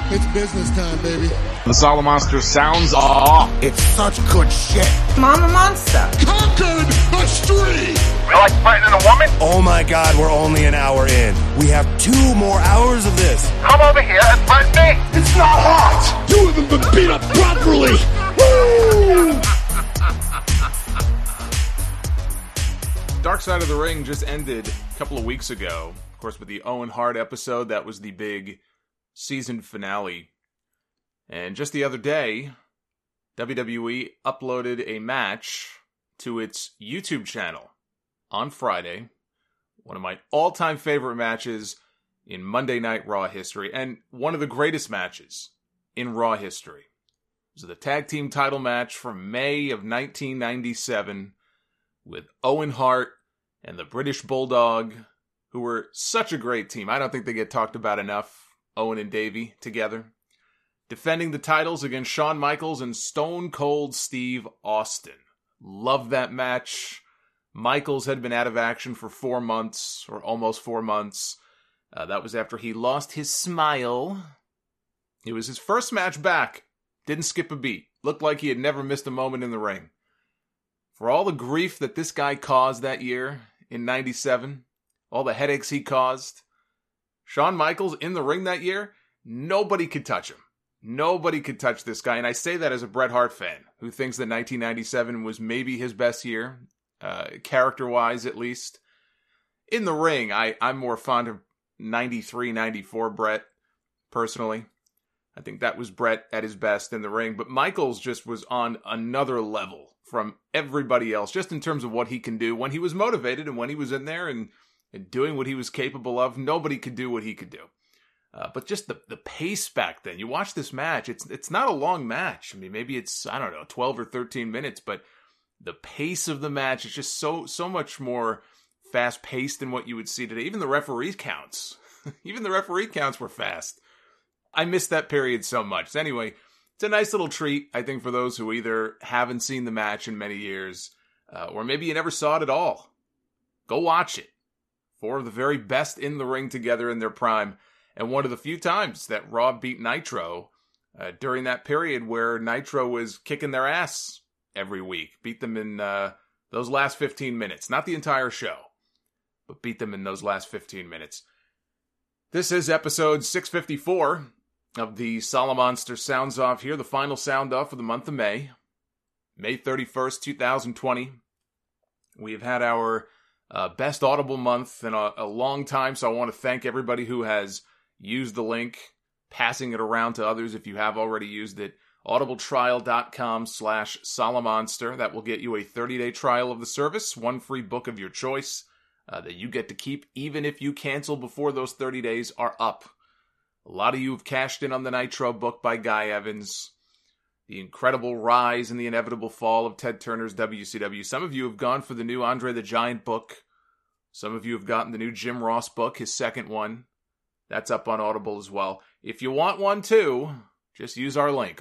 It's business time, baby. The Salamonster sounds off. It's such good shit. Mama Monster. Conquered a street. You like fighting a woman? Oh my God, we're only an hour in. We have 2 more hours of this. Come over here and fight me. It's not hot. You haven't been beat up properly. Woo! Dark Side of the Ring just ended a couple of weeks ago. Of course, with the Owen Hart episode, that was the big season finale. And just the other day, WWE uploaded a match to its YouTube channel on Friday. One of my all-time favorite matches in Monday Night Raw history, and one of the greatest matches in Raw history. It was the tag team title match from May of 1997 with Owen Hart and the British Bulldog, who were such a great team. I don't think they get talked about enough, Owen and Davey together. Defending the titles against Shawn Michaels and Stone Cold Steve Austin. Love that match. Michaels had been out of action for 4 months, or almost 4 months. That was after he lost his smile. It was his first match back. Didn't skip a beat. Looked like he had never missed a moment in the ring. For all the grief that this guy caused that year in 97, all the headaches he caused, Shawn Michaels in the ring that year, nobody could touch him. Nobody could touch this guy. And I say that as a Bret Hart fan who thinks that 1997 was maybe his best year, character-wise at least. In the ring, I'm more fond of 93, 94 Bret, personally. I think that was Bret at his best in the ring. But Michaels just was on another level from everybody else, just in terms of what he can do when he was motivated and when he was in there and doing what he was capable of. Nobody could do what he could do. But just the pace back then. You watch this match, it's not a long match. I mean, maybe it's, 12 or 13 minutes, but the pace of the match is just so much more fast-paced than what you would see today. Even the referee counts. Even the referee counts were fast. I miss that period so much. So anyway, it's a nice little treat, I think, for those who either haven't seen the match in many years, or maybe you never saw it at all. Go watch it. 4 of the very best in the ring together in their prime. And one of the few times that Raw beat Nitro during that period where Nitro was kicking their ass every week. Beat them in those last 15 minutes. Not the entire show, but beat them in those last 15 minutes. This is episode 654 of the Salamonster Sounds Off here. The final sound off for the month of May. May 31st, 2020. We've had our best Audible month in a long time, so I want to thank everybody who has used the link, passing it around to others if you have already used it. audibletrial.com/Salamonster. That will get you a 30-day trial of the service, 1 free book of your choice that you get to keep even if you cancel before those 30 days are up. A lot of you have cashed in on the Nitro book by Guy Evans, the incredible rise and the inevitable fall of Ted Turner's WCW. Some of you have gone for the new Andre the Giant book. Some of you have gotten the new Jim Ross book, his second one. That's up on Audible as well. If you want one too, just use our link,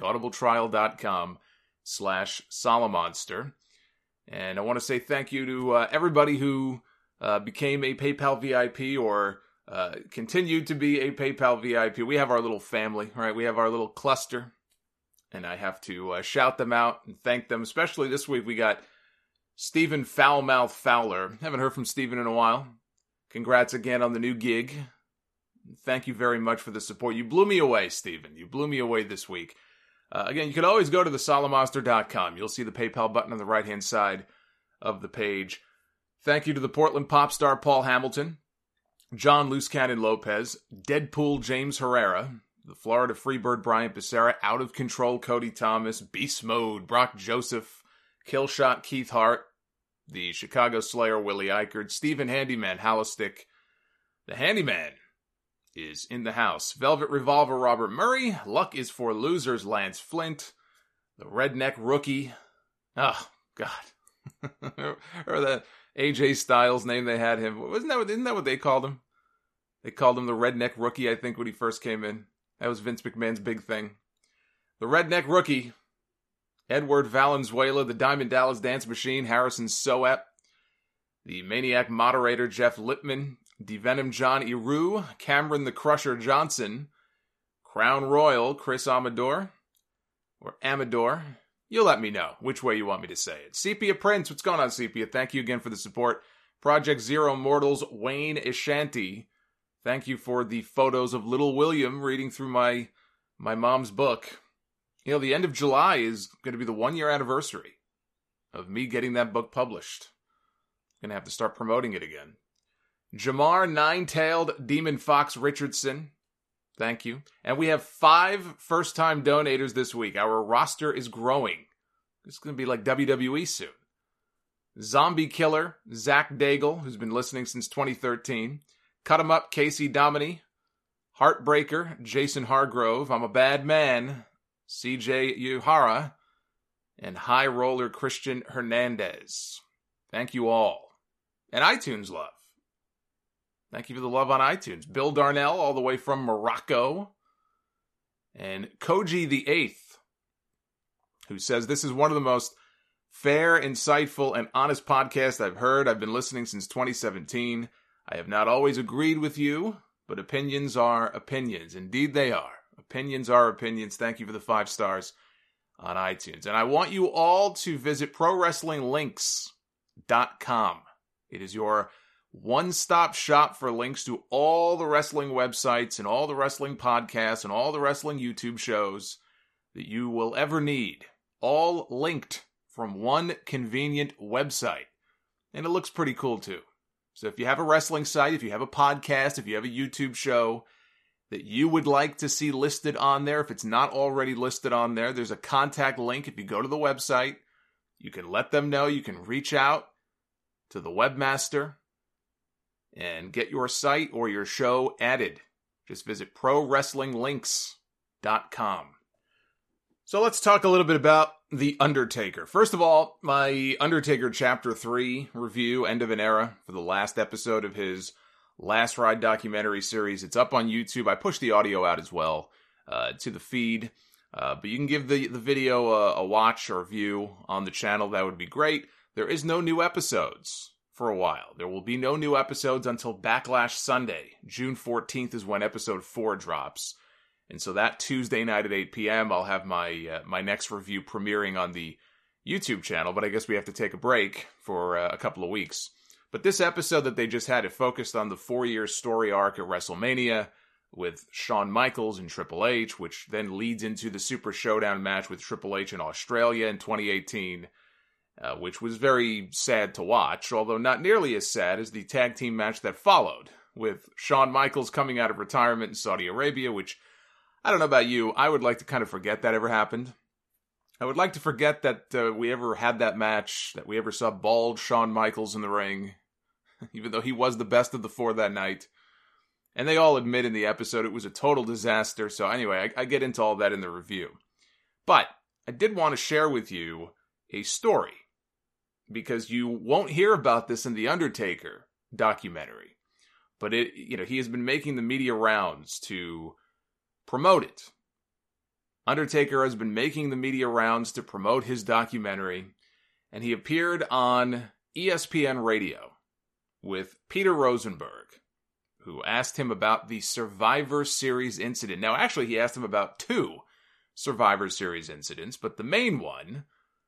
audibletrial.com/Salamonster. And I want to say thank you to everybody who became a PayPal VIP or continued to be a PayPal VIP. We have our little family, right? We have our little cluster. And I have to shout them out and thank them. Especially this week, we got Stephen Foulmouth Fowler. Haven't heard from Stephen in a while. Congrats again on the new gig. Thank you very much for the support. You blew me away, Stephen. You blew me away this week. Again, you can always go to thesalamonster.com. You'll see the PayPal button on the right-hand side of the page. Thank you to the Portland pop star Paul Hamilton, John Loose Cannon Lopez, Deadpool James Herrera, the Florida Freebird Brian Becerra, Out of Control Cody Thomas, Beast Mode Brock Joseph, Killshot Keith Hart, the Chicago Slayer Willie Eichert, Stephen Handyman Hallostick, the Handyman is in the house, Velvet Revolver Robert Murray, Luck is for Losers Lance Flint, the Redneck Rookie, oh God, or the AJ Styles name they had him, isn't that what they called him? They called him the Redneck Rookie, I think, when he first came in. That was Vince McMahon's big thing. The Redneck Rookie, Edward Valenzuela, the Diamond Dallas Dance Machine, Harrison Soap, the Maniac Moderator Jeff Lippman, Devenom John Eru, Cameron the Crusher Johnson, Crown Royal Chris Amador, or Amador. You'll let me know which way you want me to say it. Sepia Prince, what's going on, Sepia? Thank you again for the support. Project Zero Mortals, Wayne Ishanti. Thank you for the photos of little William reading through my mom's book. You know, the end of July is going to be the 1-year anniversary of me getting that book published. Going to have to start promoting it again. Jamar Nine-Tailed Demon Fox Richardson. Thank you. And we have 5 first-time donators this week. Our roster is growing. It's going to be like WWE soon. Zombie Killer, Zach Daigle, who's been listening since 2013. Cut 'em Up, Casey Dominy. Heartbreaker, Jason Hargrove. I'm a Bad Man, CJ Uhara. And High Roller, Christian Hernandez. Thank you all. And iTunes love. Thank you for the love on iTunes. Bill Darnell, all the way from Morocco. And Koji the Eighth, who says, this is one of the most fair, insightful, and honest podcasts I've heard. I've been listening since 2017. I have not always agreed with you, but opinions are opinions. Indeed they are. Opinions are opinions. Thank you for the 5 stars on iTunes. And I want you all to visit ProWrestlingLinks.com. It is your one-stop shop for links to all the wrestling websites and all the wrestling podcasts and all the wrestling YouTube shows that you will ever need. All linked from one convenient website. And it looks pretty cool too. So if you have a wrestling site, if you have a podcast, if you have a YouTube show that you would like to see listed on there, if it's not already listed on there, there's a contact link. If you go to the website, you can let them know. You can reach out to the webmaster and get your site or your show added. Just visit ProWrestlingLinks.com. So let's talk a little bit about The Undertaker. First of all, my Undertaker Chapter 3 review, End of an Era, for the last episode of his Last Ride documentary series. It's up on YouTube. I pushed the audio out as well to the feed. But you can give the video a watch or view on the channel. That would be great. There is no new episodes for a while. There will be no new episodes until Backlash Sunday. June 14th is when episode 4 drops. And so that Tuesday night at 8 p.m., I'll have my next review premiering on the YouTube channel, but I guess we have to take a break for a couple of weeks. But this episode that they just had, it focused on the 4-year story arc at WrestleMania with Shawn Michaels and Triple H, which then leads into the Super Showdown match with Triple H in Australia in 2018, which was very sad to watch, although not nearly as sad as the tag team match that followed, with Shawn Michaels coming out of retirement in Saudi Arabia, which, I don't know about you, I would like to kind of forget that ever happened. I would like to forget that we ever had that match, that we ever saw bald Shawn Michaels in the ring, even though he was the best of the 4 that night. And they all admit in the episode it was a total disaster, so anyway, I get into all that in the review. But I did want to share with you a story, because you won't hear about this in the Undertaker documentary. But he has been making the media rounds to promote it. Undertaker has been making the media rounds to promote his documentary, and he appeared on ESPN Radio with Peter Rosenberg, who asked him about the Survivor Series incident. Now, actually, he asked him about 2 Survivor Series incidents, but the main one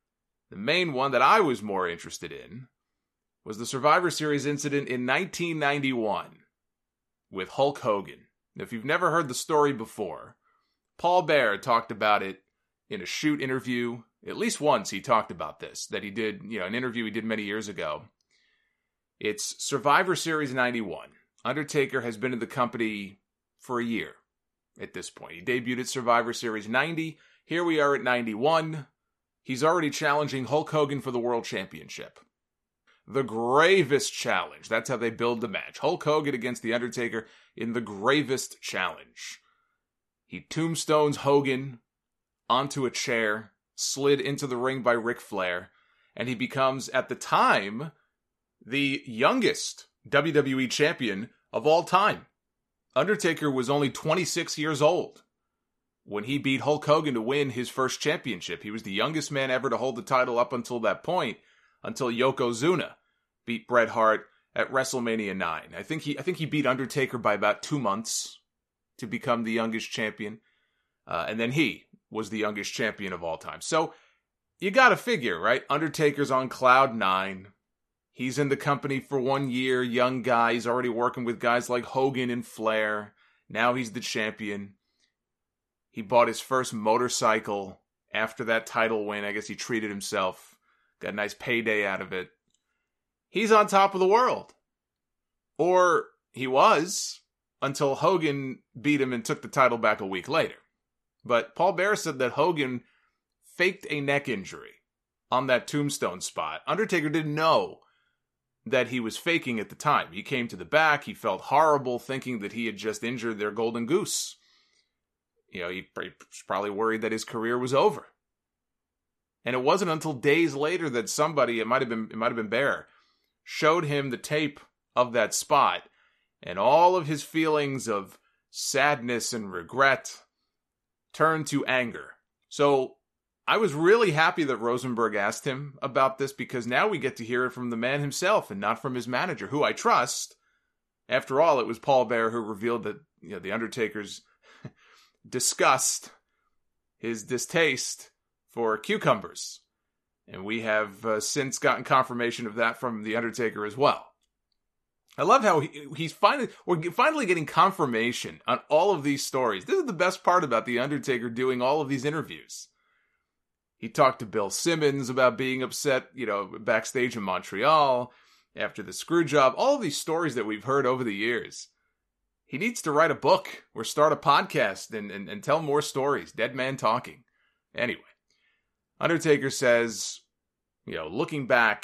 that I was more interested in, was the Survivor Series incident in 1991 with Hulk Hogan. Now, if you've never heard the story before, Paul Bear talked about it in a shoot interview. At least once he talked about this, that he did, an interview he did many years ago. It's Survivor Series 91. Undertaker has been in the company for a year at this point. He debuted at Survivor Series 90. Here we are at 91. He's already challenging Hulk Hogan for the World Championship. The gravest challenge. That's how they build the match. Hulk Hogan against The Undertaker in the gravest challenge. He tombstones Hogan onto a chair, slid into the ring by Ric Flair, and he becomes, at the time, the youngest WWE champion of all time. Undertaker was only 26 years old when he beat Hulk Hogan to win his first championship. He was the youngest man ever to hold the title up until that point, until Yokozuna beat Bret Hart at WrestleMania 9. I think he beat Undertaker by about 2 months to become the youngest champion. And then he was the youngest champion of all time. So you got to figure, right? Undertaker's on cloud 9. He's in the company for 1 year, young guy. He's already working with guys like Hogan and Flair. Now he's the champion. He bought his first motorcycle after that title win. I guess he treated himself. Got a nice payday out of it. He's on top of the world. Or he was, until Hogan beat him and took the title back a week later. But Paul Bearer said that Hogan faked a neck injury on that tombstone spot. Undertaker didn't know that he was faking at the time. He came to the back. He felt horrible, thinking that he had just injured their golden goose. You know, he was probably worried that his career was over. And it wasn't until days later that somebody, it might have been Bearer, showed him the tape of that spot, and all of his feelings of sadness and regret turned to anger. So I was really happy that Rosenberg asked him about this, because now we get to hear it from the man himself and not from his manager, who I trust. After all, it was Paul Bearer who revealed that, you know, the Undertaker's disgust, his distaste for cucumbers. And we have since gotten confirmation of that from the Undertaker as well. I love how we're finally getting confirmation on all of these stories. This is the best part about the Undertaker doing all of these interviews. He talked to Bill Simmons about being upset, you know, backstage in Montreal after the screw job. All of these stories that we've heard over the years. He needs to write a book or start a podcast and tell more stories. Dead man talking. Anyway, Undertaker says, you know, looking back,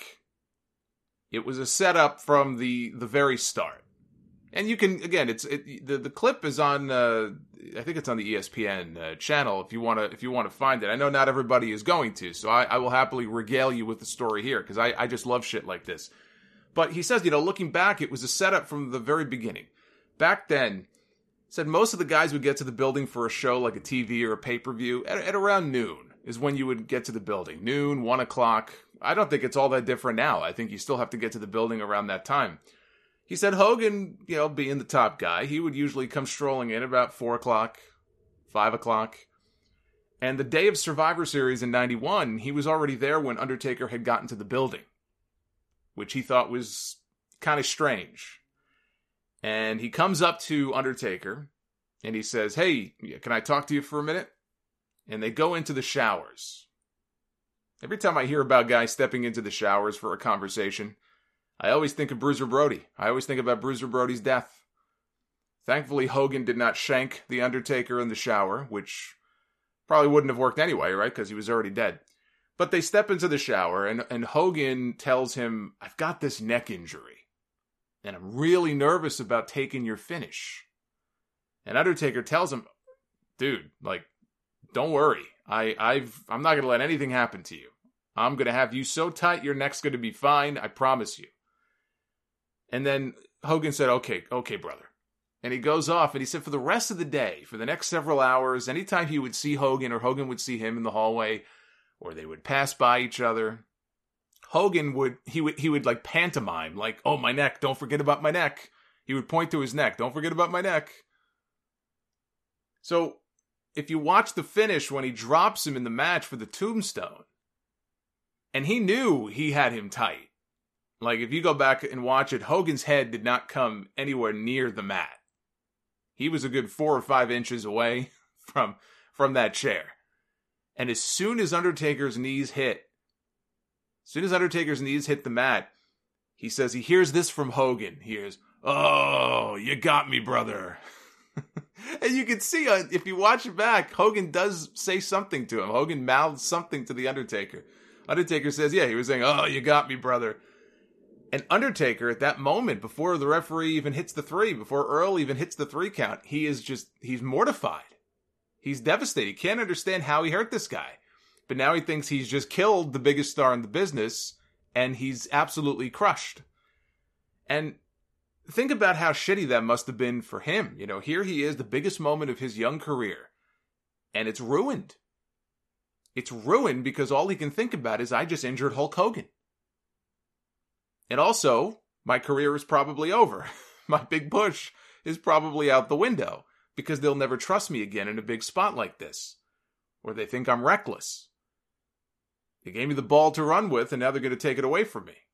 it was a setup from the very start. And you can, again, the clip is on, I think it's on the ESPN channel if you want to find it. I know not everybody is going to, so I will happily regale you with the story here, because I just love shit like this. But he says, you know, looking back, it was a setup from the very beginning. Back then, said most of the guys would get to the building for a show like a TV or a pay-per-view at around noon is when you would get to the building. Noon, 1 o'clock. I don't think it's all that different now. I think you still have to get to the building around that time. He said Hogan, you know, being the top guy, he would usually come strolling in about 4 o'clock, 5 o'clock. And the day of Survivor Series in 91, he was already there when Undertaker had gotten to the building, which he thought was kind of strange. And he comes up to Undertaker, and he says, hey, can I talk to you for a minute? And they go into the showers. Every time I hear about guys stepping into the showers for a conversation, I always think of Bruiser Brody. I always think about Bruiser Brody's death. Thankfully, Hogan did not shank The Undertaker in the shower, which probably wouldn't have worked anyway, right? Because he was already dead. But they step into the shower, and Hogan tells him, I've got this neck injury, and I'm really nervous about taking your finish. And Undertaker tells him, dude, like, don't worry. I'm not going to let anything happen to you. I'm going to have you so tight your neck's going to be fine. I promise you. And then Hogan said, okay, brother. And he goes off, and he said for the rest of the day, for the next several hours, anytime he would see Hogan or Hogan would see him in the hallway, or they would pass by each other, Hogan would like pantomime, like, oh, my neck, don't forget about my neck. He would point to his neck, don't forget about my neck. So if you watch the finish when he drops him in the match for the tombstone, and he knew he had him tight. Like, if you go back and watch it, Hogan's head did not come anywhere near the mat. He was a good 4 or 5 inches away from that chair. And as soon as Undertaker's knees hit the mat, he says he hears this from Hogan. He hears, oh, you got me, brother. And you can see, if you watch it back, Hogan does say something to him. Hogan mouths something to the Undertaker. Undertaker says, yeah, he was saying, oh, you got me, brother. And Undertaker, at that moment, before the referee even hits the 3, before Earl even hits the 3 count, he's mortified. He's devastated. He can't understand how he hurt this guy. But now he thinks he's just killed the biggest star in the business, and he's absolutely crushed. And think about how shitty that must have been for him. You know, here he is, the biggest moment of his young career, and it's ruined. It's ruined because all he can think about is, I just injured Hulk Hogan. And also, my career is probably over. My big push is probably out the window. because they'll never trust me again in a big spot like this. Or they think I'm reckless. They gave me the ball to run with, and now they're going to take it away from me.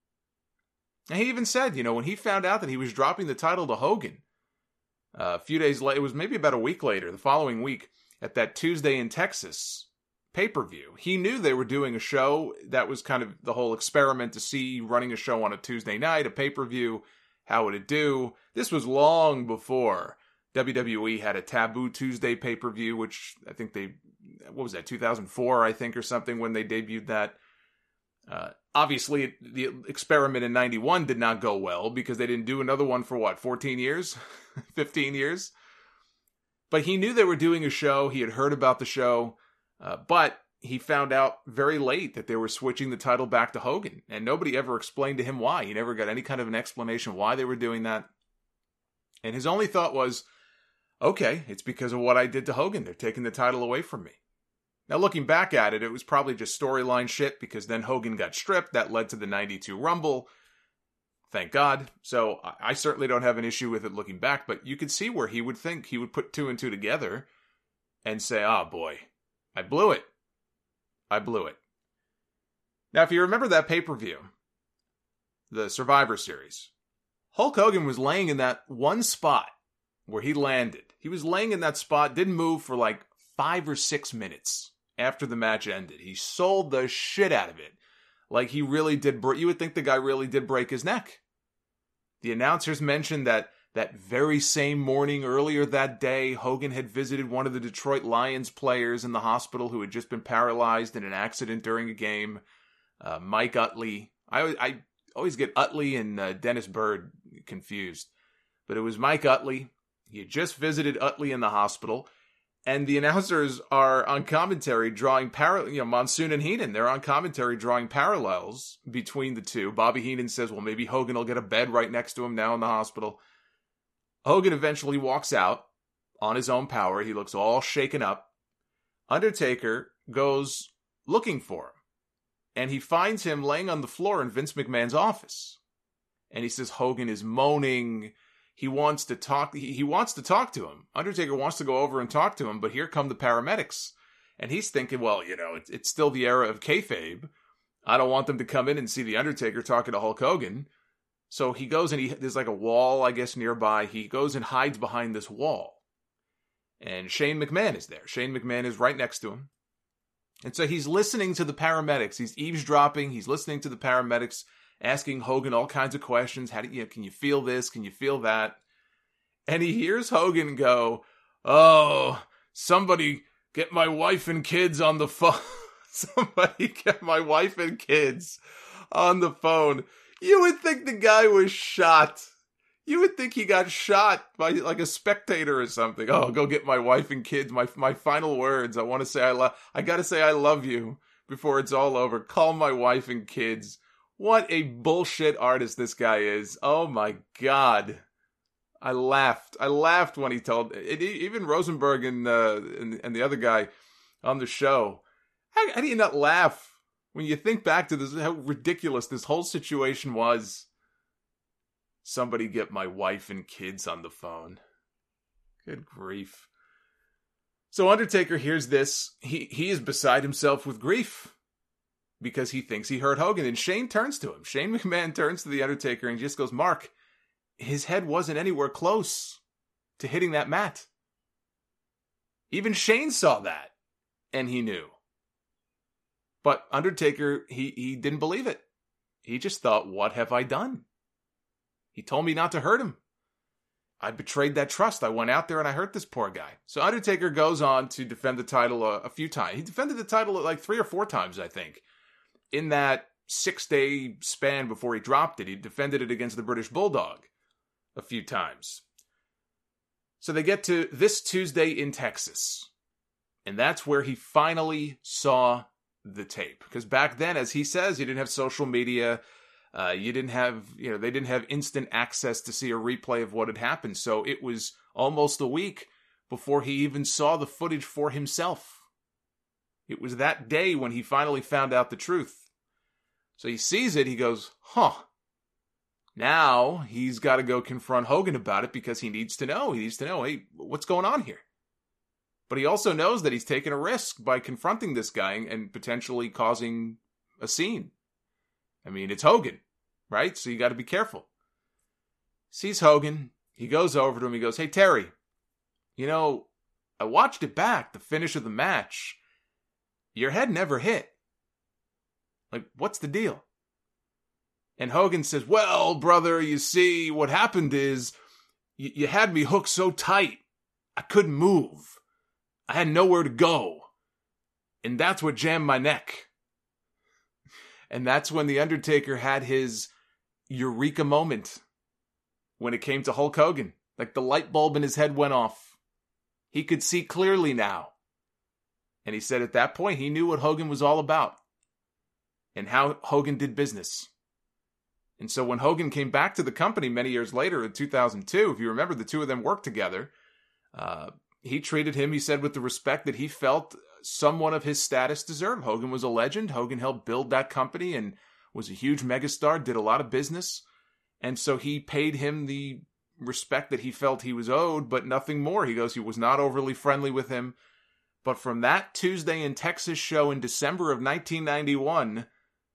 And he even said, when he found out that he was dropping the title to Hogan, a few days later, it was maybe about a week later, the following week, at that Tuesday in Texas pay-per-view, he knew they were doing a show. That was kind of the whole experiment to see running a show on a Tuesday night, a pay-per-view, how would it do? This was long before WWE had a Taboo Tuesday pay-per-view, which I think 2004, I think, or something, when they debuted that. Obviously, the experiment in 91 did not go well because they didn't do another one for 14 years? 15 years? But he knew they were doing a show. He had heard about the show. But he found out very late that they were switching the title back to Hogan. And nobody ever explained to him why. He never got any kind of an explanation why they were doing that. And his only thought was, okay, it's because of what I did to Hogan. They're taking the title away from me. Now, looking back at it, it was probably just storyline shit because then Hogan got stripped. That led to the 92 Rumble. Thank God. So I certainly don't have an issue with it looking back, but you could see where he would think he would put two and two together and say, oh boy, I blew it. I blew it. Now, if you remember that pay-per-view, the Survivor Series, Hulk Hogan was laying in that one spot where he landed. He was laying in that spot, didn't move for like 5 or 6 minutes after the match ended. He sold the shit out of it. Like he really did. You would think the guy really did break his neck. The announcers mentioned that very same morning, earlier that day, Hogan had visited one of the Detroit Lions players in the hospital who had just been paralyzed in an accident during a game. Mike Utley. I always get Utley and Dennis Byrd confused. But it was Mike Utley. He had just visited Utley in the hospital. And the announcers are on commentary drawing Monsoon and Heenan, they're on commentary drawing parallels between the two. Bobby Heenan says, well, maybe Hogan will get a bed right next to him now in the hospital. Hogan eventually walks out on his own power. He looks all shaken up. Undertaker goes looking for him. And he finds him laying on the floor in Vince McMahon's office. And he says Hogan is moaning. He wants to talk. He wants to talk to him. Undertaker wants to go over and talk to him, but here come the paramedics. And he's thinking, well, it's still the era of kayfabe. I don't want them to come in and see the Undertaker talking to Hulk Hogan. So he goes and there's like a wall, I guess, nearby. He goes and hides behind this wall. And Shane McMahon is there. Shane McMahon is right next to him. And so he's listening to the paramedics. He's eavesdropping. He's listening to the paramedics, asking Hogan all kinds of questions. Can you feel this? Can you feel that? And he hears Hogan go, oh, somebody get my wife and kids on the phone. Somebody get my wife and kids on the phone. You would think the guy was shot. You would think he got shot by like a spectator or something. Oh, go get my wife and kids. My final words. I want to say I got to say I love you before it's all over. Call my wife and kids. What a bullshit artist this guy is. Oh my God. I laughed. I laughed when he told it, even Rosenberg and the other guy on the show. How do you not laugh when you think back to this, how ridiculous this whole situation was? Somebody get my wife and kids on the phone. Good grief. So Undertaker hears this. He is beside himself with grief because he thinks he hurt Hogan. And Shane turns to him. Shane McMahon turns to the Undertaker and just goes, Mark, his head wasn't anywhere close to hitting that mat. Even Shane saw that, and he knew. But Undertaker, he didn't believe it. He just thought, what have I done? He told me not to hurt him. I betrayed that trust. I went out there and I hurt this poor guy. So Undertaker goes on to defend the title a few times. He defended the title like 3 or 4 times, I think. In that 6-day span before he dropped it, he defended it against the British Bulldog a few times. So they get to this Tuesday in Texas. And that's where he finally saw the tape. Because back then, as he says, you didn't have social media. You didn't have, they didn't have instant access to see a replay of what had happened. So it was almost a week before he even saw the footage for himself. It was that day when he finally found out the truth. So he sees it. He goes, Now he's got to go confront Hogan about it because he needs to know. He needs to know, hey, what's going on here? But he also knows that he's taking a risk by confronting this guy and potentially causing a scene. I mean, it's Hogan, right? So you got to be careful. Sees Hogan. He goes over to him. He goes, hey, Terry, you know, I watched it back, the finish of the match. Your head never hit. Like, what's the deal? And Hogan says, well, brother, you see, what happened is you had me hooked so tight, I couldn't move. I had nowhere to go. And that's what jammed my neck. And that's when The Undertaker had his eureka moment. When it came to Hulk Hogan. Like the light bulb in his head went off. He could see clearly now. And he said at that point, he knew what Hogan was all about. And how Hogan did business. And so when Hogan came back to the company many years later in 2002, if you remember, the two of them worked together. He treated him, he said, with the respect that he felt someone of his status deserved. Hogan was a legend. Hogan helped build that company and was a huge megastar, did a lot of business. And so he paid him the respect that he felt he was owed, but nothing more. He goes, he was not overly friendly with him. But from that Tuesday in Texas show in December of 1991,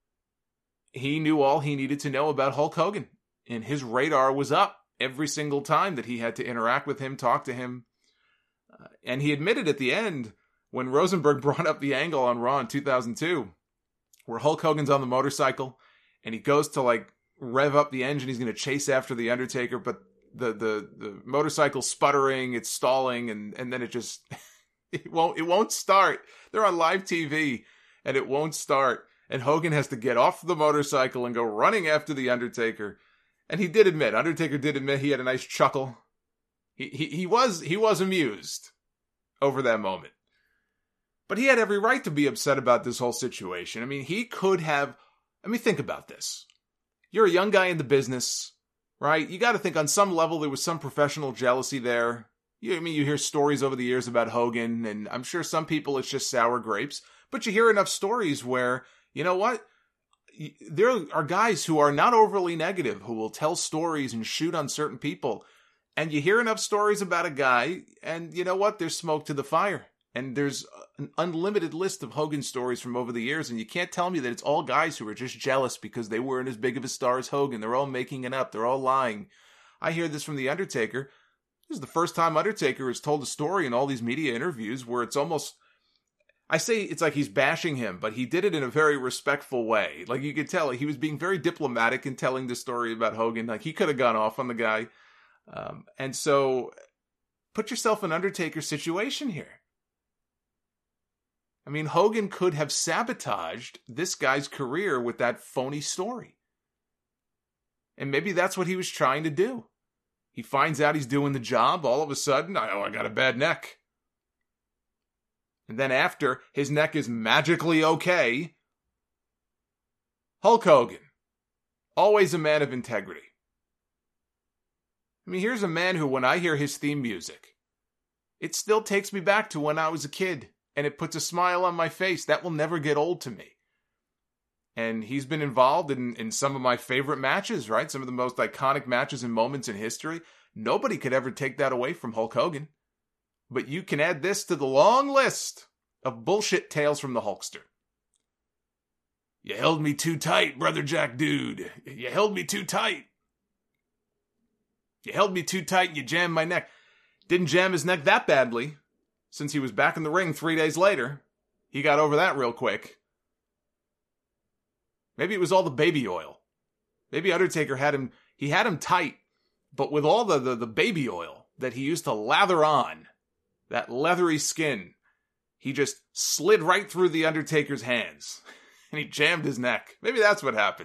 he knew all he needed to know about Hulk Hogan. And his radar was up every single time that he had to interact with him, talk to him. And he admitted at the end, when Rosenberg brought up the angle on Raw in 2002, where Hulk Hogan's on the motorcycle, and he goes to like rev up the engine, he's going to chase after The Undertaker, but the motorcycle's sputtering, it's stalling, and then it just, it won't start. They're on live TV, and it won't start. And Hogan has to get off the motorcycle and go running after The Undertaker. And he did admit, Undertaker did admit he had a nice chuckle. He was amused over that moment. But he had every right to be upset about this whole situation. I mean, he could have, think about this. You're a young guy in the business, right? You got to think on some level there was some professional jealousy there. You hear stories over the years about Hogan, and I'm sure some people it's just sour grapes. But you hear enough stories where, you know what? There are guys who are not overly negative, who will tell stories and shoot on certain people. And you hear enough stories about a guy, and you know what? There's smoke to the fire. And there's an unlimited list of Hogan stories from over the years, and you can't tell me that it's all guys who are just jealous because they weren't as big of a star as Hogan. They're all making it up. They're all lying. I hear this from The Undertaker. This is the first time Undertaker has told a story in all these media interviews where it's almost, I say it's like he's bashing him, but he did it in a very respectful way. Like you could tell he was being very diplomatic in telling the story about Hogan. Like he could have gone off on the guy. And so put yourself in Undertaker's situation here. I mean, Hogan could have sabotaged this guy's career with that phony story. And maybe that's what he was trying to do. He finds out he's doing the job. All of a sudden, I got a bad neck. And then after his neck is magically okay, Hulk Hogan, always a man of integrity. I mean, here's a man who, when I hear his theme music, it still takes me back to when I was a kid. And it puts a smile on my face. That will never get old to me. And he's been involved in some of my favorite matches, right? Some of the most iconic matches and moments in history. Nobody could ever take that away from Hulk Hogan. But you can add this to the long list of bullshit tales from the Hulkster. You held me too tight, Brother Jack Dude. You held me too tight. You held me too tight and you jammed my neck. Didn't jam his neck that badly. Since he was back in the ring 3 days later, he got over that real quick. Maybe it was all the baby oil. Maybe Undertaker had him tight, but with all the baby oil that he used to lather on, that leathery skin, he just slid right through the Undertaker's hands, and he jammed his neck. Maybe that's what happened.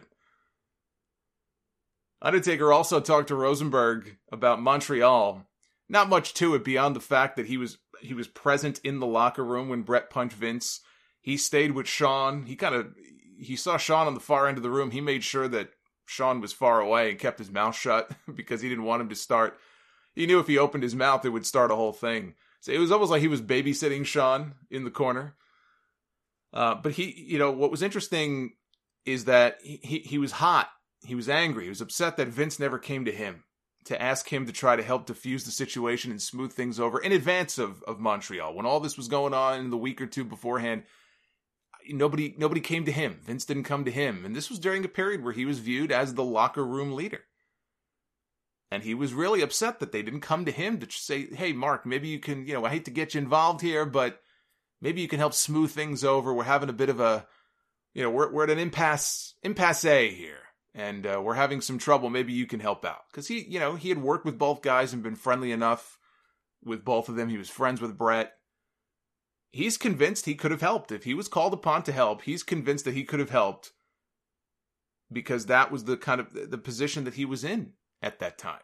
Undertaker also talked to Rosenberg about Montreal. Not much to it beyond the fact that he was present in the locker room when Bret punched Vince. He stayed with Shawn. He saw Shawn on the far end of the room. He made sure that Shawn was far away and kept his mouth shut because he didn't want him to start. He knew if he opened his mouth, it would start a whole thing. So it was almost like he was babysitting Shawn in the corner. But what was interesting is that he was hot He was angry. He was upset that Vince never came to him to ask him to try to help diffuse the situation and smooth things over in advance of Montreal. When all this was going on in the week or two beforehand, nobody came to him. Vince didn't come to him. And this was during a period where he was viewed as the locker room leader. And he was really upset that they didn't come to him to say, hey, Mark, maybe you can, I hate to get you involved here, but maybe you can help smooth things over. We're having a bit of a, we're at an impasse here. And we're having some trouble. Maybe you can help out. Because he had worked with both guys and been friendly enough with both of them. He was friends with Bret. He's convinced he could have helped. If he was called upon to help, he's convinced that he could have helped. Because that was the kind of the position that he was in at that time.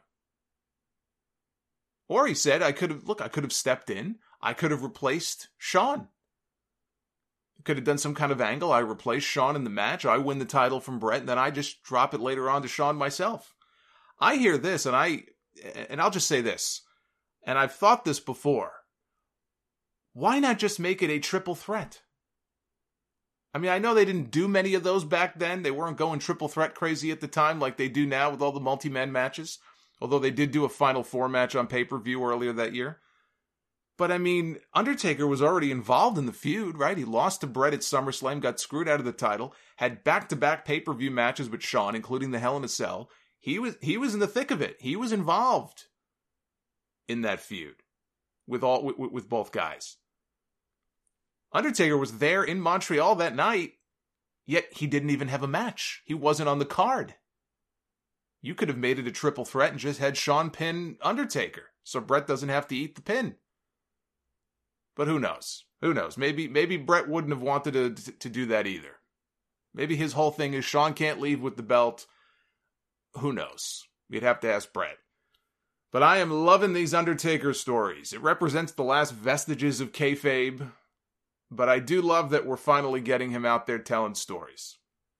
Or he said, I could have stepped in. I could have replaced Shawn. Could have done some kind of angle. I replace Shawn in the match. I win the title from Bret, and then I just drop it later on to Shawn myself. I hear this, and I'll just say this, and I've thought this before. Why not just make it a triple threat? I mean, I know they didn't do many of those back then. They weren't going triple threat crazy at the time like they do now with all the multi-man matches. Although they did do a Final Four match on pay-per-view earlier that year. But I mean, Undertaker was already involved in the feud, right? He lost to Bret at SummerSlam, got screwed out of the title, had back-to-back pay-per-view matches with Shawn, including the Hell in a Cell. He was in the thick of it. He was involved in that feud with both guys. Undertaker was there in Montreal that night, yet he didn't even have a match. He wasn't on the card. You could have made it a triple threat and just had Shawn pin Undertaker, so Bret doesn't have to eat the pin. But who knows? Who knows? Maybe Bret wouldn't have wanted to do that either. Maybe his whole thing is Shawn can't leave with the belt. Who knows? We'd have to ask Bret. But I am loving these Undertaker stories. It represents the last vestiges of kayfabe. But I do love that we're finally getting him out there telling stories.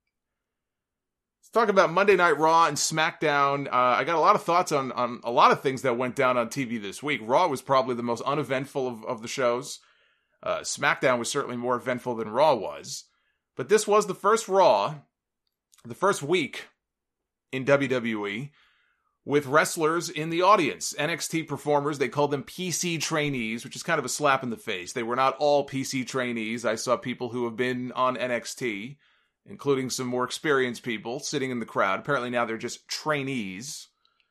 Let's talk about Monday Night Raw and SmackDown. I got a lot of thoughts on a lot of things that went down on TV this week. Raw was probably the most uneventful of the shows. SmackDown was certainly more eventful than Raw was. But this was the first Raw, the first week in WWE, with wrestlers in the audience. NXT performers, they called them PC trainees, which is kind of a slap in the face. They were not all PC trainees. I saw people who have been on NXT, including some more experienced people sitting in the crowd. Apparently now they're just trainees.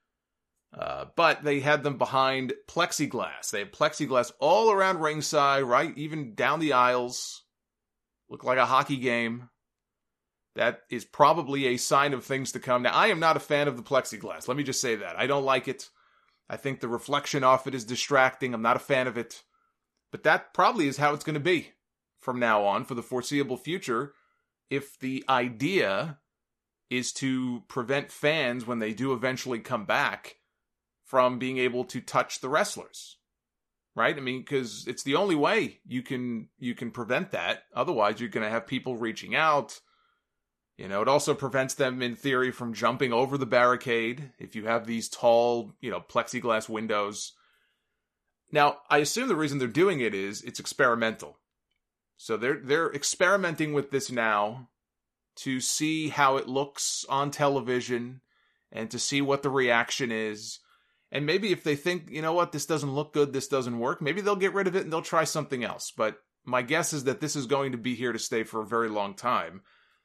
But they had them behind plexiglass. They had plexiglass all around ringside, right? Even down the aisles. Looked like a hockey game. That is probably a sign of things to come. Now, I am not a fan of the plexiglass. Let me just say that. I don't like it. I think the reflection off it is distracting. I'm not a fan of it. But that probably is how it's going to be from now on for the foreseeable future. If the idea is to prevent fans, when they do eventually come back, from being able to touch the wrestlers. Right? I mean, because it's the only way you can prevent that. Otherwise, you're going to have people reaching out. It also prevents them, in theory, from jumping over the barricade if you have these tall, plexiglass windows. Now, I assume the reason they're doing it is it's experimental. So they're experimenting with this now to see how it looks on television and to see what the reaction is. And maybe if they think, this doesn't look good, this doesn't work, maybe they'll get rid of it and they'll try something else. But my guess is that this is going to be here to stay for a very long time.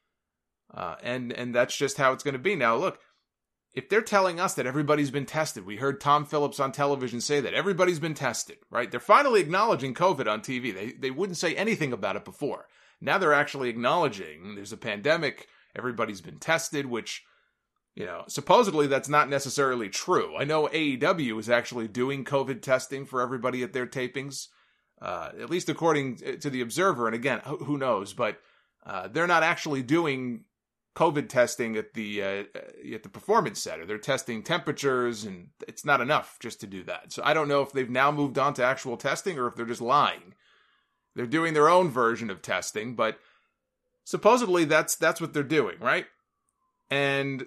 And that's just how it's going to be. Now, look, if they're telling us that everybody's been tested, we heard Tom Phillips on television say that everybody's been tested, right? They're finally acknowledging COVID on TV. They wouldn't say anything about it before. Now they're actually acknowledging there's a pandemic, everybody's been tested, which, supposedly that's not necessarily true. I know AEW is actually doing COVID testing for everybody at their tapings, at least according to the Observer. And again, who knows, but they're not actually doing COVID testing at the Performance Center. They're testing temperatures, and it's not enough just to do that. So I don't know if they've now moved on to actual testing or if they're just lying. They're doing their own version of testing, but supposedly that's what they're doing, right? And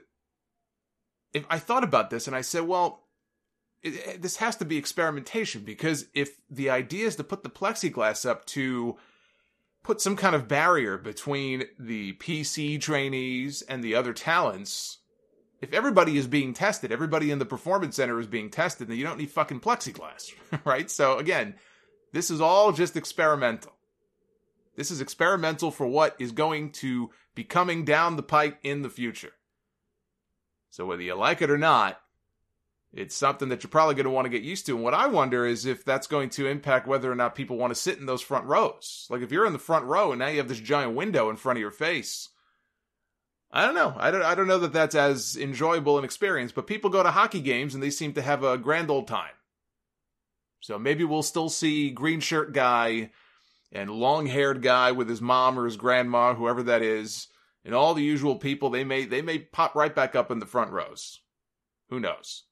if I thought about this and I said, well, this has to be experimentation, because if the idea is to put the plexiglass up to put some kind of barrier between the PC trainees and the other talents, If everybody is being tested, everybody in the performance center is being tested, then you don't need fucking plexiglass, right? So again, this is all just experimental. This is experimental for what is going to be coming down the pike in the future. So whether you like it or not, it's something that you're probably going to want to get used to. And what I wonder is if that's going to impact whether or not people want to sit in those front rows. Like if you're in the front row and now you have this giant window in front of your face, I don't know. I don't know that that's as enjoyable an experience, but people go to hockey games and they seem to have a grand old time. So maybe we'll still see green shirt guy and long-haired guy with his mom or his grandma, whoever that is, and all the usual people. They may pop right back up in the front rows. Who knows?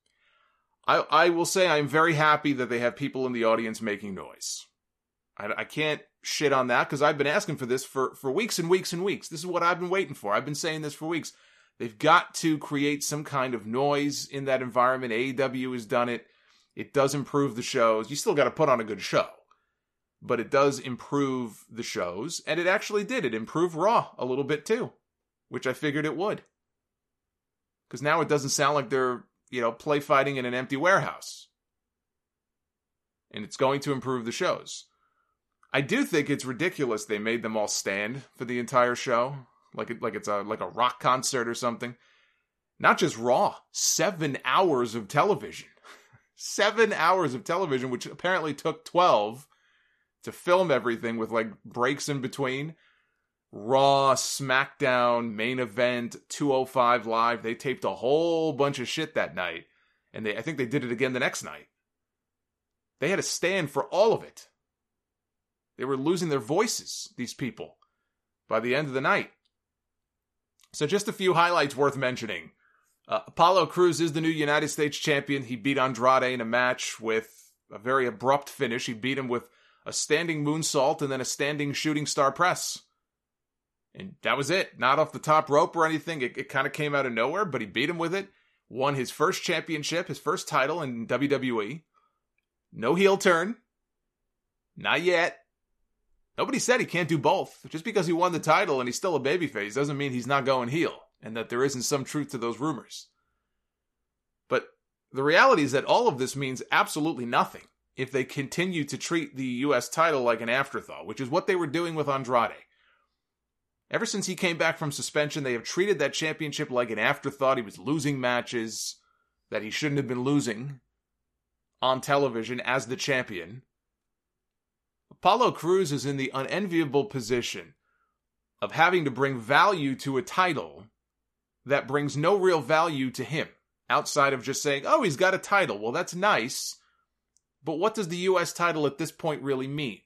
I will say I'm very happy that they have people in the audience making noise. I can't shit on that because I've been asking for this for weeks and weeks and weeks. This is what I've been waiting for. I've been saying this for weeks. They've got to create some kind of noise in that environment. AEW has done it. It does improve the shows. You still got to put on a good show, but it does improve the shows, and it actually did. It improved Raw a little bit too, which I figured it would. Because now it doesn't sound like they're, play fighting in an empty warehouse. And it's going to improve the shows. I do think it's ridiculous they made them all stand for the entire show. Like it's a rock concert or something. Not just Raw. 7 hours of television. 7 hours of television, which apparently took 12 to film everything with breaks in between. Raw, SmackDown, Main Event, 205 Live. They taped a whole bunch of shit that night. And I think they did it again the next night. They had to stand for all of it. They were losing their voices, these people, by the end of the night. So just a few highlights worth mentioning. Apollo Crews is the new United States champion. He beat Andrade in a match with a very abrupt finish. He beat him with a standing moonsault and then a standing shooting star press. And that was it. Not off the top rope or anything. It kind of came out of nowhere, but he beat him with it. Won his first championship, his first title in WWE. No heel turn. Not yet. Nobody said he can't do both. Just because he won the title and he's still a babyface doesn't mean he's not going heel, and that there isn't some truth to those rumors. But the reality is that all of this means absolutely nothing if they continue to treat the U.S. title like an afterthought, which is what they were doing with Andrade. Ever since he came back from suspension, they have treated that championship like an afterthought. He was losing matches that he shouldn't have been losing on television as the champion. Apollo Crews is in the unenviable position of having to bring value to a title that brings no real value to him, outside of just saying, oh, he's got a title. Well, that's nice, but what does the U.S. title at this point really mean?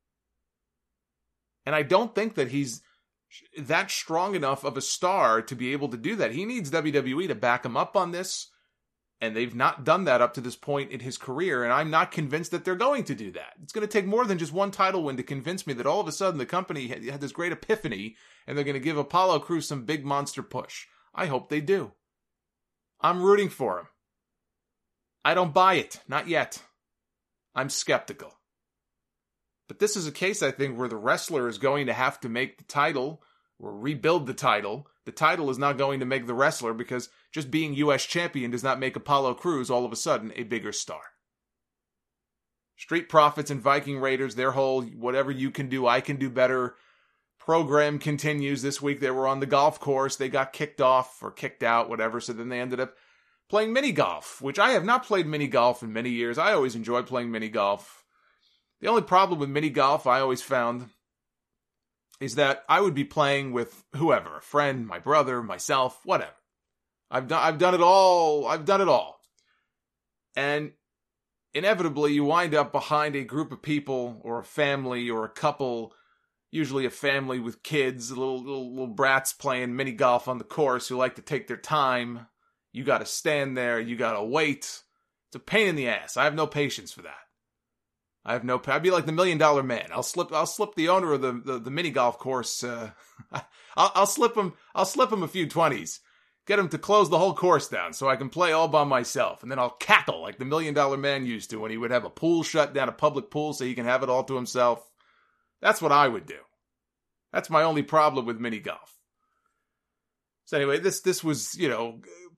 And I don't think that he's that strong enough of a star to be able to do that. He needs WWE to back him up on this, and they've not done that up to this point in his career, and I'm not convinced that they're going to do that. It's going to take more than just one title win to convince me that all of a sudden the company had this great epiphany, and they're going to give Apollo Crews some big monster push. I hope they do. I'm rooting for him. I don't buy it. Not yet. I'm skeptical. But this is a case, I think, where the wrestler is going to have to make the title, or rebuild the title. The title is not going to make the wrestler, because just being U.S. champion does not make Apollo Crews all of a sudden a bigger star. Street Profits and Viking Raiders, their whole whatever you can do, I can do better program continues. This week they were on the golf course. They got kicked off or kicked out, whatever, so then they ended up playing mini golf, which I have not played mini golf in many years. I always enjoy playing mini golf. The only problem with mini golf I always found is that I would be playing with whoever, a friend, my brother, myself, whatever. I've done it all. I've done it all. And inevitably you wind up behind a group of people or a family or a couple, usually a family with kids, little brats playing mini golf on the course who like to take their time. You got to stand there. You got to wait. It's a pain in the ass. I have no patience for that. I'd be like the $1 Million Man. I'll slip the owner of the mini golf course. I'll slip him a few 20s. Get him to close the whole course down so I can play all by myself. And then I'll cackle like the $1 Million Man used to when he would have a pool shut down, a public pool, so he can have it all to himself. That's what I would do. That's my only problem with mini golf. So anyway, this was,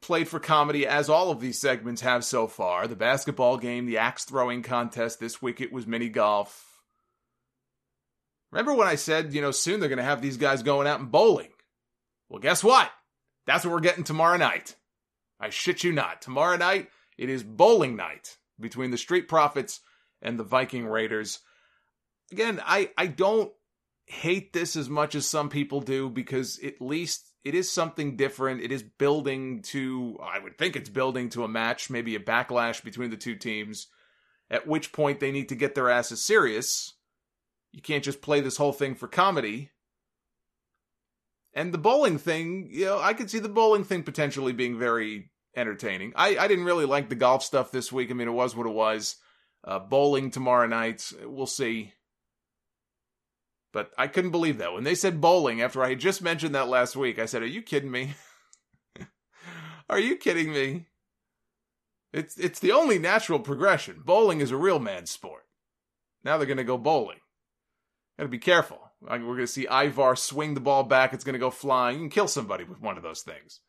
played for comedy, as all of these segments have so far. The basketball game, the axe throwing contest. This week it was mini golf. Remember when I said, soon they're going to have these guys going out and bowling? Well, guess what? That's what we're getting tomorrow night. I shit you not. Tomorrow night, it is bowling night between the Street Profits and the Viking Raiders. Again, I don't hate this as much as some people do, because at least it is something different. It is building to, I would think it's building to a match, maybe a backlash between the two teams, at which point they need to get their asses serious. You can't just play this whole thing for comedy. And the bowling thing, I could see the bowling thing potentially being very entertaining. I didn't really like the golf stuff this week. I mean, it was what it was. Bowling tomorrow night, we'll see. But I couldn't believe that. When they said bowling, after I had just mentioned that last week, I said, are you kidding me? Are you kidding me? It's the only natural progression. Bowling is a real man's sport. Now they're going to go bowling. Got to be careful. We're going to see Ivar swing the ball back. It's going to go flying. You can kill somebody with one of those things.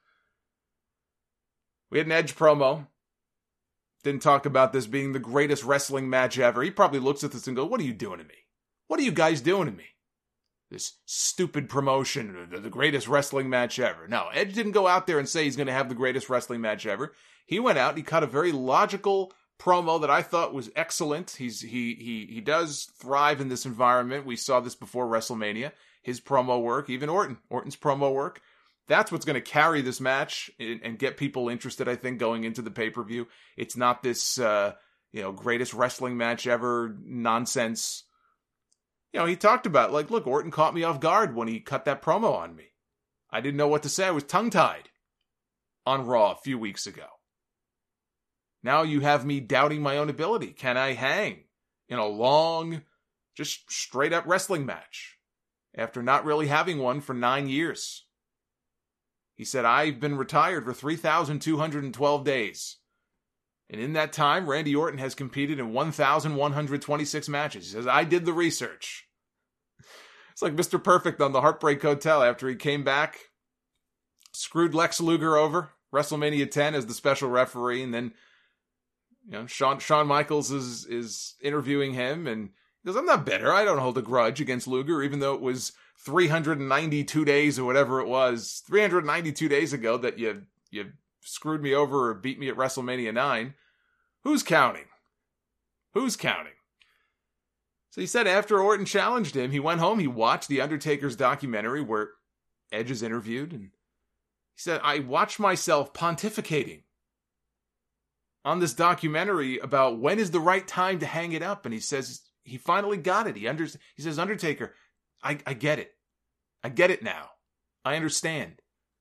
We had an Edge promo. Didn't talk about this being the greatest wrestling match ever. He probably looks at this and goes, what are you doing to me? What are you guys doing to me? This stupid promotion, the greatest wrestling match ever. No, Edge didn't go out there and say he's going to have the greatest wrestling match ever. He went out and he cut a very logical promo that I thought was excellent. He does thrive in this environment. We saw this before WrestleMania. His promo work, even Orton's promo work. That's what's going to carry this match and get people interested, I think, going into the pay-per-view. It's not this, greatest wrestling match ever nonsense. He talked about, look, Orton caught me off guard when he cut that promo on me. I didn't know what to say. I was tongue-tied on Raw a few weeks ago. Now you have me doubting my own ability. Can I hang in a long, just straight-up wrestling match after not really having one for 9 years? He said, I've been retired for 3,212 days. And in that time, Randy Orton has competed in 1,126 matches. He says, I did the research. It's like Mr. Perfect on the Heartbreak Hotel after he came back, screwed Lex Luger over, WrestleMania 10 as the special referee, and then Shawn Michaels is interviewing him, and he goes, I'm not bitter. I don't hold a grudge against Luger, even though it was 392 days or whatever it was, 392 days ago that you screwed me over or beat me at WrestleMania 9. Who's counting? Who's counting? So he said after Orton challenged him, he went home, he watched The Undertaker's documentary where Edge is interviewed, and he said, I watched myself pontificating on this documentary about when is the right time to hang it up. And he says he finally got it. He says, Undertaker, I get it. I get it now. I understand.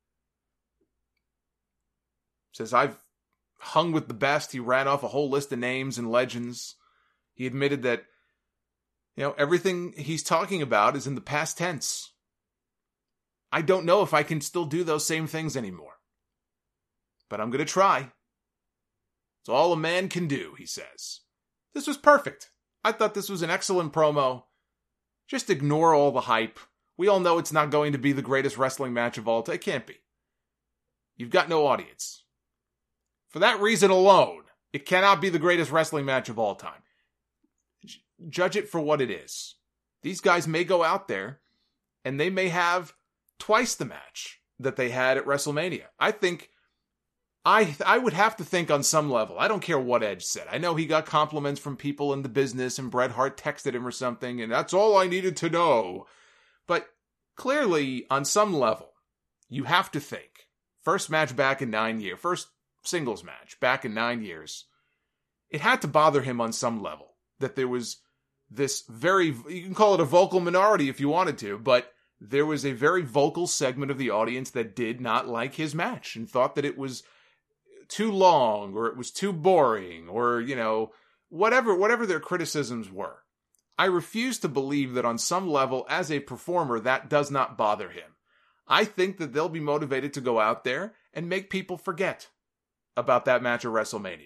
Says, I've hung with the best. He ran off a whole list of names and legends. He admitted that, everything he's talking about is in the past tense. I don't know if I can still do those same things anymore. But I'm going to try. It's all a man can do, he says. This was perfect. I thought this was an excellent promo. Just ignore all the hype. We all know it's not going to be the greatest wrestling match of all time. It can't be. You've got no audience. For that reason alone, it cannot be the greatest wrestling match of all time. Judge it for what it is. These guys may go out there and they may have twice the match that they had at WrestleMania. I think I would have to think on some level. I don't care what Edge said. I know he got compliments from people in the business and Bret Hart texted him or something, and that's all I needed to know. But clearly, on some level, you have to think. First match back in 9 years. First singles match back in 9 years. It had to bother him on some level that there was this you can call it a vocal minority if you wanted to, but there was a very vocal segment of the audience that did not like his match and thought that it was too long or it was too boring or, whatever their criticisms were. I refuse to believe that on some level as a performer that does not bother him. I think that they'll be motivated to go out there and make people forget about that match at WrestleMania.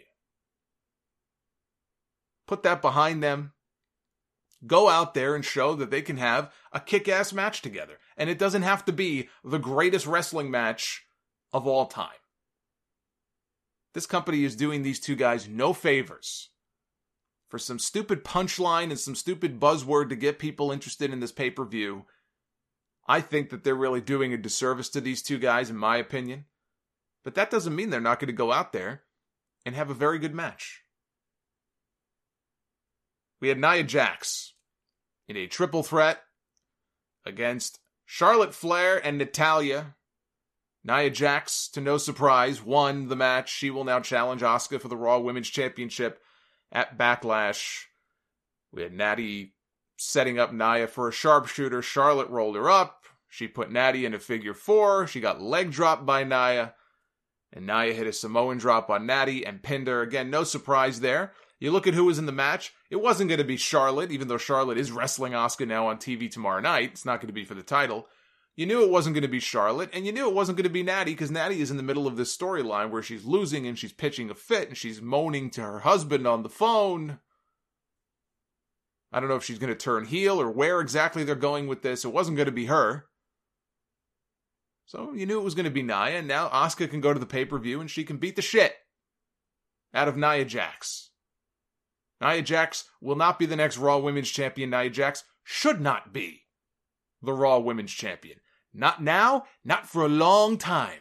Put that behind them. Go out there and show that they can have a kick-ass match together. And it doesn't have to be the greatest wrestling match of all time. This company is doing these two guys no favors. For some stupid punchline and some stupid buzzword to get people interested in this pay-per-view, I think that they're really doing a disservice to these two guys, in my opinion. But that doesn't mean they're not going to go out there and have a very good match. We had Nia Jax in a triple threat against Charlotte Flair and Natalya. Nia Jax, to no surprise, won the match. She will now challenge Asuka for the Raw Women's Championship at Backlash. We had Natty setting up Nia for a sharpshooter. Charlotte rolled her up. She put Natty in a figure four. She got leg dropped by Nia. And Nia hit a Samoan drop on Natty and pinned her. Again, no surprise there. You look at who was in the match. It wasn't going to be Charlotte, even though Charlotte is wrestling Asuka now on TV tomorrow night. It's not going to be for the title. You knew it wasn't going to be Charlotte, and you knew it wasn't going to be Natty, because Natty is in the middle of this storyline where she's losing and she's pitching a fit and she's moaning to her husband on the phone. I don't know if she's going to turn heel or where exactly they're going with this. It wasn't going to be her. So you knew it was going to be Nia, and now Asuka can go to the pay-per-view and she can beat the shit out of Nia Jax. Nia Jax will not be the next Raw Women's Champion. Nia Jax should not be the Raw Women's Champion. Not now, not for a long time.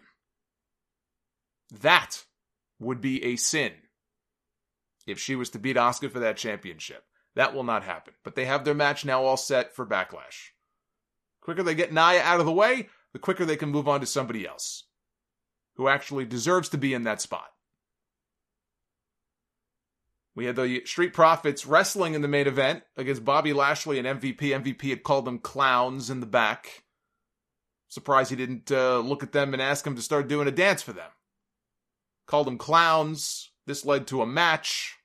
That would be a sin if she was to beat Asuka for that championship. That will not happen. But they have their match now all set for Backlash. The quicker they get Nia out of the way, the quicker they can move on to somebody else who actually deserves to be in that spot. We had the Street Profits wrestling in the main event against Bobby Lashley and MVP. MVP had called them clowns in the back. Surprised he didn't look at them and ask them to start doing a dance for them. Called them clowns. This led to a match.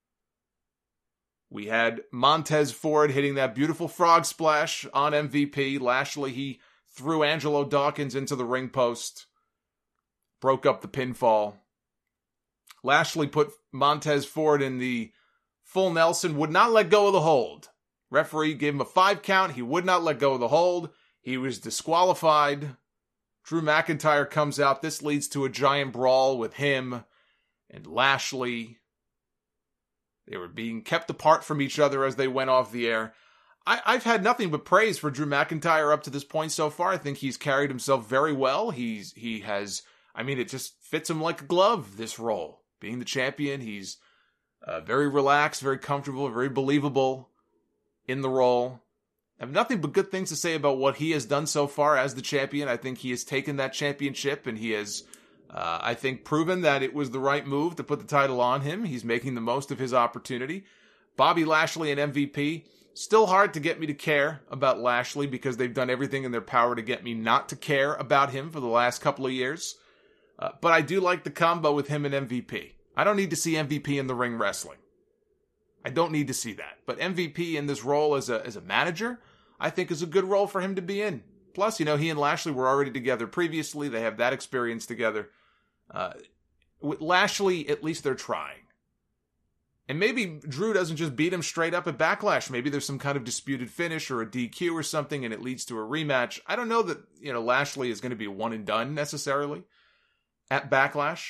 We had Montez Ford hitting that beautiful frog splash on MVP. Lashley, he threw Angelo Dawkins into the ring post. Broke up the pinfall. Lashley put Montez Ford in the full Nelson, would not let go of the hold. Referee gave him a 5 count. He would not let go of the hold. He was disqualified. Drew McIntyre comes out. This leads to a giant brawl with him and Lashley. They were being kept apart from each other as they went off the air. I've had nothing but praise for Drew McIntyre up to this point so far. I think he's carried himself very well. He has, it just fits him like a glove, this role. Being the champion, he's very relaxed, very comfortable, very believable in the role. I have nothing but good things to say about what he has done so far as the champion. I think he has taken that championship and he has, I think, proven that it was the right move to put the title on him. He's making the most of his opportunity. Bobby Lashley and MVP, still hard to get me to care about Lashley because they've done everything in their power to get me not to care about him for the last couple of years. But I do like the combo with him and MVP. I don't need to see MVP in the ring wrestling. I don't need to see that. But MVP in this role as a manager, I think is a good role for him to be in. Plus, he and Lashley were already together previously. They have that experience together. With Lashley, at least they're trying. And maybe Drew doesn't just beat him straight up at Backlash. Maybe there's some kind of disputed finish or a DQ or something and it leads to a rematch. I don't know that, Lashley is going to be one and done necessarily at Backlash.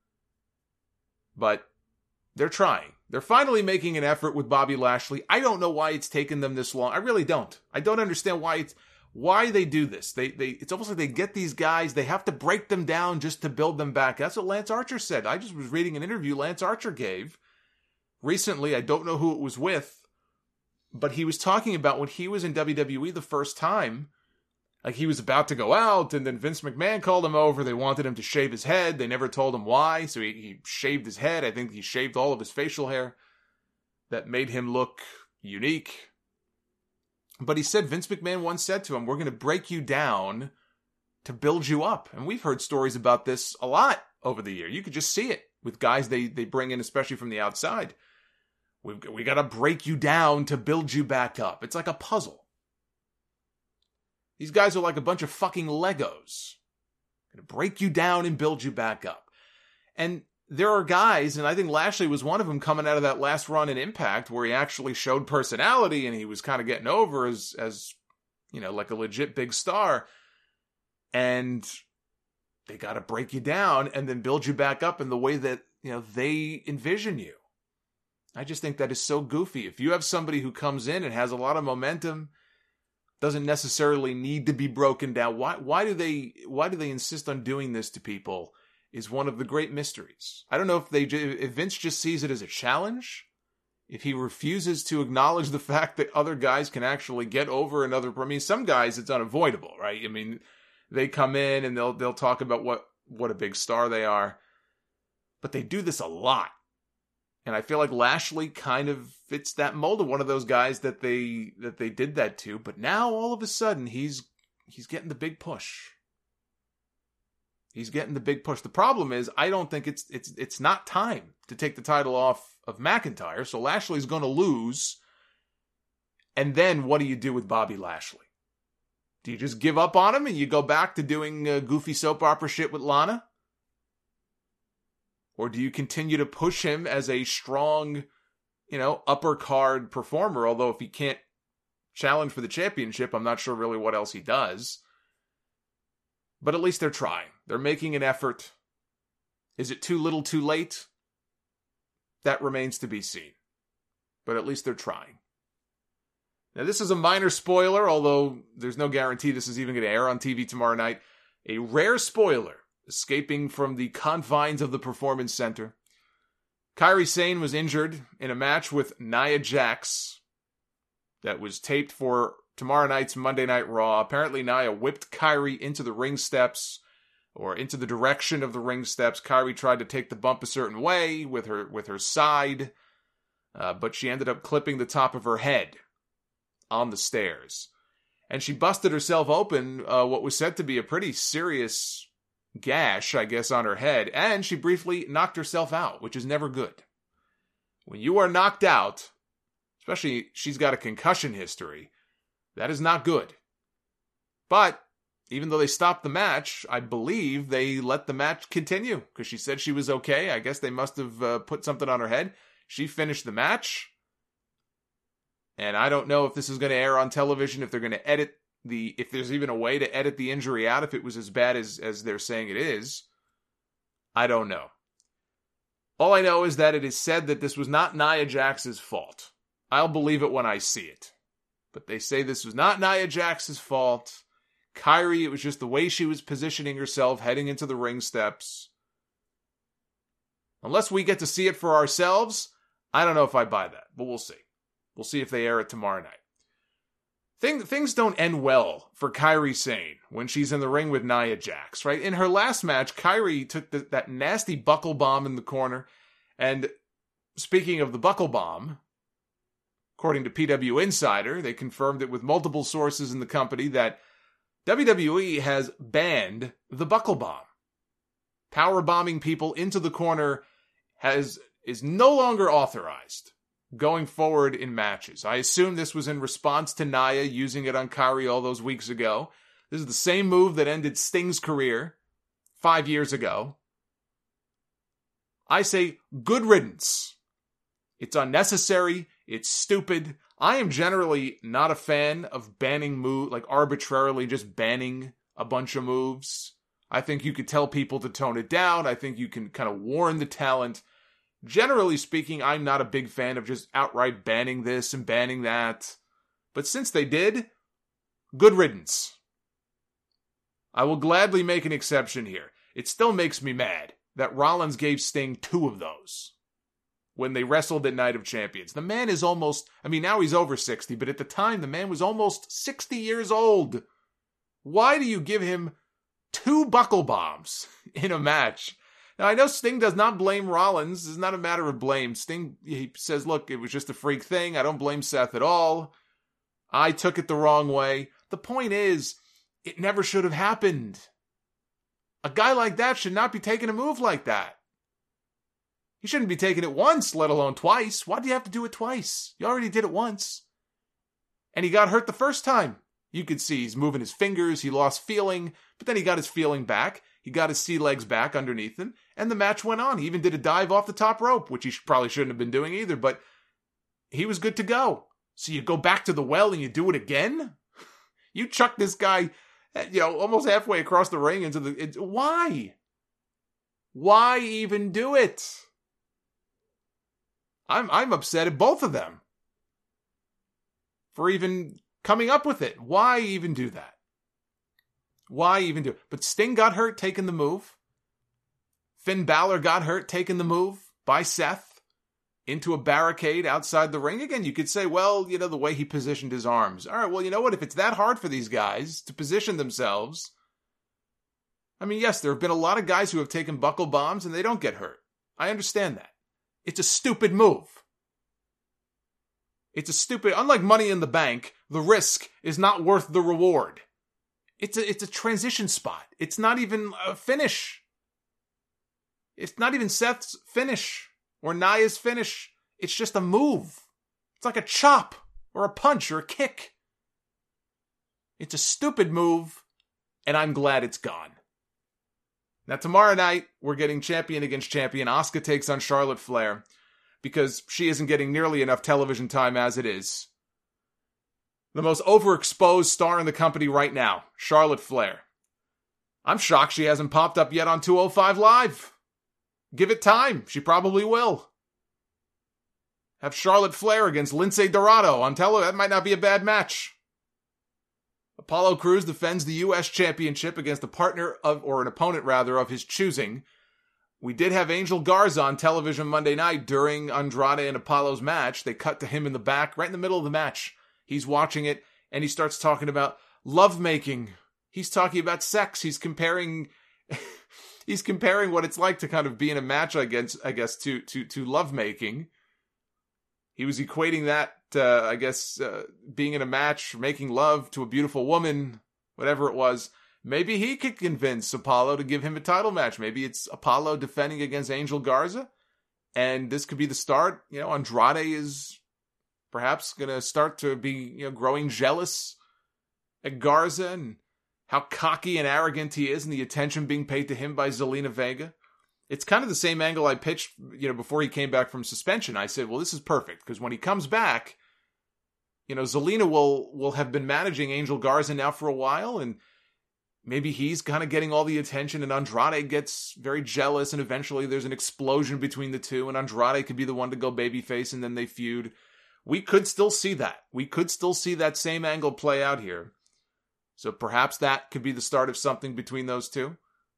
But they're trying. They're finally making an effort with Bobby Lashley. I don't know why it's taken them this long. I really don't. I don't understand why they do this. It's almost like they get these guys, they have to break them down just to build them back. That's what Lance Archer said. I just was reading an interview Lance Archer gave recently. I don't know who it was with, but he was talking about when he was in WWE the first time. Like, he was about to go out, and then Vince McMahon called him over. They wanted him to shave his head. They never told him why, so he shaved his head. I think he shaved all of his facial hair. That made him look unique. But he said, Vince McMahon once said to him, we're going to break you down to build you up. And we've heard stories about this a lot over the year. You could just see it with guys they bring in, especially from the outside. We got to break you down to build you back up. It's like a puzzle. These guys are like a bunch of fucking Legos. Gonna break you down and build you back up. And there are guys, and I think Lashley was one of them coming out of that last run in Impact where he actually showed personality and he was kind of getting over as like a legit big star. And they got to break you down and then build you back up in the way that they envision you. I just think that is so goofy. If you have somebody who comes in and has a lot of momentum, doesn't necessarily need to be broken down, why do they insist on doing this to people is one of the great mysteries. I don't know if Vince just sees it as a challenge, if he refuses to acknowledge the fact that other guys can actually get over another. I mean, some guys it's unavoidable, right? I mean, they come in and they'll talk about what a big star they are, but they do this a lot. And I feel like Lashley kind of fits that mold of one of those guys that they did that to. But now all of a sudden he's getting the big push. He's getting the big push. The problem is I don't think it's not time to take the title off of McIntyre. So Lashley's going to lose. And then what do you do with Bobby Lashley? Do you just give up on him and you go back to doing goofy soap opera shit with Lana? Or do you continue to push him as a strong, upper card performer? Although if he can't challenge for the championship, I'm not sure really what else he does. But at least they're trying. They're making an effort. Is it too little too late? That remains to be seen. But at least they're trying. Now this is a minor spoiler, although there's no guarantee this is even going to air on TV tomorrow night. A rare spoiler. Escaping from the confines of the Performance Center. Kairi Sane was injured in a match with Nia Jax that was taped for tomorrow night's Monday Night Raw. Apparently Nia whipped Kairi into the ring steps, or into the direction of the ring steps. Kairi tried to take the bump a certain way with her side, but she ended up clipping the top of her head on the stairs. And she busted herself open, what was said to be a pretty serious gash, I guess, on her head, and she briefly knocked herself out, which is never good. When you are knocked out, especially she's got a concussion history, that is not good. But even though they stopped the match, I believe they let the match continue because she said she was okay. I guess they must have put something on her head. She finished the match, and I don't know if this is going to air on television, if they're going to edit if there's even a way to edit the injury out if it was as bad as they're saying it is. I don't know. All I know is that it is said that this was not Nia Jax's fault. I'll believe it when I see it. But they say this was not Nia Jax's fault. Kairi, it was just the way she was positioning herself heading into the ring steps. Unless we get to see it for ourselves, I don't know if I buy that, but we'll see. We'll see if they air it tomorrow night. Things don't end well for Kairi Sane when she's in the ring with Nia Jax, right? In her last match, Kairi took that nasty buckle bomb in the corner. And speaking of the buckle bomb, according to PW Insider, they confirmed it with multiple sources in the company that WWE has banned the buckle bomb. Power bombing people into the corner is no longer authorized going forward in matches. I assume this was in response to Nia using it on Kairi all those weeks ago. This is the same move that ended Sting's career 5 years ago. I say good riddance. It's unnecessary. It's stupid. I am generally not a fan of banning moves, like arbitrarily just banning a bunch of moves. I think you could tell people to tone it down. I think you can kind of warn the talent. Generally speaking, I'm not a big fan of just outright banning this and banning that. But since they did, good riddance. I will gladly make an exception here. It still makes me mad that Rollins gave Sting 2 of those when they wrestled at Night of Champions. The man is almost, now he's over 60, but at the time the man was almost 60 years old. Why do you give him 2 buckle bombs in a match? Now, I know Sting does not blame Rollins. It's not a matter of blame. Sting, he says, look, it was just a freak thing. I don't blame Seth at all. I took it the wrong way. The point is, it never should have happened. A guy like that should not be taking a move like that. He shouldn't be taking it once, let alone twice. Why do you have to do it twice? You already did it once. And he got hurt the first time. You could see he's moving his fingers. He lost feeling, but then he got his feeling back. He got his sea legs back underneath him, and the match went on. He even did a dive off the top rope, which he probably shouldn't have been doing either, but he was good to go. So you go back to the well and you do it again? You chuck this guy, almost halfway across the ring into the... Why? Why even do it? I'm upset at both of them for even coming up with it. Why even do that? Why even do it? But Sting got hurt taking the move. Finn Balor got hurt taking the move by Seth into a barricade outside the ring. Again, you could say, well, you know, the way he positioned his arms. All right, well, you know what? If it's that hard for these guys to position themselves, I mean, yes, there have been a lot of guys who have taken buckle bombs and they don't get hurt. I understand that. It's a stupid move. Unlike Money in the Bank, the risk is not worth the reward. It's a transition spot. It's not even a finish. It's not even Seth's finish or Nia's finish. It's just a move. It's like a chop or a punch or a kick. It's a stupid move, and I'm glad it's gone. Now, tomorrow night, we're getting champion against champion. Asuka takes on Charlotte Flair because she isn't getting nearly enough television time as it is. The most overexposed star in the company right now, Charlotte Flair. I'm shocked she hasn't popped up yet on 205 Live. Give it time. She probably will. Have Charlotte Flair against Lince Dorado on television. That might not be a bad match. Apollo Crews defends the U.S. Championship against an opponent of his choosing. We did have Angel Garza on television Monday night during Andrade and Apollo's match. They cut to him in the back, right in the middle of the match. He's watching it, and he starts talking about lovemaking. He's talking about sex. He's comparing what it's like to kind of be in a match, I guess, to lovemaking. He was equating that, being in a match, making love to a beautiful woman, whatever it was. Maybe he could convince Apollo to give him a title match. Maybe it's Apollo defending against Angel Garza, and this could be the start. You know, Andrade is perhaps going to start to be, growing jealous at Garza and how cocky and arrogant he is and the attention being paid to him by Zelina Vega. It's kind of the same angle I pitched, before he came back from suspension. I said, well, this is perfect because when he comes back, Zelina will have been managing Angel Garza now for a while, and maybe he's kind of getting all the attention, and Andrade gets very jealous, and eventually there's an explosion between the two, and Andrade could be the one to go babyface, and then they feud. We could still see that. We could still see that same angle play out here. So perhaps that could be the start of something between those two.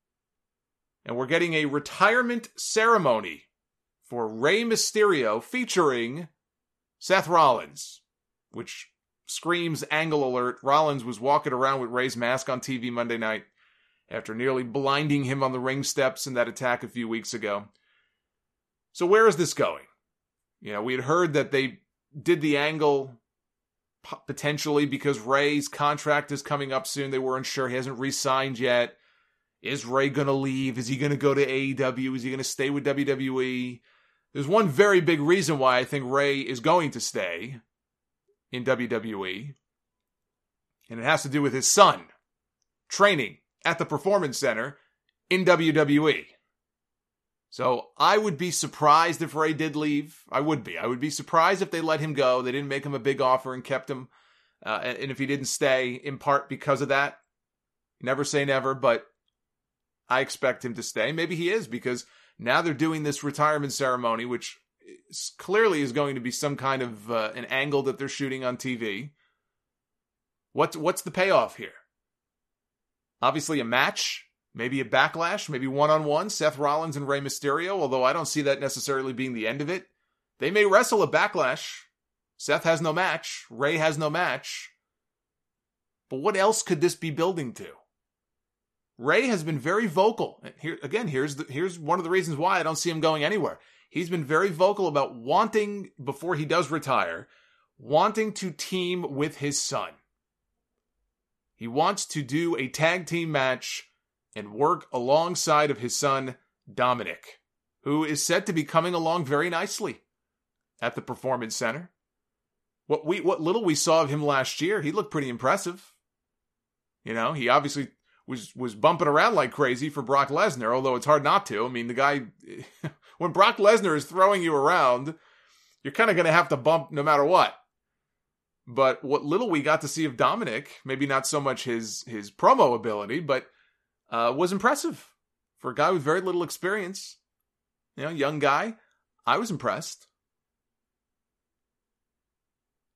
And we're getting a retirement ceremony for Rey Mysterio featuring Seth Rollins, which screams angle alert. Rollins was walking around with Rey's mask on TV Monday night after nearly blinding him on the ring steps in that attack a few weeks ago. So where is this going? We had heard that they did the angle potentially because Rey's contract is coming up soon. They weren't sure. He hasn't re-signed yet. Is Rey going to leave? Is he going to go to AEW? Is he going to stay with WWE? There's one very big reason why I think Rey is going to stay in WWE. And it has to do with his son training at the Performance Center in WWE. So I would be surprised if Rey did leave. I would be. I would be surprised if they let him go. They didn't make him a big offer and kept him. And if he didn't stay, in part because of that. Never say never, but I expect him to stay. Maybe he is, because now they're doing this retirement ceremony, which clearly is going to be some kind of an angle that they're shooting on TV. What's the payoff here? Obviously a match. Maybe a backlash, maybe one-on-one, Seth Rollins and Rey Mysterio, although I don't see that necessarily being the end of it. They may wrestle a backlash. Seth has no match. Rey has no match. But what else could this be building to? Rey has been very vocal. Here's one of the reasons why I don't see him going anywhere. He's been very vocal about wanting, before he does retire, wanting to team with his son. He wants to do a tag team match and work alongside of his son, Dominic, who is said to be coming along very nicely at the Performance Center. What little we saw of him last year, he looked pretty impressive. He obviously was bumping around like crazy for Brock Lesnar, although it's hard not to. I mean, the guy, when Brock Lesnar is throwing you around, you're kind of going to have to bump no matter what. But what little we got to see of Dominic, maybe not so much his promo ability, but was impressive for a guy with very little experience. Young guy. I was impressed.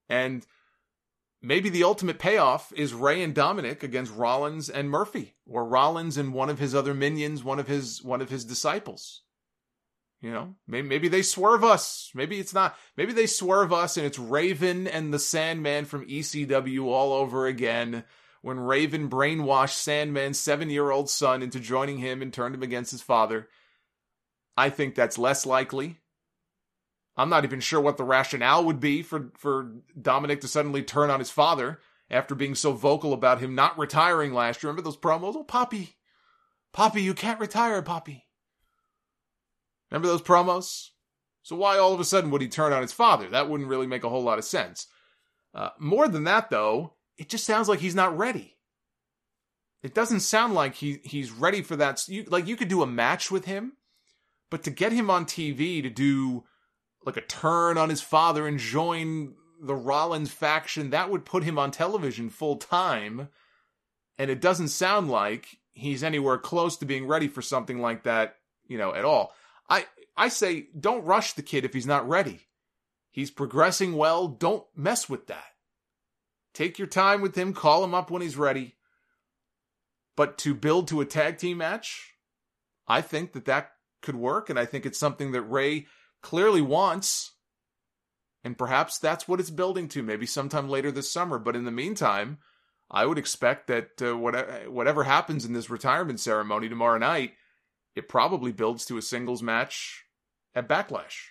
And maybe the ultimate payoff is Rey and Dominic against Rollins and Murphy, or Rollins and one of his other minions, one of his disciples. You know, maybe they swerve us. Maybe it's not. Maybe they swerve us and it's Raven and the Sandman from ECW all over again, when Raven brainwashed Sandman's 7-year-old son into joining him and turned him against his father. I think that's less likely. I'm not even sure what the rationale would be for Dominic to suddenly turn on his father after being so vocal about him not retiring last year. Remember those promos? Oh, Poppy, you can't retire, Poppy. Remember those promos? So why all of a sudden would he turn on his father? That wouldn't really make a whole lot of sense. More than that, though, it just sounds like he's not ready. It doesn't sound like he's ready for that. You could do a match with him, but to get him on TV to do like a turn on his father and join the Rollins faction, that would put him on television full time. And it doesn't sound like he's anywhere close to being ready for something like that, at all. I say don't rush the kid if he's not ready. He's progressing well. Don't mess with that. Take your time with him. Call him up when he's ready. But to build to a tag team match, I think that could work. And I think it's something that Rey clearly wants. And perhaps that's what it's building to, maybe sometime later this summer. But in the meantime, I would expect that whatever happens in this retirement ceremony tomorrow night, it probably builds to a singles match at Backlash.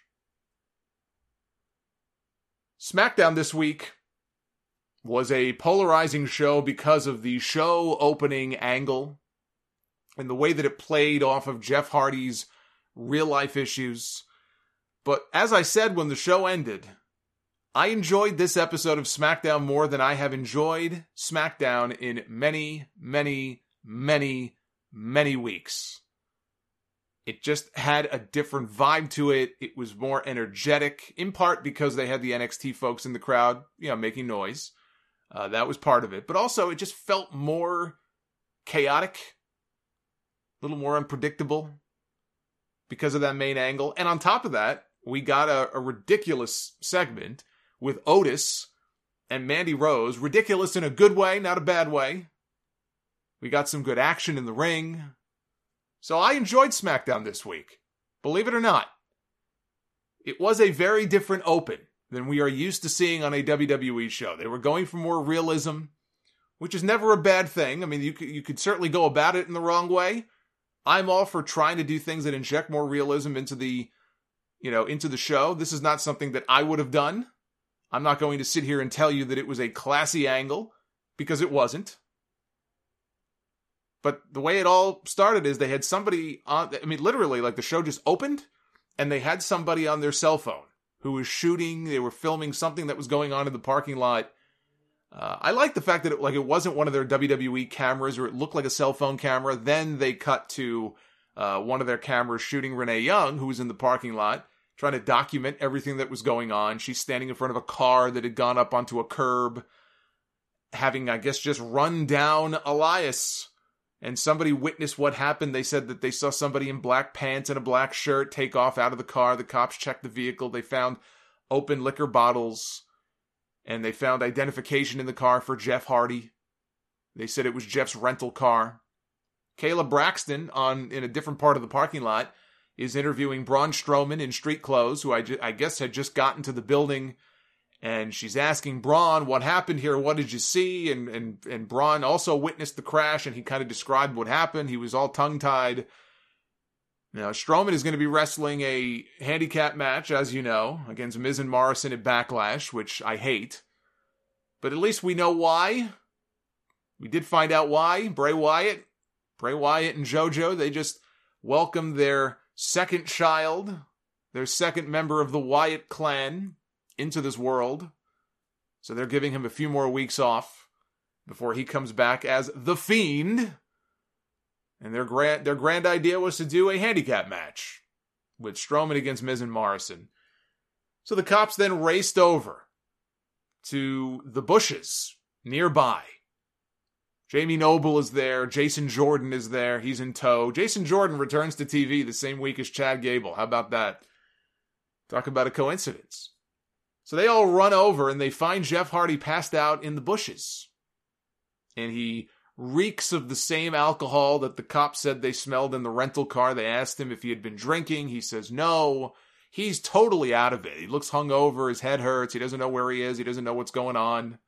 SmackDown this week was a polarizing show because of the show opening angle and the way that it played off of Jeff Hardy's real-life issues. But as I said when the show ended, I enjoyed this episode of SmackDown more than I have enjoyed SmackDown in many, many, many, many weeks. It just had a different vibe to it. It was more energetic, in part because they had the NXT folks in the crowd, making noise. That was part of it. But also, it just felt more chaotic, a little more unpredictable because of that main angle. And on top of that, we got a ridiculous segment with Otis and Mandy Rose. Ridiculous in a good way, not a bad way. We got some good action in the ring. So I enjoyed SmackDown this week. Believe it or not. It was a very different open than we are used to seeing on a WWE show. They were going for more realism, which is never a bad thing. I mean, you could certainly go about it in the wrong way. I'm all for trying to do things that inject more realism into the show. This is not something that I would have done. I'm not going to sit here and tell you that it was a classy angle, because it wasn't. But the way it all started is they had somebody on, literally, like the show just opened and they had somebody on their cell phone who was shooting. They were filming something that was going on in the parking lot. I like the fact that it wasn't one of their WWE cameras, or it looked like a cell phone camera. Then they cut to one of their cameras shooting Renee Young, who was in the parking lot, trying to document everything that was going on. She's standing in front of a car that had gone up onto a curb, having, I guess, just run down Elias. And somebody witnessed what happened. They said that they saw somebody in black pants and a black shirt take off out of the car. The cops checked the vehicle. They found open liquor bottles. And they found identification in the car for Jeff Hardy. They said it was Jeff's rental car. Kayla Braxton, in a different part of the parking lot, is interviewing Braun Strowman in street clothes, who I guess had just gotten to the building. And she's asking Braun, what happened here? What did you see? And Braun also witnessed the crash, and he kind of described what happened. He was all tongue-tied. Now, Strowman is going to be wrestling a handicap match, as you know, against Miz and Morrison at Backlash, which I hate. But at least we know why. We did find out why. Bray Wyatt and JoJo, they just welcomed their second child, their second member of the Wyatt clan, into this world. So they're giving him a few more weeks off before he comes back as The Fiend. And their grand idea was to do a handicap match with Strowman against Miz and Morrison. So the cops then raced over to the bushes nearby. Jamie Noble is there. Jason Jordan is there. He's in tow. Jason Jordan returns to TV the same week as Chad Gable. How about that? Talk about a coincidence. So they all run over and they find Jeff Hardy passed out in the bushes. And he reeks of the same alcohol that the cops said they smelled in the rental car. They asked him if he had been drinking. He says no. He's totally out of it. He looks hungover. His head hurts. He doesn't know where he is. He doesn't know what's going on.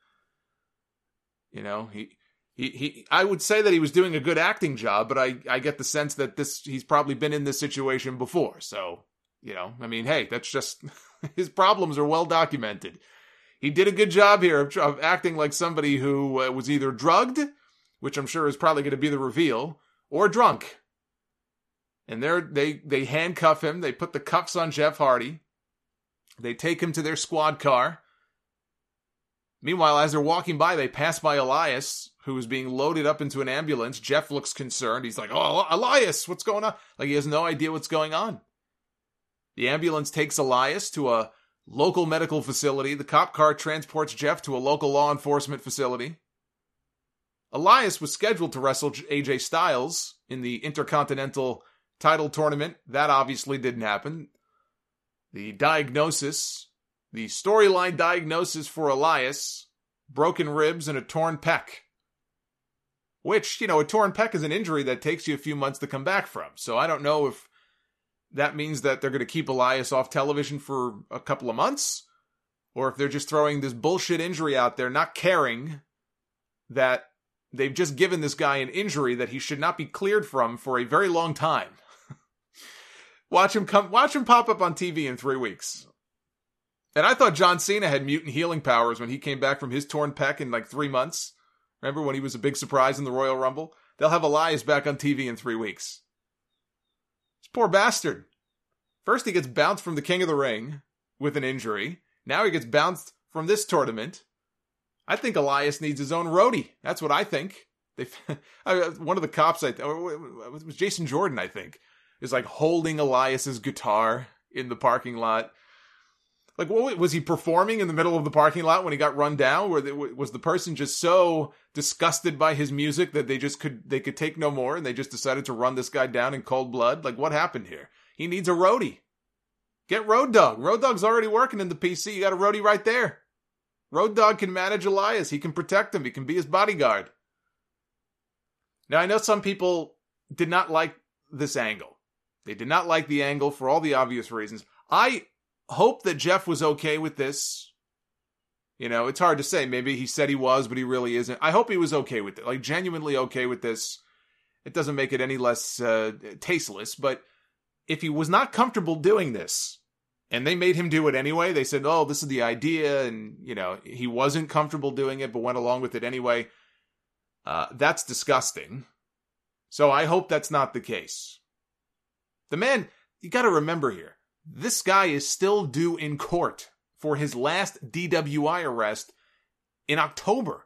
You know, I would say that he was doing a good acting job, but I get the sense that he's probably been in this situation before. So, you know, I mean, hey, that's just, his problems are well documented. He did a good job here of acting like somebody who was either drugged, which I'm sure is probably going to be the reveal, or drunk. And they handcuff him. They put the cuffs on Jeff Hardy. They take him to their squad car. Meanwhile, as they're walking by, they pass by Elias, who is being loaded up into an ambulance. Jeff looks concerned. He's like, "Oh, Elias, what's going on?" Like he has no idea what's going on. The ambulance takes Elias to a local medical facility. The cop car transports Jeff to a local law enforcement facility. Elias was scheduled to wrestle AJ Styles in the Intercontinental title tournament. That obviously didn't happen. The storyline diagnosis for Elias, broken ribs and a torn pec. Which, you know, a torn pec is an injury that takes you a few months to come back from. So I don't know if that means that they're going to keep Elias off television for a couple of months, or if they're just throwing this bullshit injury out there, not caring that they've just given this guy an injury that he should not be cleared from for a very long time. Watch him pop up on TV in 3 weeks. And I thought John Cena had mutant healing powers when he came back from his torn pec in like 3 months. Remember when he was a big surprise in the Royal Rumble? They'll have Elias back on TV in 3 weeks. This poor bastard. First he gets bounced from the King of the Ring with an injury. Now he gets bounced from this tournament. I think Elias needs his own roadie. That's what I think. One of the cops, it was Jason Jordan, I think, is like holding Elias's guitar in the parking lot. Like, what was he performing in the middle of the parking lot when he got run down? Was the person just so disgusted by his music that they could take no more and they just decided to run this guy down in cold blood? Like, what happened here? He needs a roadie. Get Road Dogg. Road Dogg's already working in the PC. You got a roadie right there. Road Dogg can manage Elias. He can protect him. He can be his bodyguard. Now, I know some people did not like this angle. They did not like the angle for all the obvious reasons. I hope that Jeff was okay with this. You know, it's hard to say. Maybe he said he was, but he really isn't. I hope he was okay with it. Like, genuinely okay with this. It doesn't make it any less tasteless, but if he was not comfortable doing this, and they made him do it anyway, they said, oh, this is the idea, and, you know, he wasn't comfortable doing it, but went along with it anyway, that's disgusting. So I hope that's not the case. The man, you gotta remember here, this guy is still due in court for his last DWI arrest in October.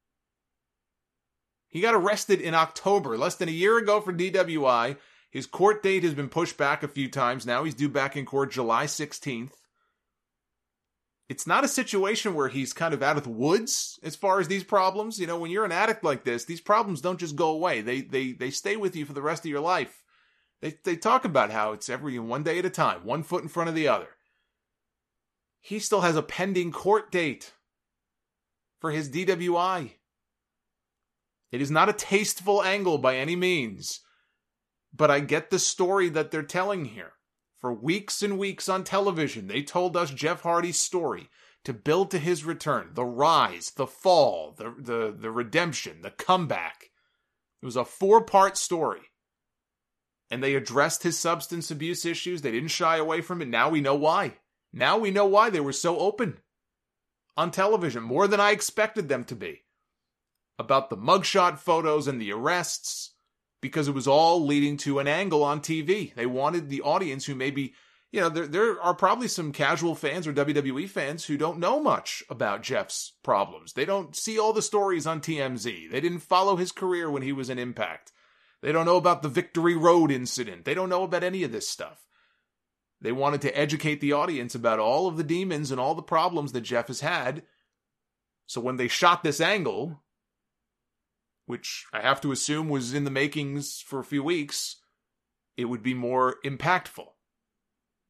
He got arrested in October, less than a year ago for DWI. His court date has been pushed back a few times. Now he's due back in court July 16th. It's not a situation where he's kind of out of the woods as far as these problems. You know, when you're an addict like this, these problems don't just go away. They stay with you for the rest of your life. They talk about how it's every one day at a time, one foot in front of the other. He still has a pending court date for his DWI. It is not a tasteful angle by any means, but I get the story that they're telling here. For weeks and weeks on television, they told us Jeff Hardy's story to build to his return, the rise, the fall, the redemption, the comeback. It was a 4-part story. And they addressed his substance abuse issues. They didn't shy away from it. Now we know why. Now we know why they were so open on television, more than I expected them to be, about the mugshot photos and the arrests, because it was all leading to an angle on TV. They wanted the audience who maybe, you know, there are probably some casual fans or WWE fans who don't know much about Jeff's problems. They don't see all the stories on TMZ. They didn't follow his career when he was in Impact. They don't know about the Victory Road incident. They don't know about any of this stuff. They wanted to educate the audience about all of the demons and all the problems that Jeff has had. So when they shot this angle, which I have to assume was in the makings for a few weeks, it would be more impactful.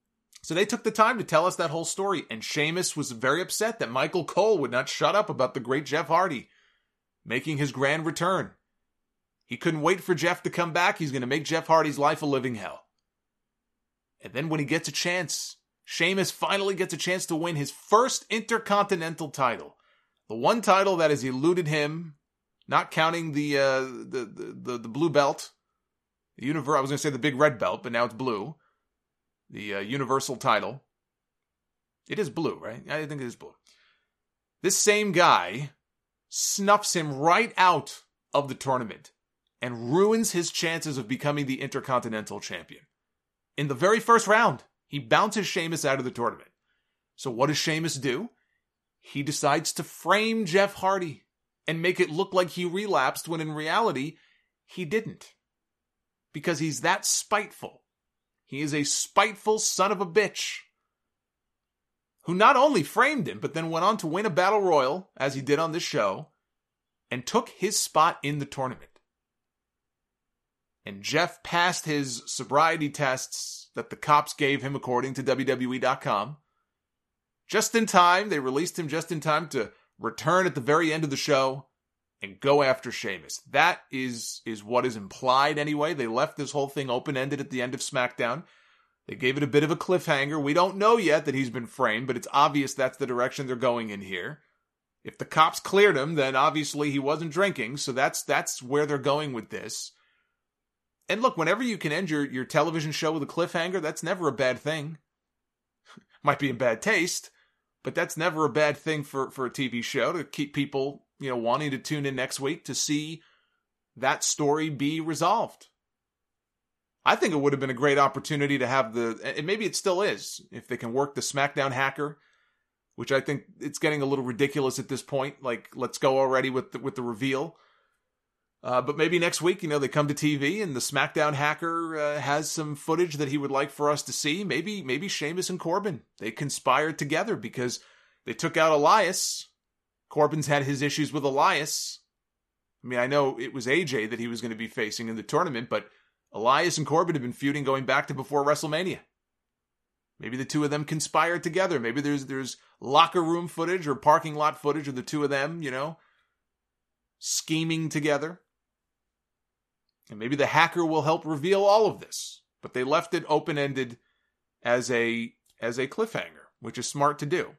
So they took the time to tell us that whole story, and Sheamus was very upset that Michael Cole would not shut up about the great Jeff Hardy making his grand return. He couldn't wait for Jeff to come back. He's going to make Jeff Hardy's life a living hell. And then when he gets a chance, Sheamus finally gets a chance to win his first Intercontinental title. The one title that has eluded him, not counting the blue belt. I was going to say the big red belt, but now it's blue. The Universal title. It is blue, right? I think it is blue. This same guy snuffs him right out of the tournament and ruins his chances of becoming the Intercontinental Champion. In the very first round, he bounces Sheamus out of the tournament. So what does Sheamus do? He decides to frame Jeff Hardy and make it look like he relapsed when in reality, he didn't. Because he's that spiteful. He is a spiteful son of a bitch who not only framed him, but then went on to win a battle royal, as he did on this show, and took his spot in the tournament. And Jeff passed his sobriety tests that the cops gave him according to WWE.com. Just in time, they released him just in time to return at the very end of the show and go after Sheamus. That is what is implied anyway. They left this whole thing open-ended at the end of SmackDown. They gave it a bit of a cliffhanger. We don't know yet that he's been framed, but it's obvious that's the direction they're going in here. If the cops cleared him, then obviously he wasn't drinking, so that's where they're going with this. And look, whenever you can end your television show with a cliffhanger, that's never a bad thing. Might be in bad taste, but that's never a bad thing for a TV show to keep people, wanting to tune in next week to see that story be resolved. I think it would have been a great opportunity to have and maybe it still is, if they can work the SmackDown hacker, which I think it's getting a little ridiculous at this point. Like, let's go already with the reveal. But maybe next week, they come to TV and the SmackDown hacker has some footage that he would like for us to see. Maybe Sheamus and Corbin, they conspired together because they took out Elias. Corbin's had his issues with Elias. I mean, I know it was AJ that he was going to be facing in the tournament, but Elias and Corbin have been feuding going back to before WrestleMania. Maybe the two of them conspired together. Maybe there's locker room footage or parking lot footage of the two of them, scheming together. And maybe the hacker will help reveal all of this. But they left it open-ended as a cliffhanger, which is smart to do.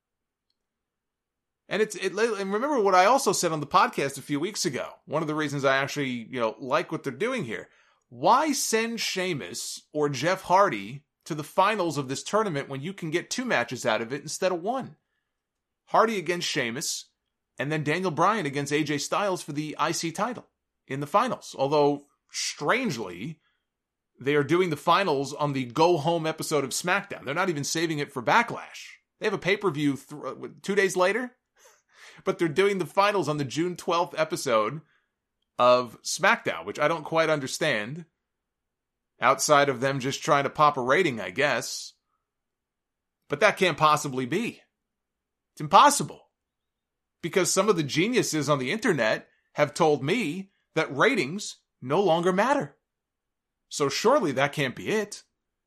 And and remember what I also said on the podcast a few weeks ago. One of the reasons I actually, like what they're doing here. Why send Sheamus or Jeff Hardy to the finals of this tournament when you can get 2 matches out of it instead of 1? Hardy against Sheamus, and then Daniel Bryan against AJ Styles for the IC title in the finals. Although, strangely, they are doing the finals on the go-home episode of SmackDown. They're not even saving it for Backlash. They have a pay-per-view 2 days later, but they're doing the finals on the June 12th episode of SmackDown, which I don't quite understand. Outside of them just trying to pop a rating, I guess. But that can't possibly be. It's impossible. Because some of the geniuses on the internet have told me that ratings no longer matter. So surely that can't be it.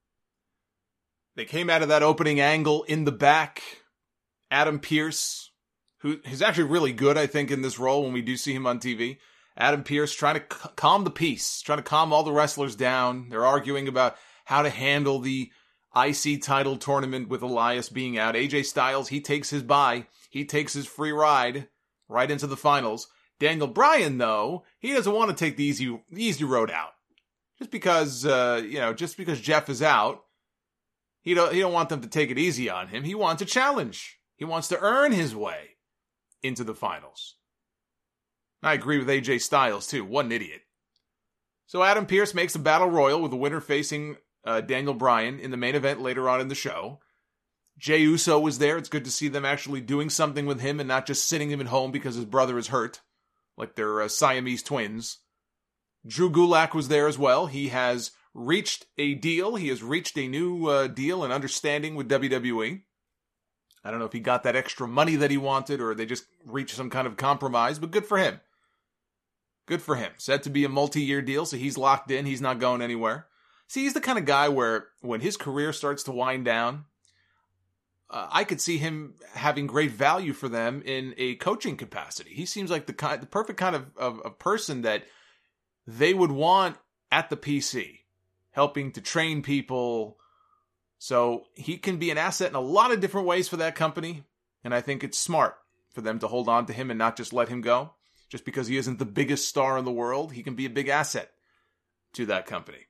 They came out of that opening angle in the back. Adam Pearce, who is actually really good, I think, in this role when we do see him on TV. Adam Pearce trying to calm the peace, trying to calm all the wrestlers down. They're arguing about how to handle the IC title tournament with Elias being out. AJ Styles, he takes his bye. He takes his free ride right into the finals. Daniel Bryan, though, he doesn't want to take the easy road out. Just because, Jeff is out, he don't want them to take it easy on him. He wants a challenge. He wants to earn his way into the finals. I agree with AJ Styles, too. What an idiot. So Adam Pearce makes a battle royal with the winner facing Daniel Bryan in the main event later on in the show. Jey Uso was there. It's good to see them actually doing something with him and not just sitting him at home because his brother is hurt, like they're Siamese twins. Drew Gulak was there as well. He has reached a deal. He has reached a new deal and understanding with WWE. I don't know if he got that extra money that he wanted or they just reached some kind of compromise, but good for him. Good for him. Said to be a multi-year deal, so he's locked in. He's not going anywhere. See, he's the kind of guy where when his career starts to wind down, I could see him having great value for them in a coaching capacity. He seems like the perfect kind of person that they would want at the PC, helping to train people. So he can be an asset in a lot of different ways for that company. And I think it's smart for them to hold on to him and not just let him go. Just because he isn't the biggest star in the world, he can be a big asset to that company.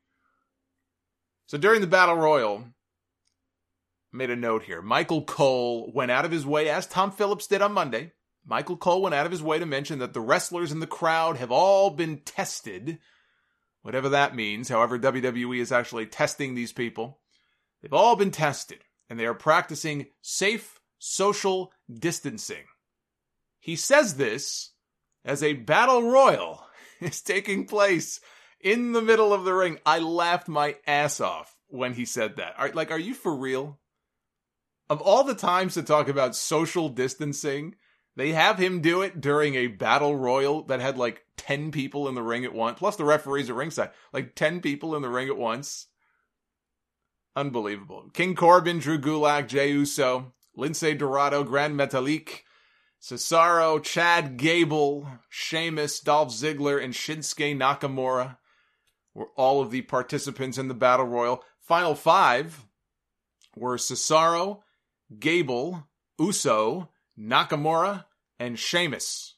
So during the Battle Royal, made a note here. Michael Cole went out of his way, as Tom Phillips did on Monday. Michael Cole went out of his way to mention that the wrestlers in the crowd have all been tested. Whatever that means. However, WWE is actually testing these people. They've all been tested, and they are practicing safe social distancing. He says this as a Battle Royal is taking place in the middle of the ring. I laughed my ass off when he said that. Are you for real? Of all the times to talk about social distancing, they have him do it during a Battle Royal that had 10 people in the ring at once, plus the referees at ringside. 10 people in the ring at once. Unbelievable. King Corbin, Drew Gulak, Jey Uso, Lince Dorado, Grand Metalik, Cesaro, Chad Gable, Sheamus, Dolph Ziggler, and Shinsuke Nakamura were all of the participants in the Battle Royal. Final 5 were Cesaro, Gable, Uso, Nakamura, and Sheamus.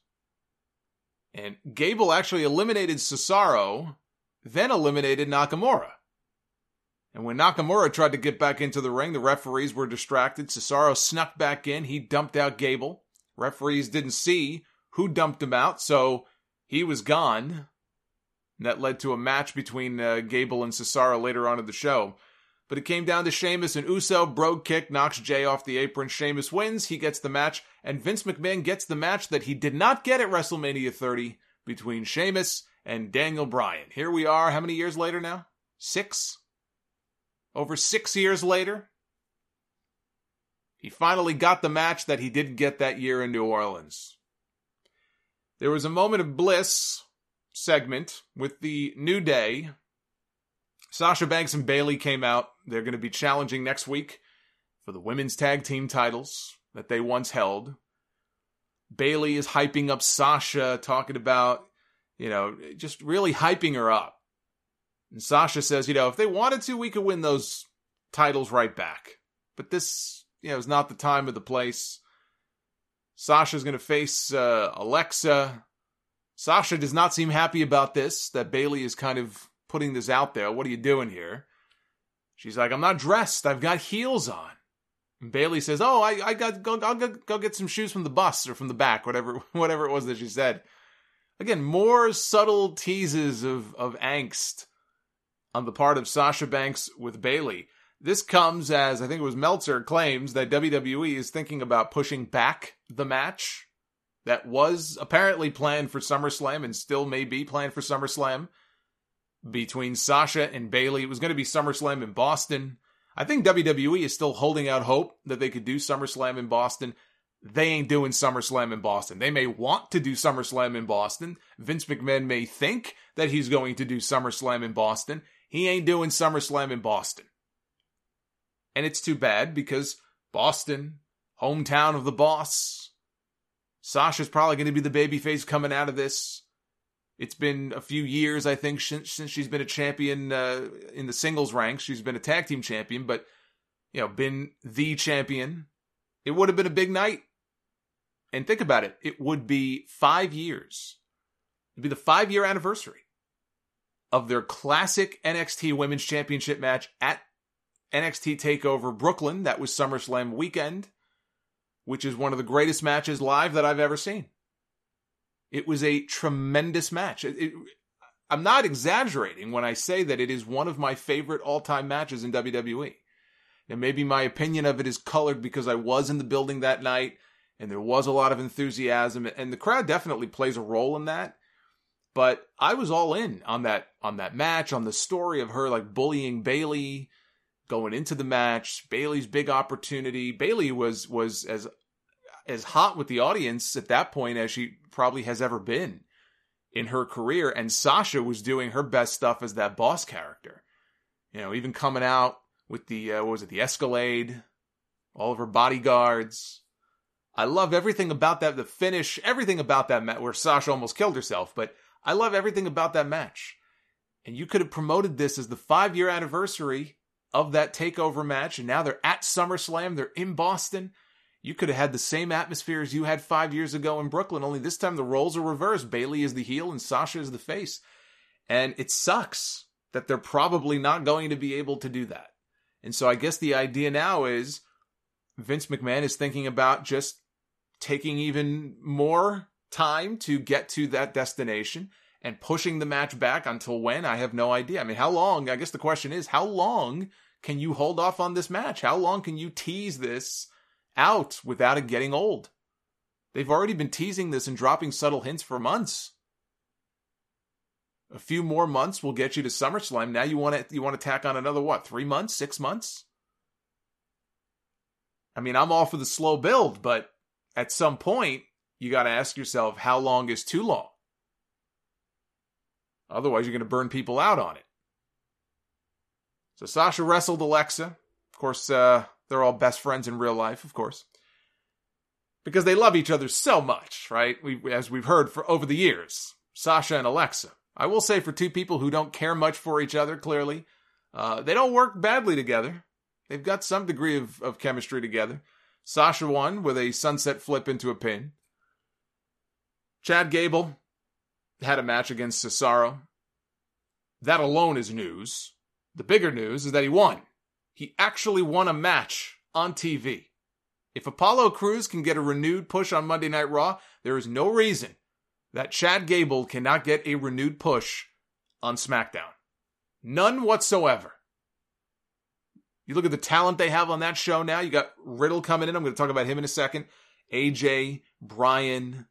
And Gable actually eliminated Cesaro, then eliminated Nakamura. And when Nakamura tried to get back into the ring, the referees were distracted. Cesaro snuck back in. He dumped out Gable. Referees didn't see who dumped him out, so he was gone. And that led to a match between Gable and Cesaro later on in the show. But it came down to Sheamus and Uso. Brogue kick knocks Jey off the apron. Sheamus wins. He gets the match. And Vince McMahon gets the match that he did not get at WrestleMania 30 between Sheamus and Daniel Bryan. Here we are. How many years later now? 6? Over 6 years later. He finally got the match that he didn't get that year in New Orleans. There was a moment of bliss segment with the New Day. Sasha Banks and Bayley came out. They're going to be challenging next week for the women's tag team titles that they once held. Bayley is hyping up Sasha, talking about, just really hyping her up. And Sasha says, if they wanted to, we could win those titles right back. But this, is not the time or the place. Sasha's going to face Alexa. Sasha does not seem happy about this, that Bayley is kind of putting this out there. What are you doing here? She's like, I'm not dressed. I've got heels on. And Bayley says, oh, I'll go get some shoes from the bus or from the back, whatever it was that she said. Again, more subtle teases of angst on the part of Sasha Banks with Bayley. This comes as, I think it was Meltzer claims that WWE is thinking about pushing back the match that was apparently planned for SummerSlam and still may be planned for SummerSlam between Sasha and Bayley. It was going to be SummerSlam in Boston. I think WWE is still holding out hope that they could do SummerSlam in Boston. They ain't doing SummerSlam in Boston. They may want to do SummerSlam in Boston. Vince McMahon may think that he's going to do SummerSlam in Boston. He ain't doing SummerSlam in Boston. And it's too bad because Boston, hometown of the boss. Sasha's probably going to be the babyface coming out of this. It's been a few years, I think, since she's been a champion in the singles ranks. She's been a tag team champion, but, been the champion. It would have been a big night. And think about it. It would be 5 years. It'd be the 5-year anniversary of their classic NXT Women's Championship match at NXT TakeOver Brooklyn. That was SummerSlam weekend, which is one of the greatest matches live that I've ever seen. It was a tremendous match. I'm not exaggerating when I say that it is one of my favorite all-time matches in WWE. And maybe my opinion of it is colored because I was in the building that night and there was a lot of enthusiasm, and the crowd definitely plays a role in that. But I was all in on that match, on the story of her bullying Bayley going into the match, Bayley's big opportunity. Bayley was as hot with the audience at that point as she probably has ever been in her career, and Sasha was doing her best stuff as that boss character. Even coming out with the Escalade, all of her bodyguards. I love everything about that, the finish, everything about that match, where Sasha almost killed herself, but I love everything about that match. And you could have promoted this as the 5-year anniversary of that TakeOver match, and now they're at SummerSlam, they're in Boston. You could have had the same atmosphere as you had 5 years ago in Brooklyn, only this time the roles are reversed. Bayley is the heel and Sasha is the face. And it sucks that they're probably not going to be able to do that. And so I guess the idea now is Vince McMahon is thinking about just taking even more time to get to that destination and pushing the match back until when? I have no idea. I mean, how long? I guess the question is, how long can you hold off on this match? How long can you tease this out without it getting old? They've already been teasing this and dropping subtle hints for months. A few more months will get you to SummerSlam. Now you want to tack on another, 3 months, 6 months? I mean, I'm all for the slow build, but at some point, you got to ask yourself, how long is too long? Otherwise, you're going to burn people out on it. So Sasha wrestled Alexa. Of course, they're all best friends in real life, of course. Because they love each other so much, right? As we've heard for over the years. Sasha and Alexa. I will say for two people who don't care much for each other, clearly, they don't work badly together. They've got some degree of chemistry together. Sasha won with a sunset flip into a pin. Chad Gable had a match against Cesaro. That alone is news. The bigger news is that he won. He actually won a match on TV. If Apollo Crews can get a renewed push on Monday Night Raw, there is no reason that Chad Gable cannot get a renewed push on SmackDown. None whatsoever. You look at the talent they have on that show now. You got Riddle coming in. I'm going to talk about him in a second. AJ, Bryan.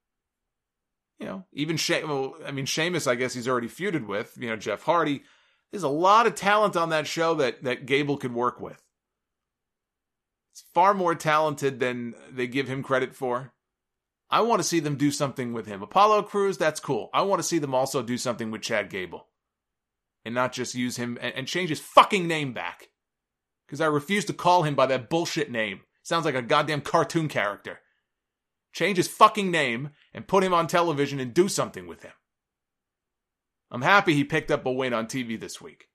Even Sheamus, I guess he's already feuded with. Jeff Hardy. There's a lot of talent on that show that Gable could work with. It's far more talented than they give him credit for. I want to see them do something with him. Apollo Crews, that's cool. I want to see them also do something with Chad Gable. And not just use him and change his fucking name back. Because I refuse to call him by that bullshit name. Sounds like a goddamn cartoon character. Change his fucking name and put him on television and do something with him. I'm happy he picked up a win on TV this week.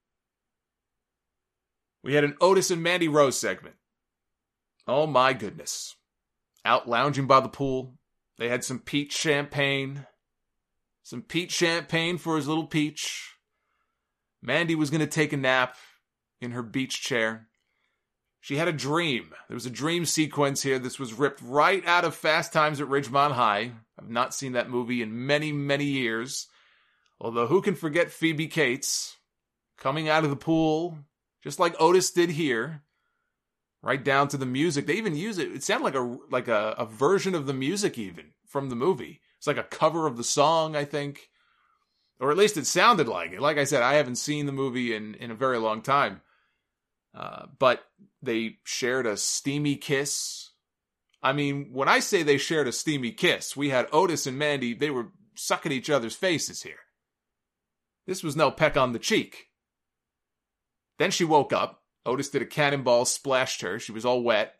We had an Otis and Mandy Rose segment. Oh my goodness. Out lounging by the pool. They had some peach champagne. Some peach champagne for his little peach. Mandy was going to take a nap in her beach chair. She had a dream. There was a dream sequence here. This was ripped right out of Fast Times at Ridgemont High. I've not seen that movie in many, many years. Although who can forget Phoebe Cates coming out of the pool, just like Otis did here, right down to the music. They even use it. It sounded like a version of the music even from the movie. It's like a cover of the song, I think. Or at least it sounded like it. Like I said, I haven't seen the movie in a very long time. But they shared a steamy kiss. I mean, when I say they shared a steamy kiss, we had Otis and Mandy, they were sucking each other's faces here. This was no peck on the cheek. Then she woke up. Otis did a cannonball, splashed her. She was all wet.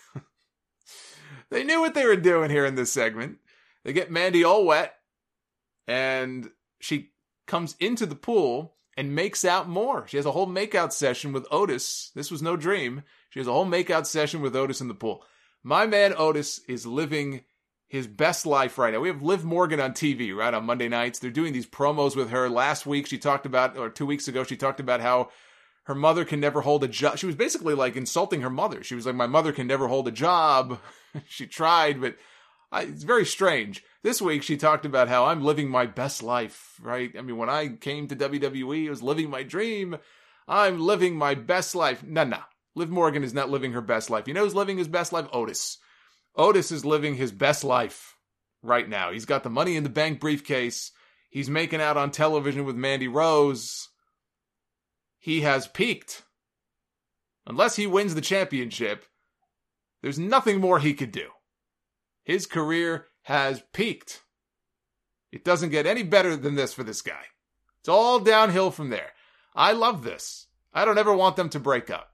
They knew what they were doing here in this segment. They get Mandy all wet, and she comes into the pool and makes out more. She has a whole makeout session with Otis. This was no dream. She has a whole makeout session with Otis in the pool. My man Otis is living his best life right now. We have Liv Morgan on TV, right, on Monday nights. They're doing these promos with her. Last week, she talked about, or 2 weeks ago, she talked about how her mother can never hold a job. She was basically like insulting her mother. She was like, my mother can never hold a job. She tried, but it's very strange. This week, she talked about how I'm living my best life, right? I mean, when I came to WWE, I was living my dream. I'm living my best life. No. Liv Morgan is not living her best life. You know who's living his best life? Otis. Otis is living his best life right now. He's got the Money in the Bank briefcase. He's making out on television with Mandy Rose. He has peaked. Unless he wins the championship, there's nothing more he could do. His career has peaked. It doesn't get any better than this for this guy. It's all downhill from there. I love this. I don't ever want them to break up.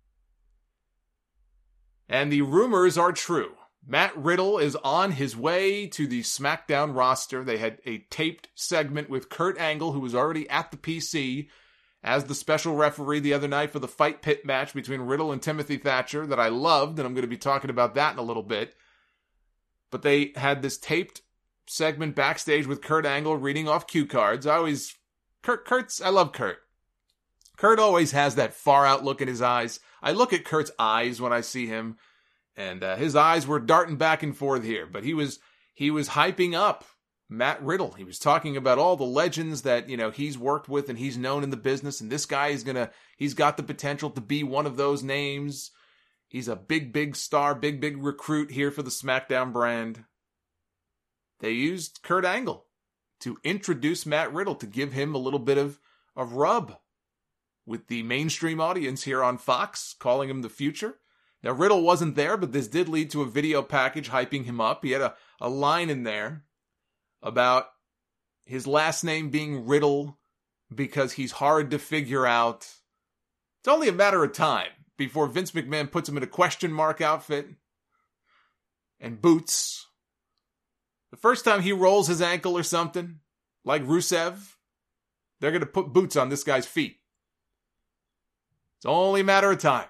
And the rumors are true. Matt Riddle is on his way to the SmackDown roster. They had a taped segment with Kurt Angle, who was already at the PC as the special referee the other night for the Fight Pit match between Riddle and Timothy Thatcher that I loved, and I'm going to be talking about that in a little bit. But they had this taped segment backstage with Kurt Angle reading off cue cards. I love Kurt. Kurt always has that far out look in his eyes. I look at Kurt's eyes when I see him, and his eyes were darting back and forth here. But he was hyping up Matt Riddle. He was talking about all the legends that, he's worked with and he's known in the business, and this guy he's got the potential to be one of those names. He's a big star, big recruit here for the SmackDown brand. They used Kurt Angle to introduce Matt Riddle, to give him a little bit of rub with the mainstream audience here on Fox, calling him the future. Now, Riddle wasn't there, but this did lead to a video package hyping him up. He had a line in there about his last name being Riddle because he's hard to figure out. It's only a matter of time before Vince McMahon puts him in a question mark outfit and boots. The first time he rolls his ankle or something, like Rusev, they're going to put boots on this guy's feet. It's only a matter of time.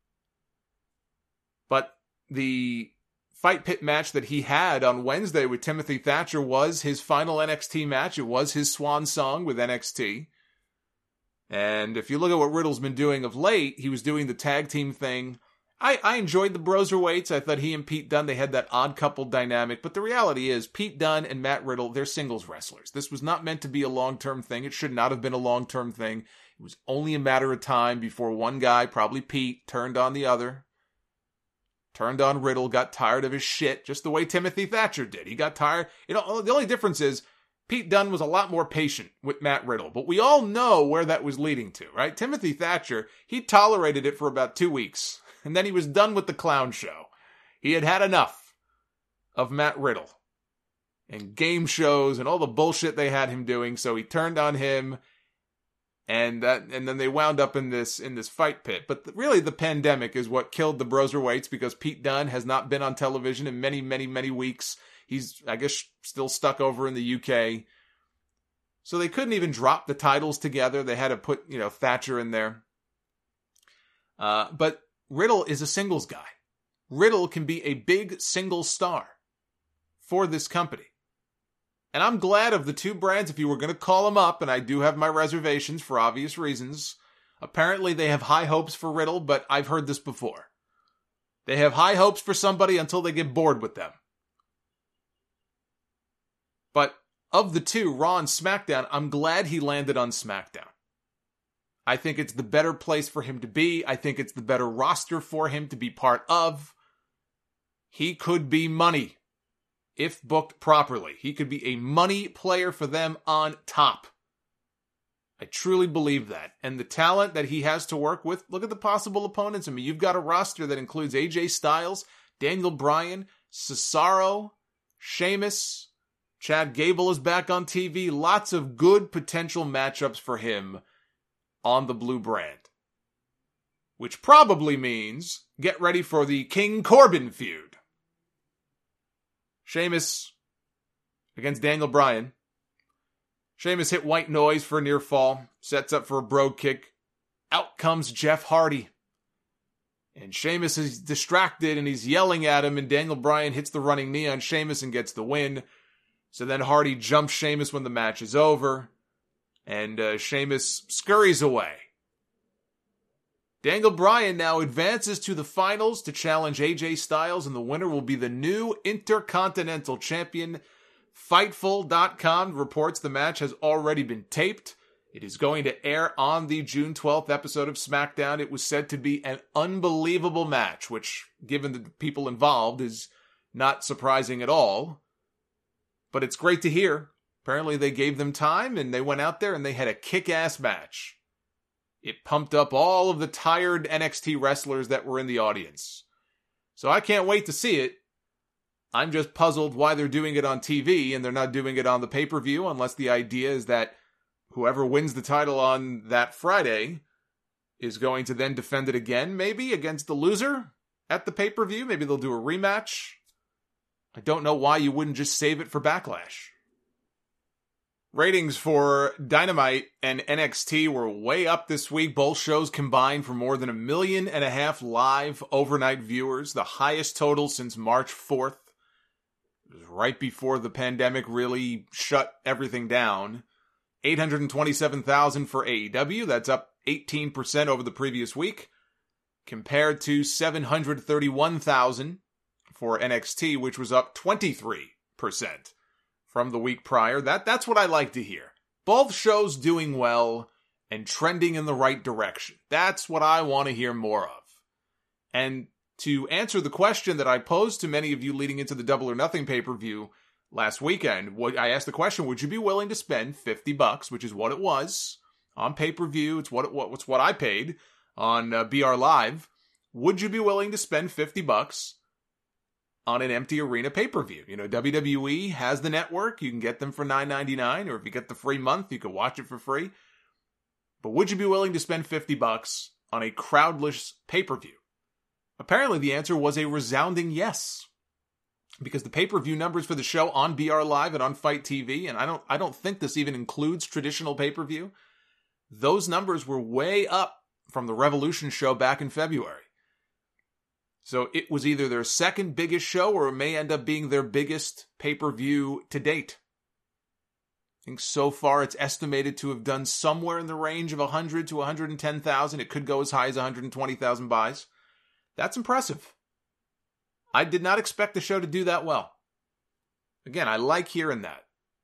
But the Fight Pit match that he had on Wednesday with Timothy Thatcher was his final NXT match. It was his swan song with NXT. And if you look at what Riddle's been doing of late, he was doing the tag team thing. I enjoyed the Broserweights. I thought he and Pete Dunne, they had that odd couple dynamic. But the reality is, Pete Dunne and Matt Riddle, they're singles wrestlers. This was not meant to be a long-term thing. It should not have been a long-term thing. It was only a matter of time before one guy, probably Pete, turned on the other. Turned on Riddle, got tired of his shit, just the way Timothy Thatcher did. He got tired. The only difference is Pete Dunne was a lot more patient with Matt Riddle. But we all know where that was leading to, right? Timothy Thatcher, he tolerated it for about 2 weeks. And then he was done with the clown show. He had had enough of Matt Riddle and game shows and all the bullshit they had him doing. So he turned on him, and then they wound up in this Fight Pit. But really, the pandemic is what killed the Broserweights, because Pete Dunne has not been on television in many weeks. He's, I guess, still stuck over in the UK. So they couldn't even drop the titles together. They had to put, Thatcher in there. But Riddle is a singles guy. Riddle can be a big single star for this company. And I'm glad of the two brands, if you were going to call them up, and I do have my reservations for obvious reasons. Apparently they have high hopes for Riddle, but I've heard this before. They have high hopes for somebody until they get bored with them. But of the two, Raw and SmackDown, I'm glad he landed on SmackDown. I think it's the better place for him to be. I think it's the better roster for him to be part of. He could be money if booked properly. He could be a money player for them on top. I truly believe that. And the talent that he has to work with, look at the possible opponents. I mean, you've got a roster that includes AJ Styles, Daniel Bryan, Cesaro, Sheamus, Chad Gable is back on TV. Lots of good potential matchups for him on the blue brand. Which probably means get ready for the King Corbin feud. Sheamus against Daniel Bryan. Sheamus hit white noise for a near fall. Sets up for a brogue kick. Out comes Jeff Hardy. And Sheamus is distracted and he's yelling at him, and Daniel Bryan hits the running knee on Sheamus and gets the win. So then Hardy jumps Sheamus when the match is over. And Sheamus scurries away. Daniel Bryan now advances to the finals to challenge AJ Styles, and the winner will be the new Intercontinental Champion. Fightful.com reports the match has already been taped. It is going to air on the June 12th episode of SmackDown. It was said to be an unbelievable match, which, given the people involved, is not surprising at all. But it's great to hear. Apparently they gave them time, and they went out there and they had a kick-ass match. It pumped up all of the tired NXT wrestlers that were in the audience. So I can't wait to see it. I'm just puzzled why they're doing it on TV and they're not doing it on the pay-per-view, unless the idea is that whoever wins the title on that Friday is going to then defend it again, maybe, against the loser at the pay-per-view. Maybe they'll do a rematch. I don't know why you wouldn't just save it for Backlash. Ratings for Dynamite and NXT were way up this week. Both shows combined for more than 1.5 million live overnight viewers, the highest total since March 4th. It was right before the pandemic really shut everything down. 827,000 for AEW, that's up 18% over the previous week, compared to 731,000 for NXT, which was up 23% from the week prior. That's what I like to hear. Both shows doing well and trending in the right direction. That's what I want to hear more of. And to answer the question that I posed to many of you leading into the Double or Nothing pay-per-view last weekend, I asked the question, would you be willing to spend $50, which is what it was, on pay-per-view? It's what I paid on BR Live. Would you be willing to spend $50 on an empty arena pay-per-view? You know, WWE has the network. You can get them for $9.99, or if you get the free month, you can watch it for free. But would you be willing to spend $50 on a crowdless pay-per-view? Apparently, the answer was a resounding yes, because the pay-per-view numbers for the show on BR Live and on Fight TV, and I don't think this even includes traditional pay-per-view, those numbers were way up from the Revolution show back in February. So it was either their second biggest show, or it may end up being their biggest pay-per-view to date. I think so far it's estimated to have done somewhere in the range of 100 to 110,000. It could go as high as 120,000 buys. That's impressive. I did not expect the show to do that well. Again, I like hearing that.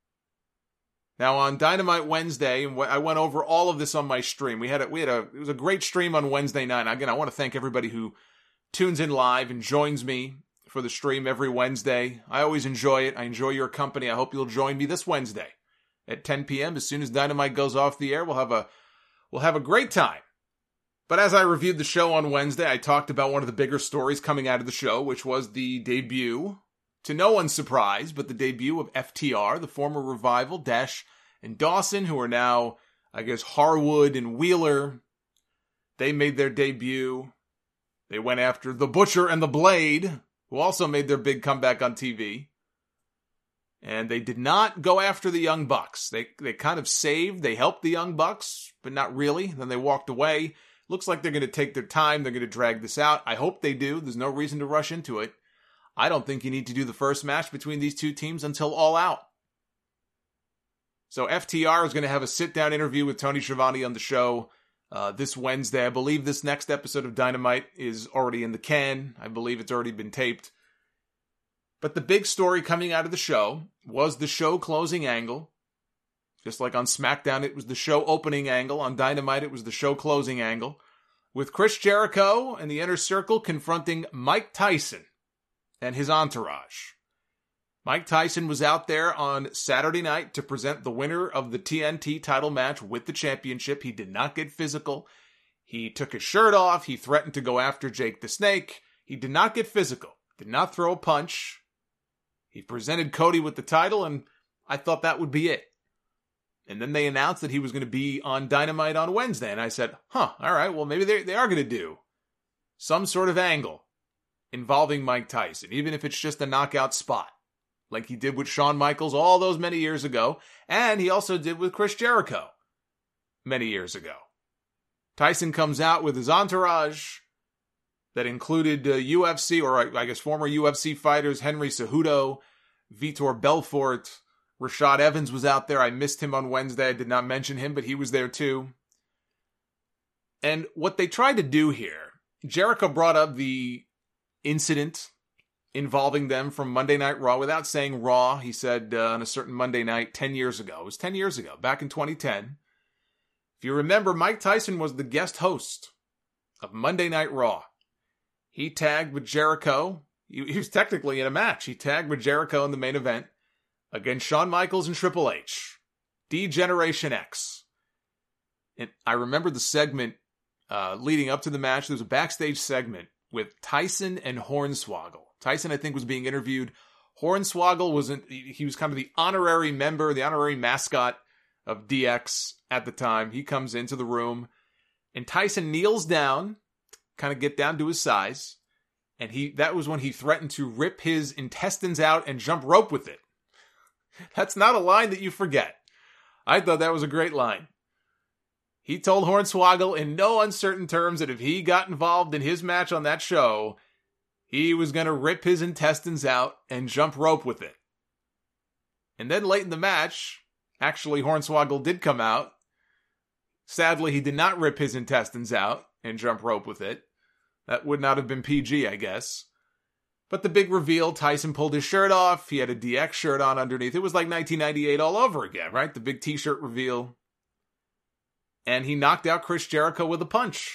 Now on Dynamite Wednesday, and I went over all of this on my stream. It was a great stream on Wednesday night. Again, I want to thank everybody who tunes in live and joins me for the stream every Wednesday. I always enjoy it. I enjoy your company. I hope you'll join me this Wednesday at 10 p.m. As soon as Dynamite goes off the air, we'll have a great time. But as I reviewed the show on Wednesday, I talked about one of the bigger stories coming out of the show, which was the debut, to no one's surprise, but the debut of FTR, the former Revival, Dash and Dawson, who are now, I guess, Harwood and Wheeler. They made their debut. They went after the Butcher and the Blade, who also made their big comeback on TV. And they did not go after the Young Bucks. They kind of they helped the Young Bucks, but not really. Then they walked away. Looks like they're going to take their time. They're going to drag this out. I hope they do. There's no reason to rush into it. I don't think you need to do the first match between these two teams until All Out. So FTR is going to have a sit-down interview with Tony Schiavone on the show this Wednesday. I believe this next episode of Dynamite is already in the can. I believe it's already been taped. But the big story coming out of the show was the show closing angle. Just like on SmackDown, it was the show opening angle. On Dynamite, it was the show closing angle. With Chris Jericho and the Inner Circle confronting Mike Tyson and his entourage. Mike Tyson was out there on Saturday night to present the winner of the TNT title match with the championship. He did not get physical. He took his shirt off. He threatened to go after Jake the Snake. He did not get physical. Did not throw a punch. He presented Cody with the title, and I thought that would be it. And then they announced that he was going to be on Dynamite on Wednesday. And I said, all right, well, maybe they are going to do some sort of angle involving Mike Tyson, even if it's just a knockout spot, like he did with Shawn Michaels all those many years ago. And he also did with Chris Jericho many years ago. Tyson comes out with his entourage that included UFC, or I guess former UFC fighters, Henry Cejudo, Vitor Belfort, Rashad Evans was out there. I missed him on Wednesday. I did not mention him, but he was there too. And what they tried to do here, Jericho brought up the incident involving them from Monday Night Raw without saying Raw. He said on a certain Monday night 10 years ago. It was 10 years ago, back in 2010. If you remember, Mike Tyson was the guest host of Monday Night Raw. He tagged with Jericho. He was technically in a match. He tagged with Jericho in the main event against Shawn Michaels and Triple H. D-Generation X. And I remember the segment leading up to the match. There was a backstage segment with Tyson and Hornswoggle. Tyson, I think, was being interviewed. Hornswoggle he was kind of the honorary member, the honorary mascot of DX at the time. He comes into the room. And Tyson kneels down, kind of get down to his size. And that was when he threatened to rip his intestines out and jump rope with it. That's not a line that you forget. I thought that was a great line. He told Hornswoggle in no uncertain terms that if he got involved in his match on that show, he was going to rip his intestines out and jump rope with it. And then late in the match, actually Hornswoggle did come out. Sadly, he did not rip his intestines out and jump rope with it. That would not have been PG, I guess. But the big reveal, Tyson pulled his shirt off. He had a DX shirt on underneath. It was like 1998 all over again, right? The big t-shirt reveal. And he knocked out Chris Jericho with a punch.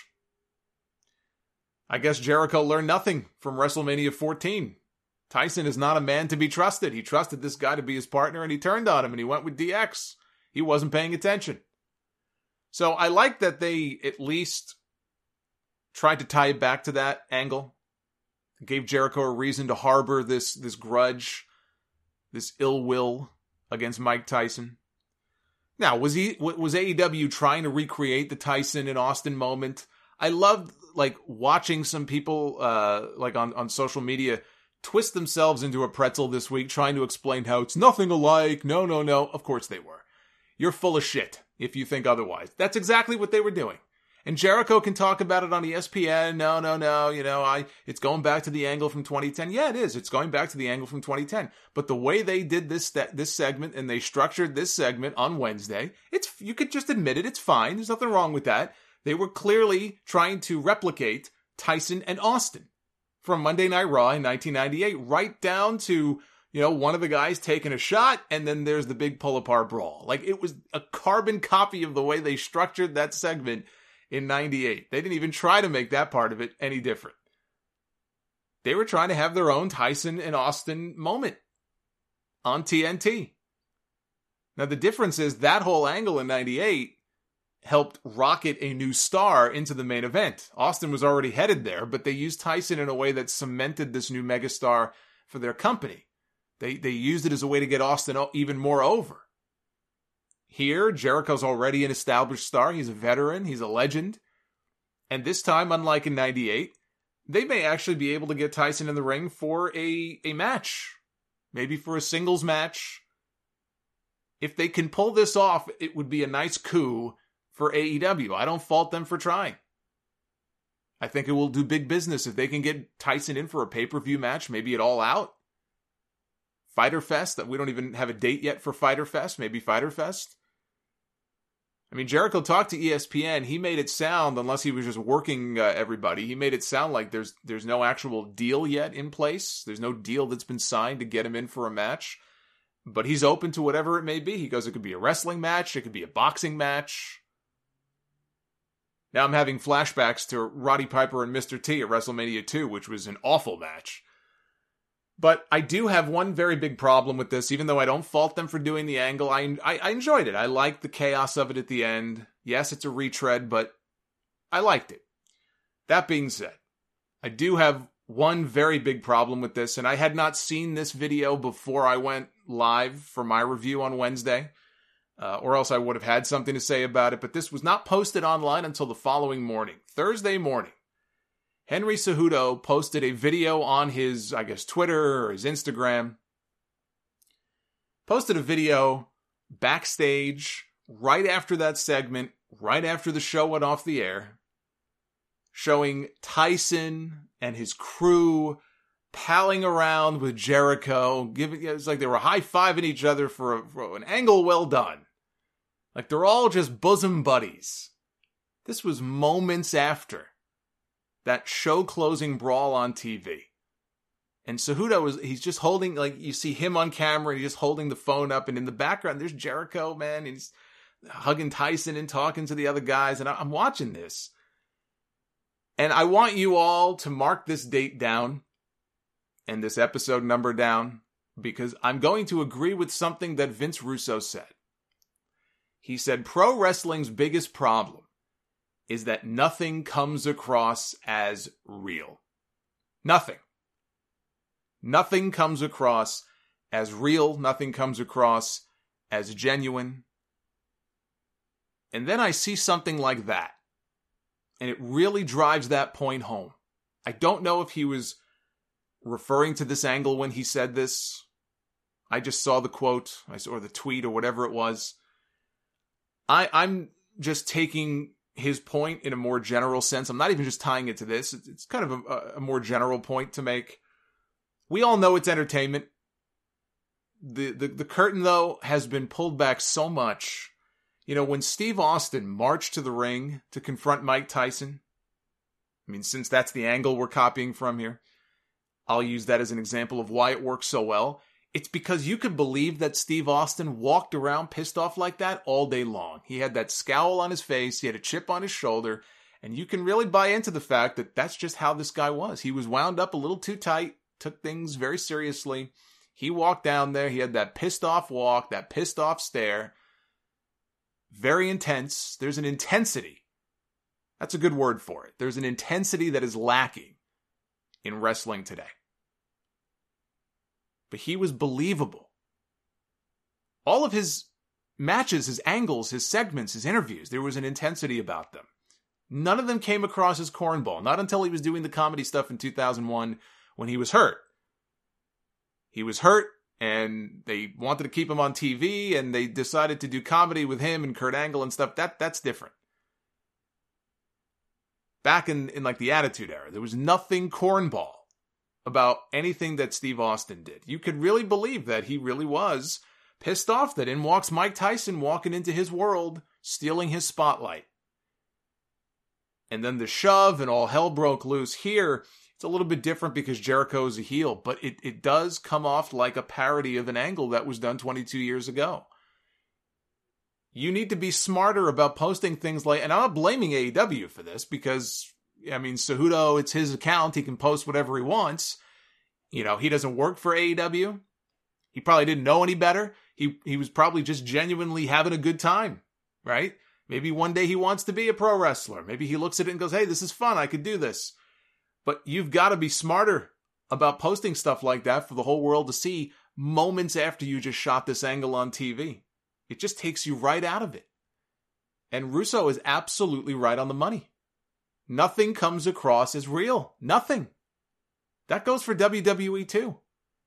I guess Jericho learned nothing from WrestleMania 14. Tyson is not a man to be trusted. He trusted this guy to be his partner, and he turned on him, and he went with DX. He wasn't paying attention. So I like that they at least tried to tie it back to that angle. Gave Jericho a reason to harbor this grudge, this ill will against Mike Tyson. Now, was AEW trying to recreate the Tyson and Austin moment? I loved watching some people on social media twist themselves into a pretzel this week trying to explain how it's nothing alike. No. Of course they were. You're full of shit if you think otherwise. That's exactly what they were doing. And Jericho can talk about it on ESPN. No. It's going back to the angle from 2010. Yeah, it is. It's going back to the angle from 2010. But the way they did this segment and they structured this segment on Wednesday, you could just admit it. It's fine. There's nothing wrong with that. They were clearly trying to replicate Tyson and Austin from Monday Night Raw in 1998, right down to, one of the guys taking a shot, and then there's the big pull-apart brawl. It was a carbon copy of the way they structured that segment in 98. They didn't even try to make that part of it any different. They were trying to have their own Tyson and Austin moment on TNT. Now, the difference is that whole angle in 98 helped rocket a new star into the main event. Austin was already headed there, but they used Tyson in a way that cemented this new megastar for their company. They used it as a way to get Austin even more over. Here, Jericho's already an established star. He's a veteran. He's a legend. And this time, unlike in 98, they may actually be able to get Tyson in the ring for a match. Maybe for a singles match. If they can pull this off, it would be a nice coup for AEW. I don't fault them for trying. I think it will do big business if they can get Tyson in for a pay-per-view match, maybe at All Out. Fyter Fest, that we don't even have a date yet for Fyter Fest, maybe Fyter Fest. I mean, Jericho talked to ESPN. He made it sound, unless he was just working everybody, he made it sound like there's no actual deal yet in place. There's no deal that's been signed to get him in for a match. But he's open to whatever it may be. He goes, it could be a wrestling match. It could be a boxing match. Now I'm having flashbacks to Roddy Piper and Mr. T at WrestleMania 2, which was an awful match. But I do have one very big problem with this, even though I don't fault them for doing the angle. I enjoyed it. I liked the chaos of it at the end. Yes, it's a retread, but I liked it. That being said, I do have one very big problem with this, and I had not seen this video before I went live for my review on Wednesday, or else I would have had something to say about it, but this was not posted online until the following morning, Thursday morning. Henry Cejudo posted a video on his, Twitter or his Instagram. Posted a video backstage right after that segment, right after the show went off the air, showing Tyson and his crew palling around with Jericho. It was like they were high-fiving each other for an angle well done. Like they're all just bosom buddies. This was moments after that show-closing brawl on TV. And Cejudo, he's just holding, you see him on camera, he's just holding the phone up, and in the background, there's Jericho, man, and he's hugging Tyson and talking to the other guys, and I'm watching this. And I want you all to mark this date down, and this episode number down, because I'm going to agree with something that Vince Russo said. He said, pro wrestling's biggest problem is that nothing comes across as real. Nothing. Nothing comes across as real. Nothing comes across as genuine. And then I see something like that. And it really drives that point home. I don't know if he was referring to this angle when he said this. I just saw the quote, or the tweet, or whatever it was. I'm just taking his point in a more general sense. I'm not even just tying it to this. It's kind of a more general point to make. We all know it's entertainment. The curtain, though, has been pulled back so much. You know, when Steve Austin marched to the ring to confront Mike Tyson, I mean, since that's the angle we're copying from here, I'll use that as an example of why it works so well. It's because you could believe that Steve Austin walked around pissed off like that all day long. He had that scowl on his face, he had a chip on his shoulder, and you can really buy into the fact that that's just how this guy was. He was wound up a little too tight, took things very seriously. He walked down there, he had that pissed off walk, that pissed off stare. Very intense. There's an intensity. That's a good word for it. There's an intensity that is lacking in wrestling today. But he was believable. All of his matches, his angles, his segments, his interviews, there was an intensity about them. None of them came across as cornball. Not until he was doing the comedy stuff in 2001 when he was hurt. He was hurt, and they wanted to keep him on TV, and they decided to do comedy with him and Kurt Angle and stuff. That's different. Back in like the Attitude Era, there was nothing cornball about anything that Steve Austin did. You could really believe that he really was pissed off that in walks Mike Tyson walking into his world, stealing his spotlight. And then the shove and all hell broke loose. Here, it's a little bit different because Jericho's a heel, but it does come off like a parody of an angle that was done 22 years ago. You need to be smarter about posting things like, and I'm not blaming AEW for this because, I mean, Cejudo, it's his account. He can post whatever he wants. You know, he doesn't work for AEW. He probably didn't know any better. He was probably just genuinely having a good time, right? Maybe one day he wants to be a pro wrestler. Maybe he looks at it and goes, hey, this is fun. I could do this. But you've got to be smarter about posting stuff like that for the whole world to see moments after you just shot this angle on TV. It just takes you right out of it. And Russo is absolutely right on the money. Nothing comes across as real. Nothing. That goes for WWE too.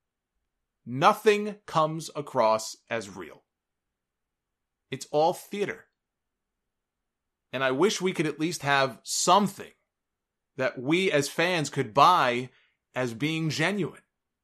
Nothing comes across as real. It's all theater. And I wish we could at least have something that we as fans could buy as being genuine.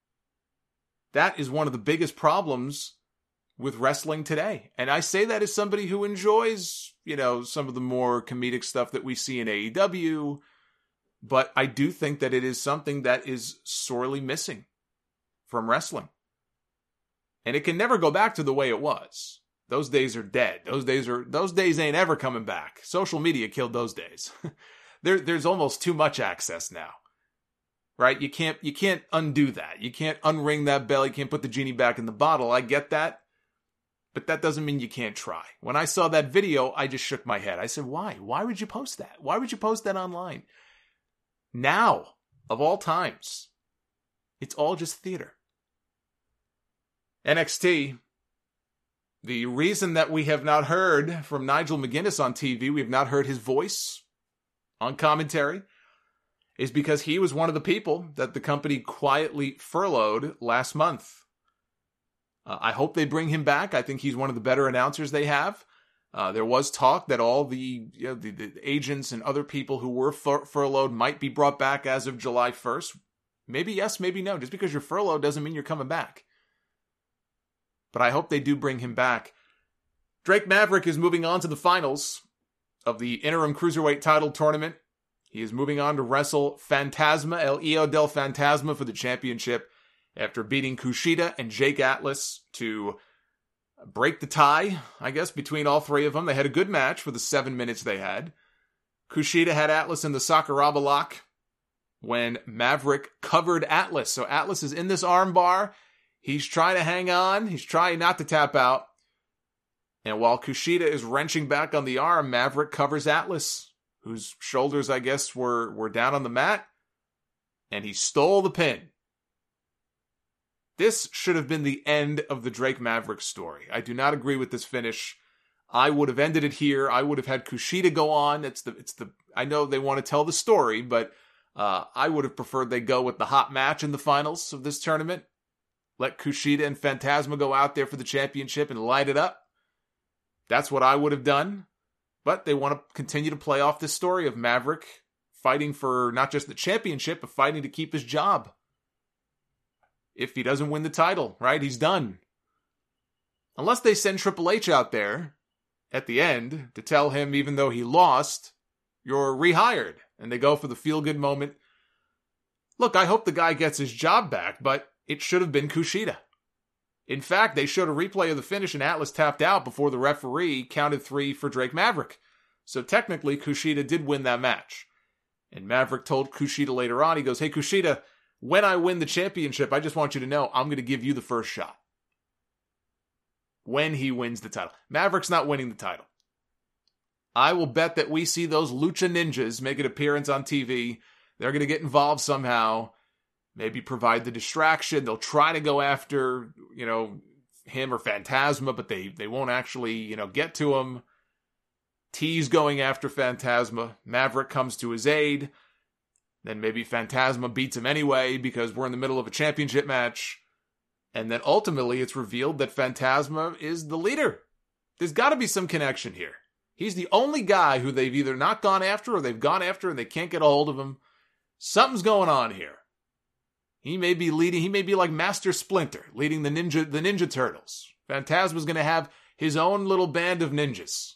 That is one of the biggest problems with wrestling today. And I say that as somebody who enjoys, you know, some of the more comedic stuff that we see in AEW, but I do think that it is something that is sorely missing from wrestling. And it can never go back to the way it was. Those days are dead. Those days ain't ever coming back. Social media killed those days. There's almost too much access now. Right? You can't undo that. You can't unring that bell. You can't put the genie back in the bottle. I get that. But that doesn't mean you can't try. When I saw that video, I just shook my head. I said, why? Why would you post that? Why would you post that online? Now, of all times, it's all just theater. NXT, the reason that we have not heard from Nigel McGuinness on TV, we have not heard his voice on commentary, is because he was one of the people that the company quietly furloughed last month. I hope they bring him back. I think he's one of the better announcers they have. There was talk that all the agents and other people who were furloughed might be brought back as of July 1st. Maybe yes, maybe no. Just because you're furloughed doesn't mean you're coming back. But I hope they do bring him back. Drake Maverick is moving on to the finals of the interim cruiserweight title tournament. He is moving on to wrestle Fantasma, El Hijo del Fantasma, for the championship after beating Kushida and Jake Atlas to break the tie, I guess, between all three of them. They had a good match for the 7 minutes they had. Kushida had Atlas in the Sakuraba lock when Maverick covered Atlas. So Atlas is in this arm bar. He's trying to hang on. He's trying not to tap out. And while Kushida is wrenching back on the arm, Maverick covers Atlas, whose shoulders, I guess, were down on the mat. And he stole the pin. This should have been the end of the Drake Maverick story. I do not agree with this finish. I would have ended it here. I would have had Kushida go on. I know they want to tell the story, but I would have preferred they go with the hot match in the finals of this tournament. Let Kushida and Phantasma go out there for the championship and light it up. That's what I would have done. But they want to continue to play off this story of Maverick fighting for not just the championship, but fighting to keep his job. If he doesn't win the title, right? He's done. Unless they send Triple H out there at the end to tell him, even though he lost, you're rehired. And they go for the feel-good moment. Look, I hope the guy gets his job back, but it should have been Kushida. In fact, they showed a replay of the finish and Atlas tapped out before the referee counted 3 for Drake Maverick. So technically, Kushida did win that match. And Maverick told Kushida later on, he goes, hey Kushida, when I win the championship, I just want you to know I'm going to give you the first shot. When he wins the title. Maverick's not winning the title. I will bet that we see those Lucha Ninjas make an appearance on TV. They're going to get involved somehow. Maybe provide the distraction. They'll try to go after, him or Phantasma, but they won't actually, get to him. T's going after Phantasma. Maverick comes to his aid. Then maybe Phantasma beats him anyway because we're in the middle of a championship match. And then ultimately it's revealed that Phantasma is the leader. There's got to be some connection here. He's the only guy who they've either not gone after or they've gone after and they can't get a hold of him. Something's going on here. He may be like Master Splinter, leading the Ninja Turtles. Phantasma's going to have his own little band of ninjas.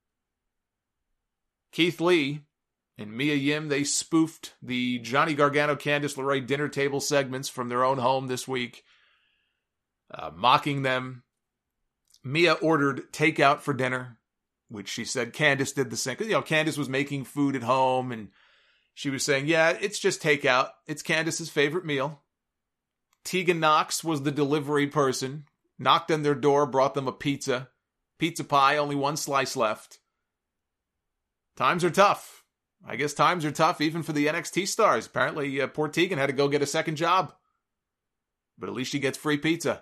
Keith Lee and Mia Yim, they spoofed the Johnny Gargano, Candice LeRae dinner table segments from their own home this week, mocking them. Mia ordered takeout for dinner, which she said Candice did the same. Because, Candice was making food at home, and she was saying, yeah, it's just takeout. It's Candice's favorite meal. Tegan Knox was the delivery person. Knocked on their door, brought them a pizza. Pizza pie, only one slice left. Times are tough. I guess times are tough even for the NXT stars. Apparently, poor Tegan had to go get a second job. But at least she gets free pizza.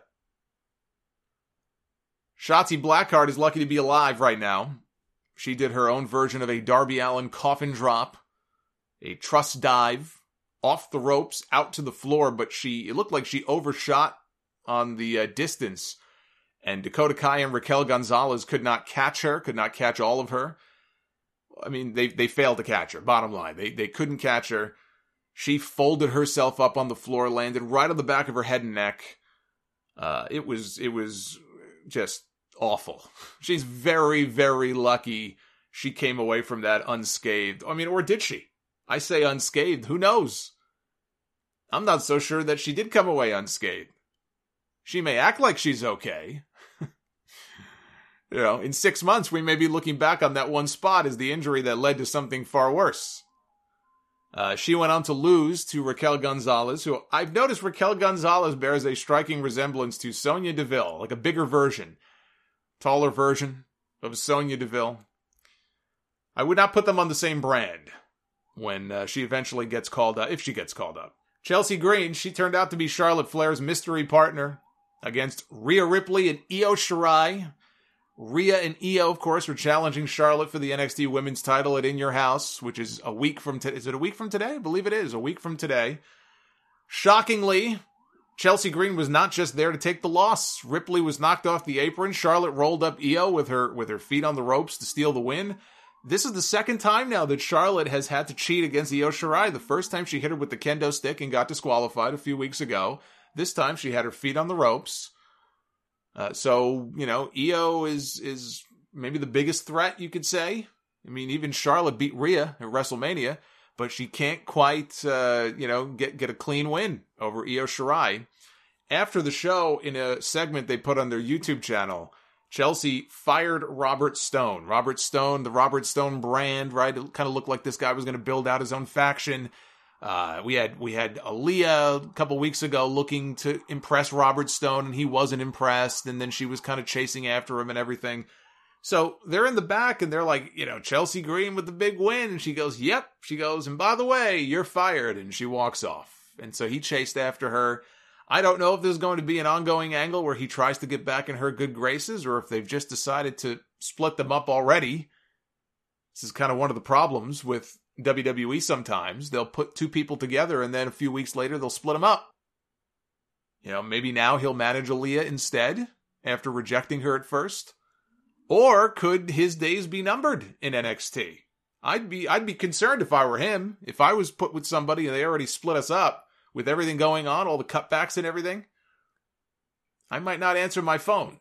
Shotzi Blackheart is lucky to be alive right now. She did her own version of a Darby Allin coffin drop. A trust dive. Off the ropes, out to the floor, but it looked like she overshot on the distance. And Dakota Kai and Raquel Gonzalez could not catch her, could not catch all of her. I mean, they failed to catch her, bottom line. They couldn't catch her. She folded herself up on the floor, landed right on the back of her head and neck. It was just awful. She's very, very lucky she came away from that unscathed. I mean, or did she? I say unscathed. Who knows? I'm not so sure that she did come away unscathed. She may act like she's okay. In 6 months, we may be looking back on that one spot as the injury that led to something far worse. She went on to lose to Raquel Gonzalez, who I've noticed Raquel Gonzalez bears a striking resemblance to Sonya Deville, like a bigger version, taller version of Sonya Deville. I would not put them on the same brand when she eventually gets called up, if she gets called up. Chelsea Green, she turned out to be Charlotte Flair's mystery partner against Rhea Ripley and Io Shirai. Rhea and Io, of course, were challenging Charlotte for the NXT Women's title at In Your House, which is a week from today. Is it a week from today? I believe it is, a week from today. Shockingly, Chelsea Green was not just there to take the loss. Ripley was knocked off the apron. Charlotte rolled up Io with her feet on the ropes to steal the win. This is the second time now that Charlotte has had to cheat against Io Shirai. The first time she hit her with the kendo stick and got disqualified a few weeks ago. This time she had her feet on the ropes. So, Io is maybe the biggest threat, you could say. I mean, even Charlotte beat Rhea at WrestleMania, but she can't quite, get a clean win over Io Shirai. After the show, in a segment they put on their YouTube channel, Chelsea fired Robert Stone. Robert Stone, the Robert Stone brand, right? It kind of looked like this guy was going to build out his own faction. We had Aaliyah a couple weeks ago looking to impress Robert Stone, and he wasn't impressed, and then she was kind of chasing after him and everything. So they're in the back, and they're like, Chelsea Green with the big win, and she goes, yep. She goes, and by the way, you're fired, and she walks off. And so he chased after her. I don't know if there's going to be an ongoing angle where he tries to get back in her good graces, or if they've just decided to split them up already. This is kind of one of the problems with WWE sometimes. They'll put two people together and then a few weeks later they'll split them up. You know, maybe now he'll manage Aaliyah instead after rejecting her at first. Or could his days be numbered in NXT? I'd be concerned if I were him. If I was put with somebody and they already split us up with everything going on, all the cutbacks and everything, I might not answer my phone.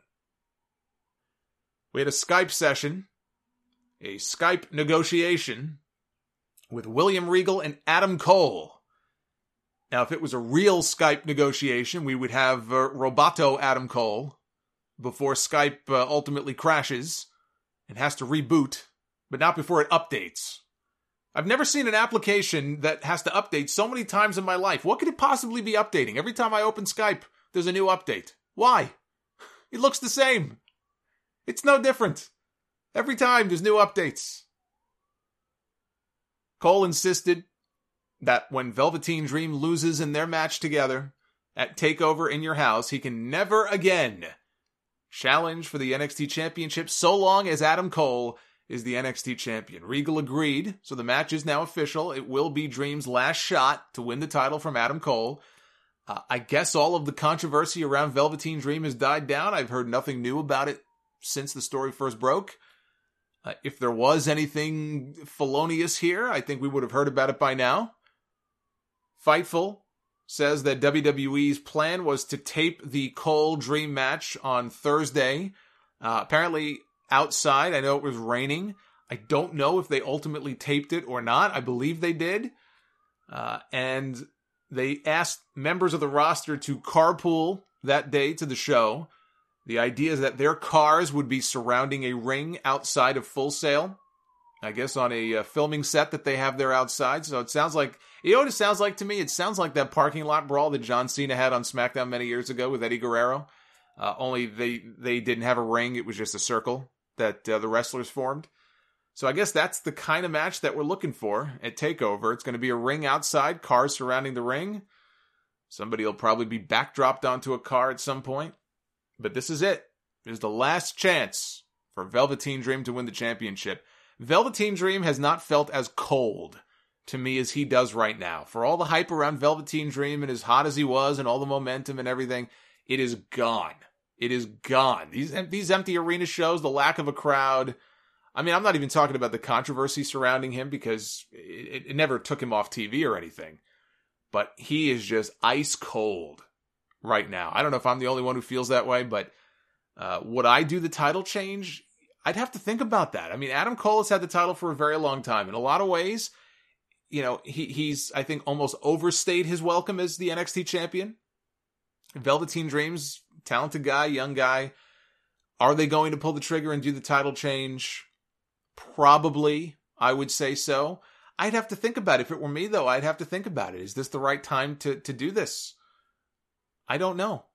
We had a Skype session, a Skype negotiation with William Regal and Adam Cole. Now, if it was a real Skype negotiation, we would have Roboto Adam Cole before Skype ultimately crashes and has to reboot, but not before it updates. I've never seen an application that has to update so many times in my life. What could it possibly be updating? Every time I open Skype, there's a new update. Why? It looks the same. It's no different. Every time there's new updates. Cole insisted that when Velveteen Dream loses in their match together at TakeOver in your house, he can never again challenge for the NXT Championship so long as Adam Cole is the NXT Champion. Regal agreed, so the match is now official. It will be Dream's last shot to win the title from Adam Cole. I guess all of the controversy around Velveteen Dream has died down. I've heard nothing new about it since the story first broke. If there was anything felonious here, I think we would have heard about it by now. Fightful says that WWE's plan was to tape the Cole Dream match on Thursday. Apparently outside. I know it was raining. I don't know if they ultimately taped it or not. I believe they did. And they asked members of the roster to carpool that day to the show. The idea is that their cars would be surrounding a ring outside of Full Sail. I guess on a filming set that they have there outside. So it sounds like, you know what it sounds like to me? It sounds like that parking lot brawl that John Cena had on SmackDown many years ago with Eddie Guerrero. Only they didn't have a ring. It was just a circle that the wrestlers formed. So I guess that's the kind of match that we're looking for at TakeOver. It's going to be a ring outside, cars surrounding the ring. Somebody will probably be backdropped onto a car at some point. But this is it. This is the last chance for Velveteen Dream to win the championship. Velveteen Dream has not felt as cold to me as he does right now. For all the hype around Velveteen Dream and as hot as he was and all the momentum and everything, it is gone. It is gone. These empty arena shows, the lack of a crowd. I mean, I'm not even talking about the controversy surrounding him because it never took him off TV or anything. But he is just ice cold right now. I don't know if I'm the only one who feels that way, but would I do the title change? I'd have to think about that. I mean, Adam Cole has had the title for a very long time. In a lot of ways, you know, he's, I think, almost overstayed his welcome as the NXT champion. Velveteen Dream's talented guy, young guy. Are they going to pull the trigger and do the title change? Probably, I would say so. I'd have to think about it. If it were me, though, I'd have to think about it. Is this the right time to do this? I don't know.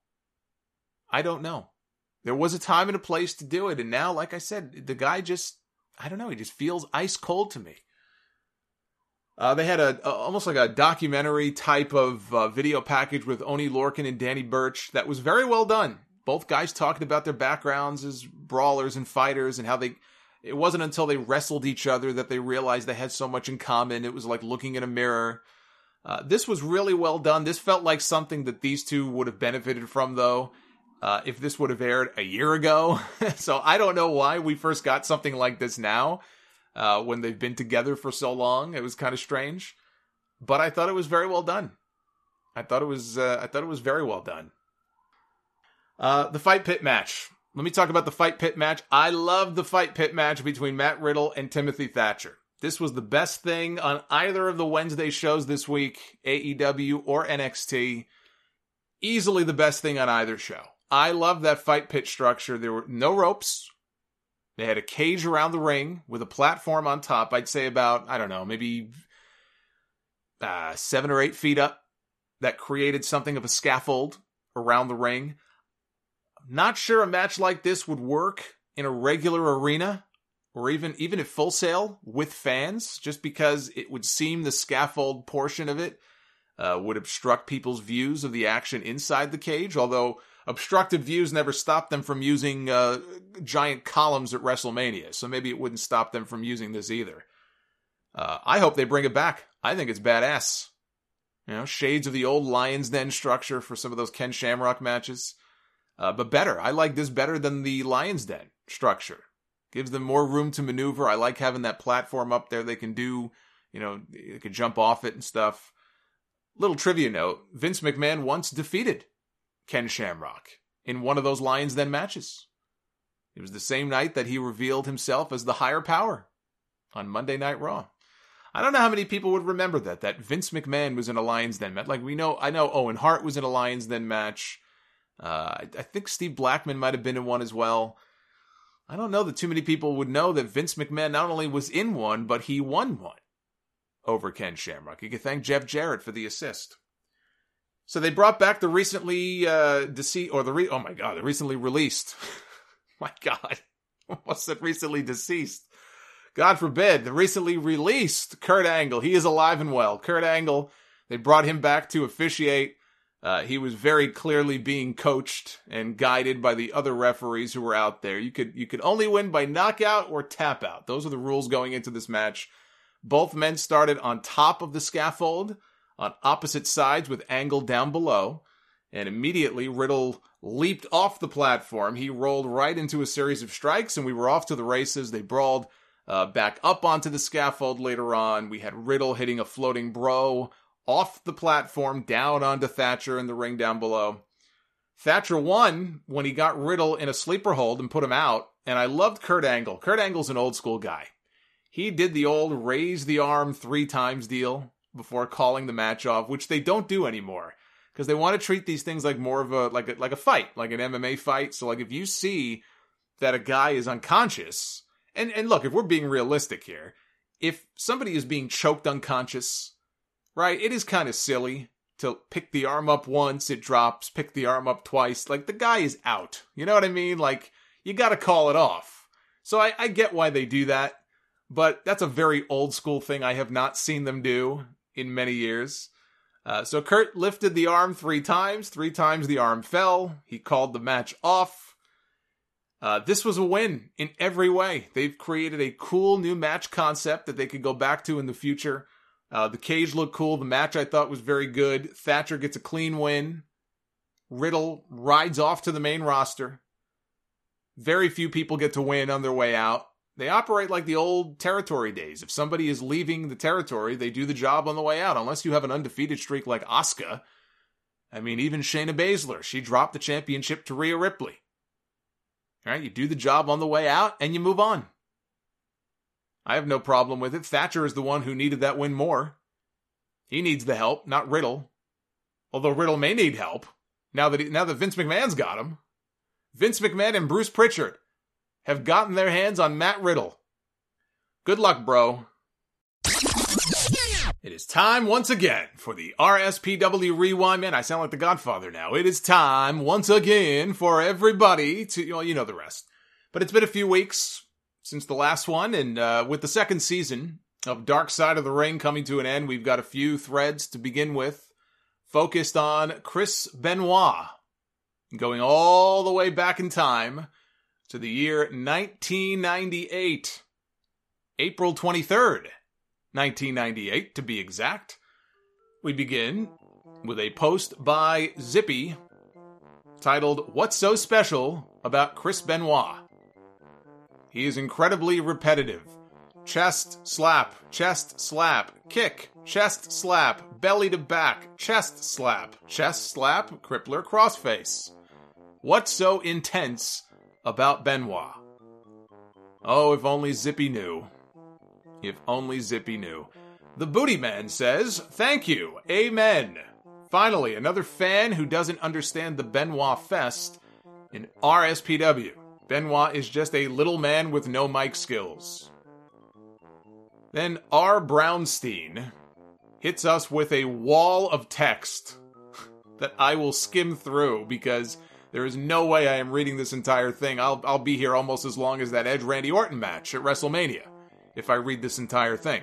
There was a time and a place to do it, and now, like I said, the guy just, I don't know, he just feels ice cold to me. They had almost like a documentary type of video package with Oney Lorcan and Danny Burch that was very well done. Both guys talking about their backgrounds as brawlers and fighters and how it wasn't until they wrestled each other that they realized they had so much in common. It was like looking in a mirror. This was really well done. This felt like something that these two would have benefited from, though, if this would have aired a year ago. So I don't know why we first got something like this now, when they've been together for so long. It was kind of strange, but I thought it was very well done. I thought it was very well done. The Fight Pit match. Let me talk about the Fight Pit match. I love the Fight Pit match between Matt Riddle and Timothy Thatcher. This was the best thing on either of the Wednesday shows this week, AEW or NXT. Easily the best thing on either show. I love that Fight Pit structure. There were no ropes. They had a cage around the ring with a platform on top. I'd say about, I don't know, maybe 7 or 8 feet up. That created something of a scaffold around the ring. Not sure a match like this would work in a regular arena or even at Full Sail with fans, just because it would seem the scaffold portion of it would obstruct people's views of the action inside the cage, although obstructed views never stopped them from using giant columns at WrestleMania, so maybe it wouldn't stop them from using this either. I hope they bring it back. I think it's badass. You know, shades of the old Lions Den structure for some of those Ken Shamrock matches. But better. I like this better than the Lions Den structure. Gives them more room to maneuver. I like having that platform up there they can do. You know, they could jump off it and stuff. Little trivia note. Vince McMahon once defeated Ken Shamrock in one of those Lions Den matches. It was the same night that he revealed himself as the higher power on Monday Night Raw. I don't know how many people would remember that Vince McMahon was in a Lions Den match. Like I know Owen Hart was in a Lions Den match. I think Steve Blackman might have been in one as well. I don't know that too many people would know that Vince McMahon not only was in one, but he won one over Ken Shamrock. You can thank Jeff Jarrett for the assist. So they brought back the recently the recently released. My God, what's that? Recently deceased? God forbid, the recently released Kurt Angle. He is alive and well. Kurt Angle, they brought him back to officiate. He was very clearly being coached and guided by the other referees who were out there. You could only win by knockout or tap out. Those are the rules going into this match. Both men started on top of the scaffold on opposite sides with Angle down below. And immediately Riddle leaped off the platform. He rolled right into a series of strikes and we were off to the races. They brawled back up onto the scaffold later on. We had Riddle hitting a floating bro off the platform down onto Thatcher in the ring down below. Thatcher won when he got Riddle in a sleeper hold and put him out. And I loved Kurt Angle. Kurt Angle's an old school guy. He did the old raise the arm 3 times deal before calling the match off, which they don't do anymore. Because they want to treat these things like more of a fight, like an MMA fight. So like if you see that a guy is unconscious, and look, if we're being realistic here, if somebody is being choked unconscious, right, it is kind of silly to pick the arm up once, it drops, pick the arm up twice. Like the guy is out. You know what I mean? Like you got to call it off. So I get why they do that, but that's a very old school thing I have not seen them do in many years. So Kurt lifted the arm 3 times. 3 times the arm fell. He called the match off. This was a win in every way. They've created a cool new match concept that they could go back to in the future. The cage looked cool. The match I thought was very good. Thatcher gets a clean win. Riddle rides off to the main roster. Very few people get to win on their way out. They operate like the old territory days. If somebody is leaving the territory, they do the job on the way out. Unless you have an undefeated streak like Asuka. I mean, even Shayna Baszler, she dropped the championship to Rhea Ripley. All right, you do the job on the way out and you move on. I have no problem with it. Thatcher is the one who needed that win more. He needs the help, not Riddle. Although Riddle may need help now that Vince McMahon's got him. Vince McMahon and Bruce Pritchard have gotten their hands on Matt Riddle. Good luck, bro. It is time once again for the RSPW Rewind. Man, I sound like the Godfather now. It is time once again for everybody to, you know the rest. But it's been a few weeks since the last one, and with the second season of Dark Side of the Ring coming to an end, we've got a few threads to begin with, focused on Chris Benoit, going all the way back in time to the year 1998, April 23rd. 1998, to be exact. We begin with a post by Zippy titled, "What's So Special About Chris Benoit?" He is incredibly repetitive. Chest slap, kick, chest slap, belly to back, chest slap, crippler crossface. What's so intense about Benoit? Oh, if only Zippy knew. If only Zippy knew. The Booty Man says, "Thank you. Amen. Finally, another fan who doesn't understand the Benoit Fest in RSPW. Benoit is just a little man with no mic skills." Then R. Brownstein hits us with a wall of text that I will skim through because there is no way I am reading this entire thing. I'll be here almost as long as that Edge Randy Orton match at WrestleMania if I read this entire thing.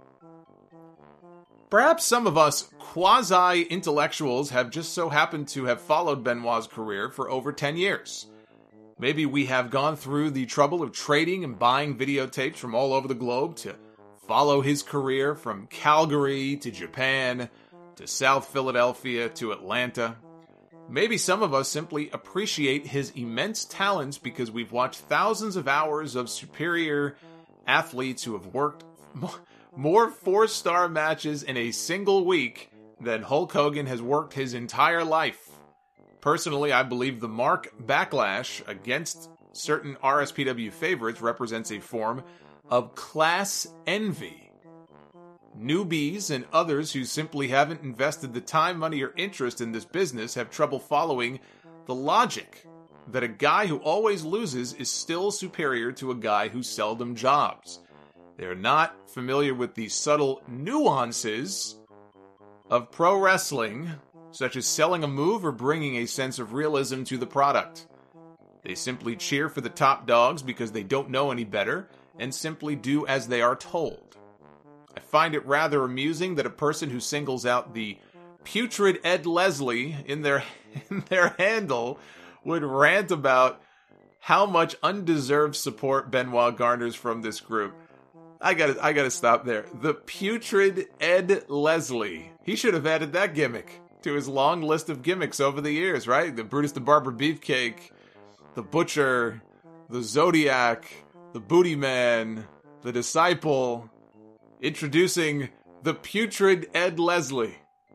Perhaps some of us quasi-intellectuals have just so happened to have followed Benoit's career for over 10 years. Maybe we have gone through the trouble of trading and buying videotapes from all over the globe to follow his career from Calgary to Japan to South Philadelphia to Atlanta. Maybe some of us simply appreciate his immense talents because we've watched thousands of hours of superior athletes who have worked more 4-star matches in a single week than Hulk Hogan has worked his entire life. Personally, I believe the mark backlash against certain RSPW favorites represents a form of class envy. Newbies and others who simply haven't invested the time, money, or interest in this business have trouble following the logic that a guy who always loses is still superior to a guy who seldom jobs. They're not familiar with the subtle nuances of pro wrestling, such as selling a move or bringing a sense of realism to the product. They simply cheer for the top dogs because they don't know any better and simply do as they are told. I find it rather amusing that a person who singles out the putrid Ed Leslie in their handle would rant about how much undeserved support Benoit garners from this group. I gotta stop there. The putrid Ed Leslie. He should have added that gimmick to his long list of gimmicks over the years, right? The Brutus the Barber Beefcake, the Butcher, the Zodiac, the Booty Man, the Disciple. Introducing the putrid Ed Leslie.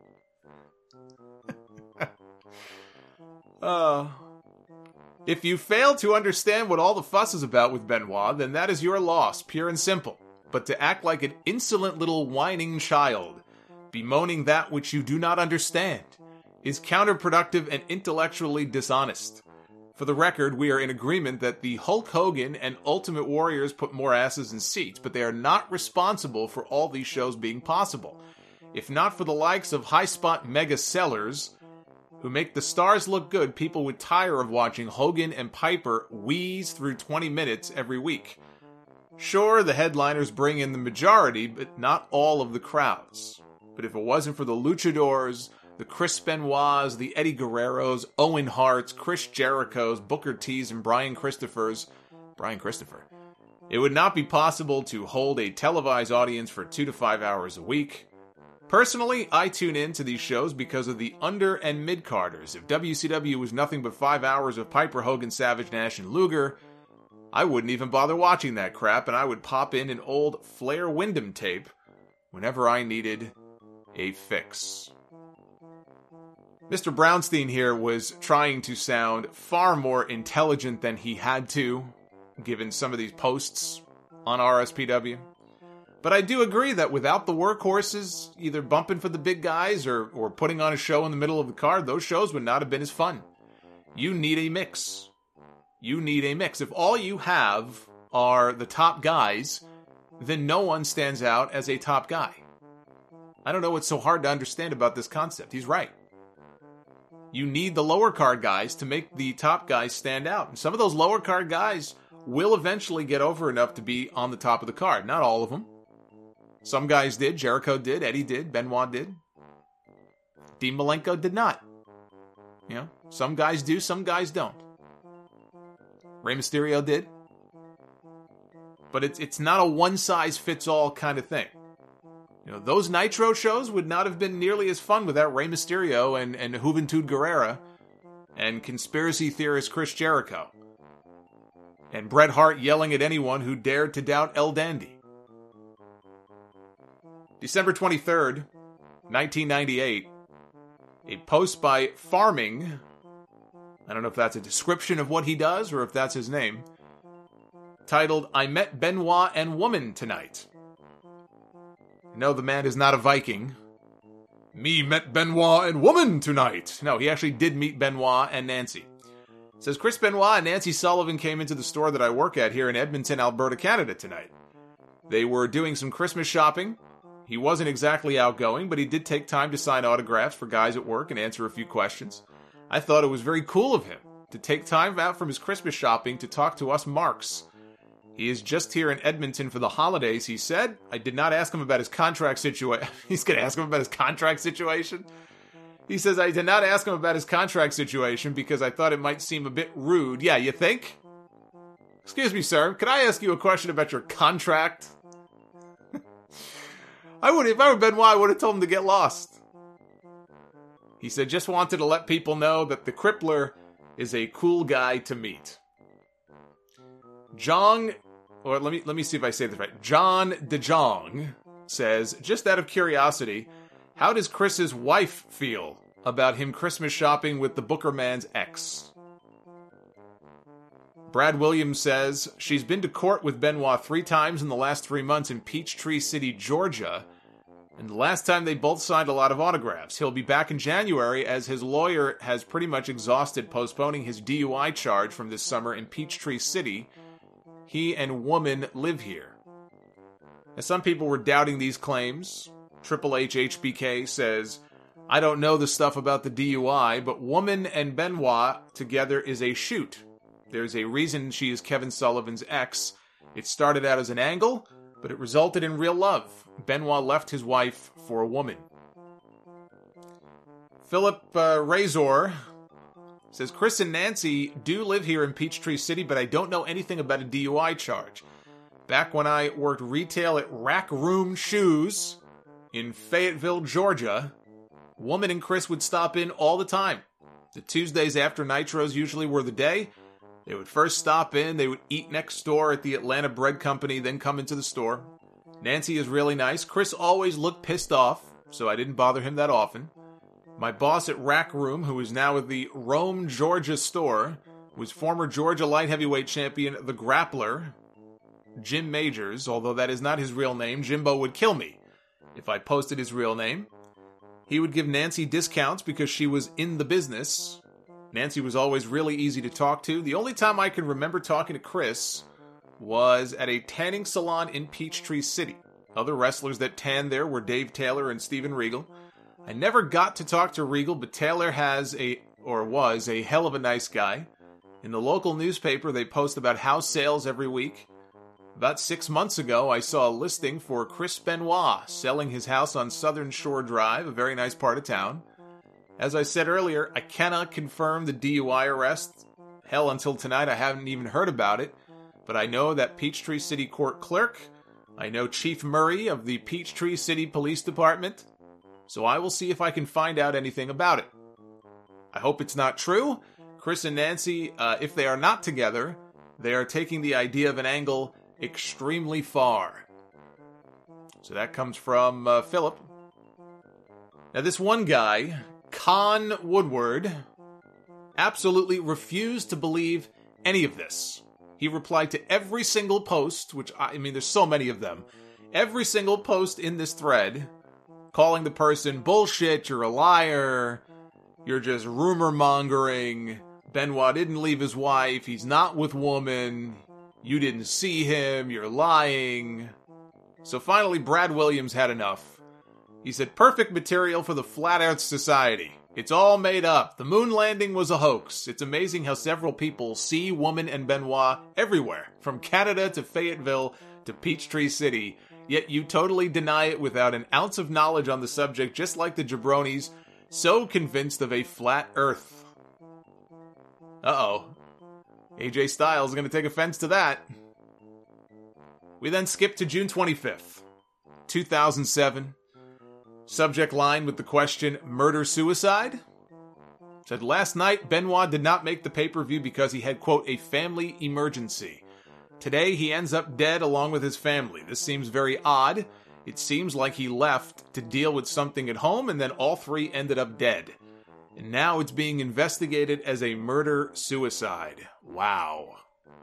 If you fail to understand what all the fuss is about with Benoit, then that is your loss, pure and simple. But to act like an insolent little whining child, bemoaning that which you do not understand, is counterproductive and intellectually dishonest. For the record, we are in agreement that the Hulk Hogan and Ultimate Warriors put more asses in seats, but they are not responsible for all these shows being possible. If not for the likes of high-spot mega sellers who make the stars look good, people would tire of watching Hogan and Piper wheeze through 20 minutes every week. Sure, the headliners bring in the majority, but not all of the crowds. But if it wasn't for the Luchadors, the Chris Benoits, the Eddie Guerreros, Owen Harts, Chris Jerichos, Booker T's, and Brian Christopher, it would not be possible to hold a televised audience for 2 to 5 hours a week. Personally, I tune in to these shows because of the under and mid-carders. If WCW was nothing but 5 hours of Piper, Hogan, Savage, Nash, and Luger, I wouldn't even bother watching that crap, and I would pop in an old Flair Wyndham tape whenever I needed a fix. Mr. Brownstein here was trying to sound far more intelligent than he had to, given some of these posts on RSPW. But I do agree that without the workhorses either bumping for the big guys or putting on a show in the middle of the card, those shows would not have been as fun. You need a mix. You need a mix. If all you have are the top guys, then no one stands out as a top guy. I don't know what's so hard to understand about this concept. He's right. You need the lower card guys to make the top guys stand out. And some of those lower card guys will eventually get over enough to be on the top of the card. Not all of them. Some guys did. Jericho did. Eddie did. Benoit did. Dean Malenko did not. You know, some guys do, some guys don't. Rey Mysterio did. But it's not a one-size-fits-all kind of thing. You know, those Nitro shows would not have been nearly as fun without Rey Mysterio and Juventud Guerrera and conspiracy theorist Chris Jericho and Bret Hart yelling at anyone who dared to doubt El Dandy. December 23rd, 1998, a post by Farming, I don't know if that's a description of what he does or if that's his name, titled, "I met Benoit and woman tonight." No, the man is not a Viking. Me met Benoit and woman tonight. No, he actually did meet Benoit and Nancy. It says, Chris Benoit and Nancy Sullivan came into the store that I work at here in Edmonton, Alberta, Canada tonight. They were doing some Christmas shopping. He wasn't exactly outgoing, but he did take time to sign autographs for guys at work and answer a few questions. I thought it was very cool of him to take time out from his Christmas shopping to talk to us marks. He is just here in Edmonton for the holidays, he said. I did not ask him about his contract situation. He's going to ask him about his contract situation? He says, I did not ask him about his contract situation because I thought it might seem a bit rude. Yeah, you think? Excuse me, sir. Could I ask you a question about your contract? If I were Benoit, I would have told him to get lost. He said, just wanted to let people know that the Crippler is a cool guy to meet. Let me see if I say this right. John DeJong says, just out of curiosity, how does Chris's wife feel about him Christmas shopping with the Booker man's ex? Brad Williams says, she's been to court with Benoit 3 times in the last 3 months in Peachtree City, Georgia. And the last time they both signed a lot of autographs. He'll be back in January as his lawyer has pretty much exhausted postponing his DUI charge from this summer in Peachtree City. He and woman live here. As some people were doubting these claims, Triple H HBK says, I don't know the stuff about the DUI, but woman and Benoit together is a shoot. There's a reason she is Kevin Sullivan's ex. It started out as an angle, but it resulted in real love. Benoit left his wife for a woman. Philip Razor says, Chris and Nancy do live here in Peachtree City, but I don't know anything about a DUI charge. Back when I worked retail at Rack Room Shoes in Fayetteville, Georgia, woman and Chris would stop in all the time. The Tuesdays after Nitros usually were the day. They would first stop in, they would eat next door at the Atlanta Bread Company, then come into the store. Nancy is really nice. Chris always looked pissed off, so I didn't bother him that often. My boss at Rack Room, who is now at the Rome, Georgia store, was former Georgia light heavyweight champion, The Grappler, Jim Majors, although that is not his real name. Jimbo would kill me if I posted his real name. He would give Nancy discounts because she was in the business. Nancy was always really easy to talk to. The only time I can remember talking to Chris was at a tanning salon in Peachtree City. Other wrestlers that tanned there were Dave Taylor and Steven Regal. I never got to talk to Regal, but Taylor was a hell of a nice guy. In the local newspaper, they post about house sales every week. About 6 months ago, I saw a listing for Chris Benoit selling his house on Southern Shore Drive, a very nice part of town. As I said earlier, I cannot confirm the DUI arrest. Hell, until tonight I haven't even heard about it. But I know that Peachtree City Court Clerk. I know Chief Murray of the Peachtree City Police Department. So I will see if I can find out anything about it. I hope it's not true. Chris and Nancy, if they are not together, they are taking the idea of an angle extremely far. So that comes from Philip. Now this one guy, Con Woodward, absolutely refused to believe any of this. He replied to every single post, which, there's so many of them, every single post in this thread, calling the person bullshit, you're a liar, you're just rumor mongering, Benoit didn't leave his wife, he's not with woman, you didn't see him, you're lying. So finally, Brad Williams had enough. He said, perfect material for the Flat Earth Society. It's all made up. The moon landing was a hoax. It's amazing how several people see woman and Benoit everywhere, from Canada to Fayetteville to Peachtree City, yet you totally deny it without an ounce of knowledge on the subject, just like the jabronis, so convinced of a flat earth. Uh-oh. AJ Styles is going to take offense to that. We then skip to June 25th, 2007. Subject line with the question, murder-suicide? Said, last night, Benoit did not make the pay-per-view because he had, quote, a family emergency. Today, he ends up dead along with his family. This seems very odd. It seems like he left to deal with something at home, and then all three ended up dead. And now it's being investigated as a murder-suicide. Wow.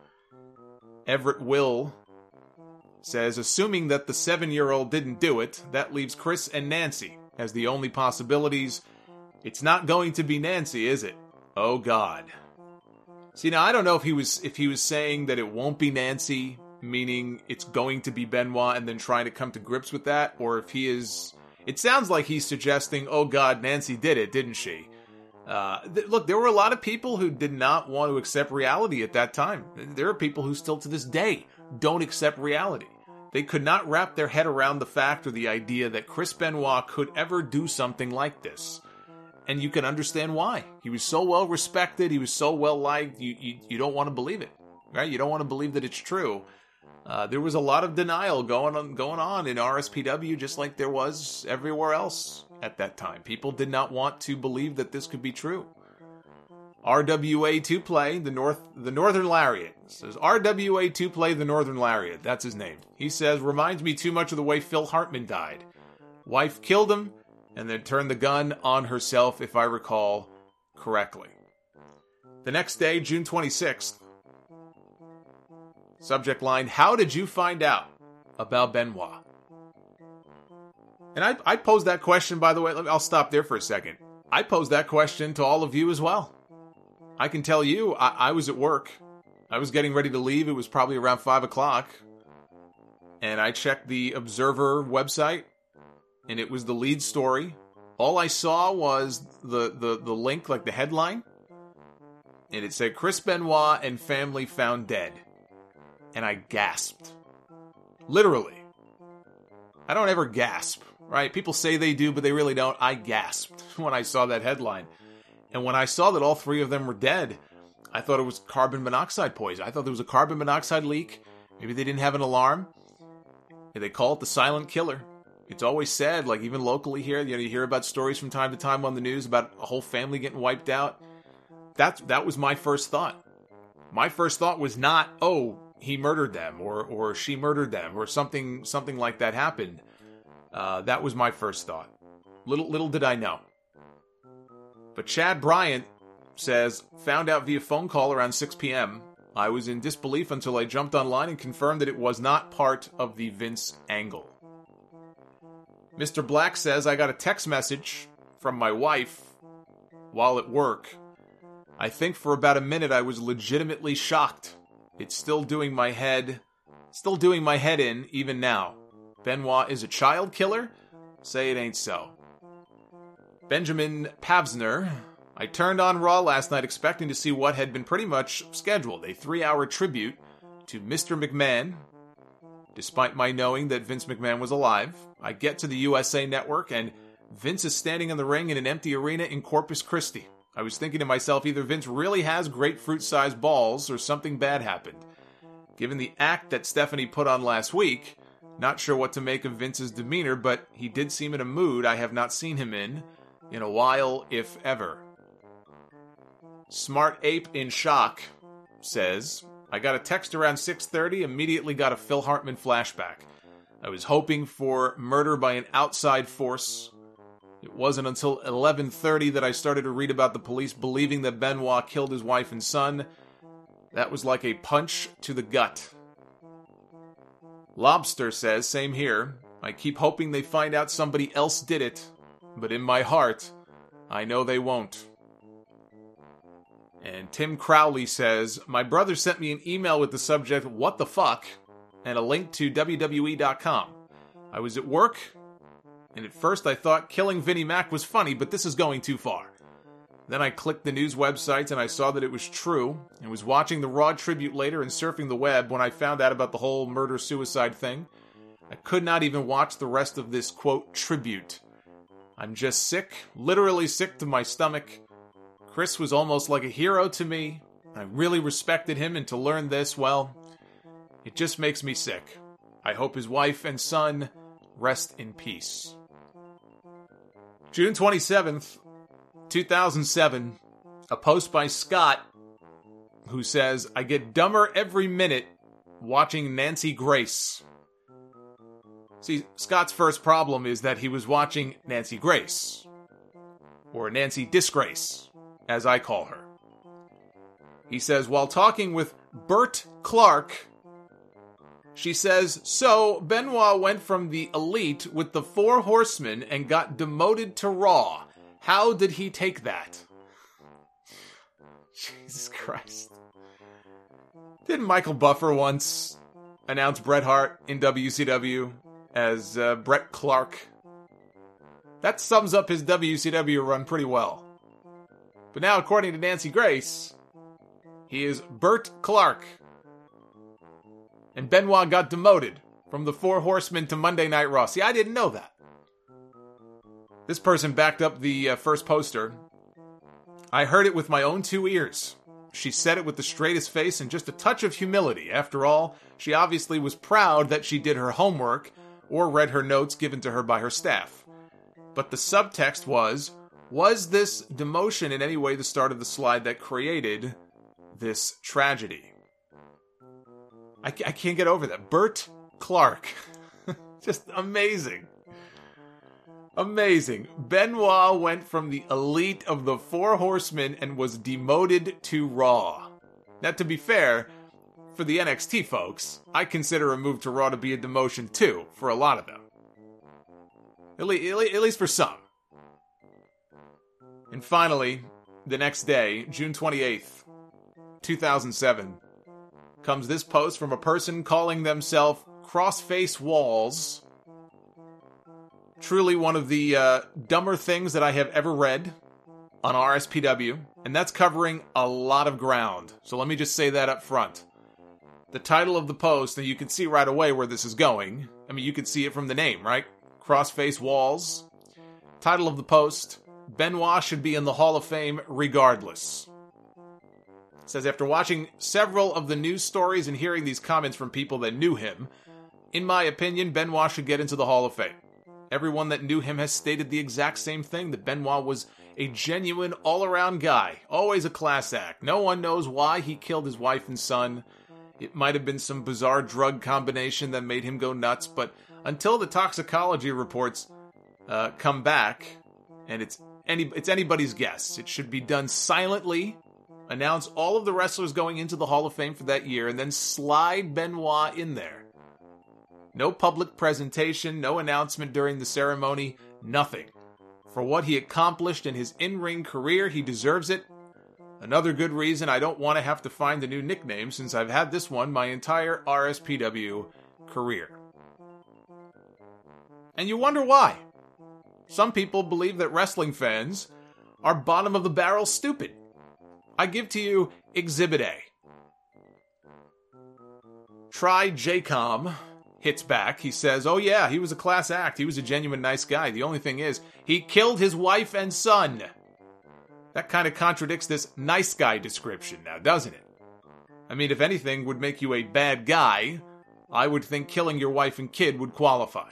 Everett Will says, assuming that the 7-year-old didn't do it, that leaves Chris and Nancy as the only possibilities. It's not going to be Nancy, is it? Oh, God. See, now, I don't know if he was saying that it won't be Nancy, meaning it's going to be Benoit, and then trying to come to grips with that, or if he is... It sounds like he's suggesting, oh, God, Nancy did it, didn't she? Look, there were a lot of people who did not want to accept reality at that time. There are people who still to this day don't accept reality. They could not wrap their head around the fact or the idea that Chris Benoit could ever do something like this. And you can understand why. He was so well respected, he was so well liked, you don't want to believe it, right? You don't want to believe that it's true. There was a lot of denial going on in RSPW, just like there was everywhere else at that time. People did not want to believe that this could be true. RWA 2Play, the Northern Lariat. It says, RWA 2Play, the Northern Lariat. That's his name. He says, reminds me too much of the way Phil Hartman died. Wife killed him, and then turned the gun on herself, if I recall correctly. The next day, June 26th, subject line, how did you find out about Benoit? And I posed that question, by the way. I'll stop there for a second. I posed that question to all of you as well. I can tell you, I was at work. I was getting ready to leave. It was probably around 5 o'clock. And I checked the Observer website, and it was the lead story. All I saw was the link, like the headline. And it said, Chris Benoit and family found dead. And I gasped. Literally. I don't ever gasp, right? People say they do, but they really don't. I gasped when I saw that headline. And when I saw that all three of them were dead, I thought it was carbon monoxide poison. I thought there was a carbon monoxide leak. Maybe they didn't have an alarm. And they call it the silent killer. It's always said, like even locally here, you hear about stories from time to time on the news about a whole family getting wiped out. That was my first thought. My first thought was not, oh, he murdered them or she murdered them or something like that happened. That was my first thought. Little did I know. But Chad Bryant says, found out via phone call around 6 p.m. I was in disbelief until I jumped online and confirmed that it was not part of the Vince angle. Mr. Black says, I got a text message from my wife while at work. I think for about a minute I was legitimately shocked. It's still doing my head in even now. Benoit is a child killer? Say it ain't so. Benjamin Pavsner, I turned on Raw last night expecting to see what had been pretty much scheduled, a 3-hour tribute to Mr. McMahon. Despite my knowing that Vince McMahon was alive, I get to the USA Network and Vince is standing in the ring in an empty arena in Corpus Christi. I was thinking to myself, either Vince really has grapefruit-sized balls or something bad happened. Given the act that Stephanie put on last week, not sure what to make of Vince's demeanor, but he did seem in a mood I have not seen him in a while, if ever. Smart Ape in Shock says, I got a text around 6:30, immediately got a Phil Hartman flashback. I was hoping for murder by an outside force. It wasn't until 11:30 that I started to read about the police believing that Benoit killed his wife and son. That was like a punch to the gut. Lobster says, same here. I keep hoping they find out somebody else did it, but in my heart, I know they won't. And Tim Crowley says, my brother sent me an email with the subject, what the fuck, and a link to WWE.com. I was at work, and at first I thought killing Vinnie Mac was funny, but this is going too far. Then I clicked the news websites and I saw that it was true, and was watching the Raw tribute later and surfing the web when I found out about the whole murder-suicide thing. I could not even watch the rest of this, quote, tribute. I'm just sick, literally sick to my stomach. Chris was almost like a hero to me. I really respected him, and to learn this, well, it just makes me sick. I hope his wife and son rest in peace. June 27th, 2007, a post by Scott who says, I get dumber every minute watching Nancy Grace. See, Scott's first problem is that he was watching Nancy Grace, or Nancy Disgrace, as I call her. He says, while talking with Bert Clark, she says, so Benoit went from the Elite with the 4 Horsemen and got demoted to Raw. How did he take that? Jesus Christ. Didn't Michael Buffer once announce Bret Hart in WCW as Bret Clark? That sums up his WCW run pretty well. But now, according to Nancy Grace, he is Bert Clark. And Benoit got demoted from the 4 Horsemen to Monday Night Raw. See, I didn't know that. This person backed up the first poster. I heard it with my own 2 ears. She said it with the straightest face and just a touch of humility. After all, she obviously was proud that she did her homework or read her notes given to her by her staff. But the subtext was this demotion in any way the start of the slide that created this tragedy? I can't get over that. Bert Clark. Just amazing. Amazing. Benoit went from the elite of the Four Horsemen and was demoted to Raw. Now, to be fair, for the NXT folks, I consider a move to Raw to be a demotion too, for a lot of them. At least for some. And finally, the next day, June 28th, 2007, comes this post from a person calling themselves Crossface Walls. Truly one of the dumber things that I have ever read on RSPW, and that's covering a lot of ground. So let me just say that up front. The title of the post, and you can see right away where this is going. I mean, you can see it from the name, right? Crossface Walls. Title of the post, Benoit should be in the Hall of Fame regardless. It says, after watching several of the news stories and hearing these comments from people that knew him, in my opinion, Benoit should get into the Hall of Fame. Everyone that knew him has stated the exact same thing, that Benoit was a genuine all-around guy, always a class act. No one knows why he killed his wife and son. It might have been some bizarre drug combination that made him go nuts, but until the toxicology reports come back, and it's anybody's guess. It should be done silently, announce all of the wrestlers going into the Hall of Fame for that year, and then slide Benoit in there. No public presentation, no announcement during the ceremony, nothing. For what he accomplished in his in-ring career, he deserves it. Another good reason I don't want to have to find a new nickname, since I've had this one my entire RSPW career. And you wonder why. Some people believe that wrestling fans are bottom of the barrel stupid. I give to you Exhibit A. Try JCOM hits back. He says, oh yeah, he was a class act. He was a genuine nice guy. The only thing is, he killed his wife and son. That kind of contradicts this nice guy description now, doesn't it? I mean, if anything would make you a bad guy, I would think killing your wife and kid would qualify.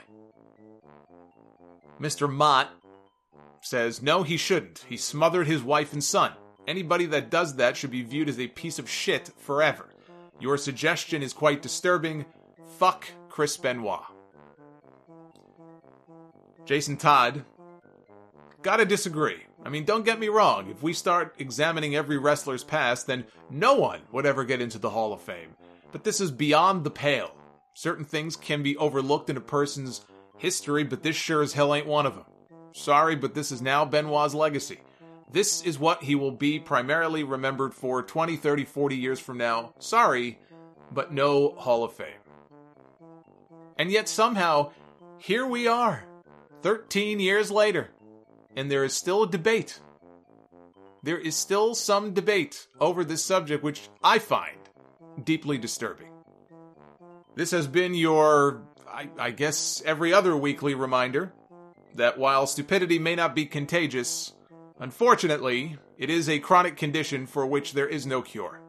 Mr. Mott says, no, he shouldn't. He smothered his wife and son. Anybody that does that should be viewed as a piece of shit forever. Your suggestion is quite disturbing. Fuck Chris Benoit. Jason Todd, gotta disagree. I mean, don't get me wrong. If we start examining every wrestler's past, then no one would ever get into the Hall of Fame. But this is beyond the pale. Certain things can be overlooked in a person's history, but this sure as hell ain't one of them. Sorry, but this is now Benoit's legacy. This is what he will be primarily remembered for 20, 30, 40 years from now. Sorry, but no Hall of Fame. And yet somehow, here we are, 13 years later, and there is still a debate. There is still some debate over this subject, which I find deeply disturbing. This has been your, I guess, every other weekly reminder that while stupidity may not be contagious, unfortunately, it is a chronic condition for which there is no cure.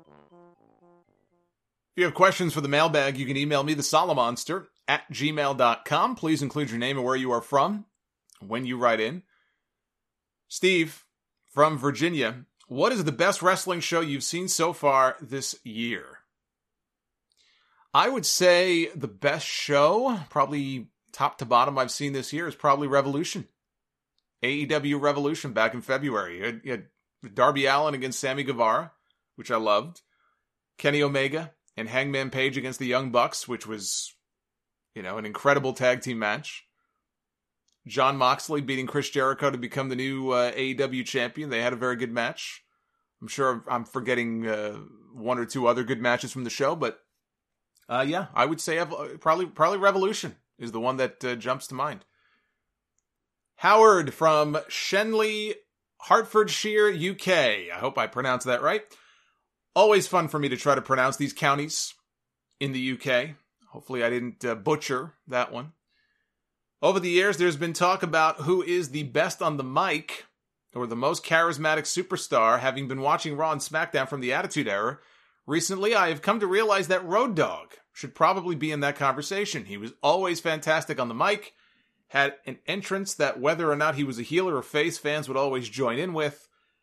If you have questions for the mailbag, you can email me, thesolomonster@gmail.com. Please include your name and where you are from when you write in. Steve, from Virginia, what is the best wrestling show you've seen so far this year? I would say the best show, probably top to bottom I've seen this year, is probably Revolution. AEW Revolution back in February. You had Darby Allin against Sammy Guevara, which I loved. Kenny Omega and Hangman Page against the Young Bucks, which was, an incredible tag team match. Jon Moxley beating Chris Jericho to become the new AEW champion. They had a very good match. I'm sure I'm forgetting one or two other good matches from the show, but I would say probably Revolution is the one that jumps to mind. Howard from Shenley, Hertfordshire, UK. I hope I pronounced that right. Always fun for me to try to pronounce these counties in the UK. Hopefully I didn't butcher that one. Over the years, there's been talk about who is the best on the mic or the most charismatic superstar, having been watching Raw and SmackDown from the Attitude Era, recently I have come to realize that Road Dogg should probably be in that conversation. He was always fantastic on the mic, had an entrance that whether or not he was a heel or a face, fans would always join in with.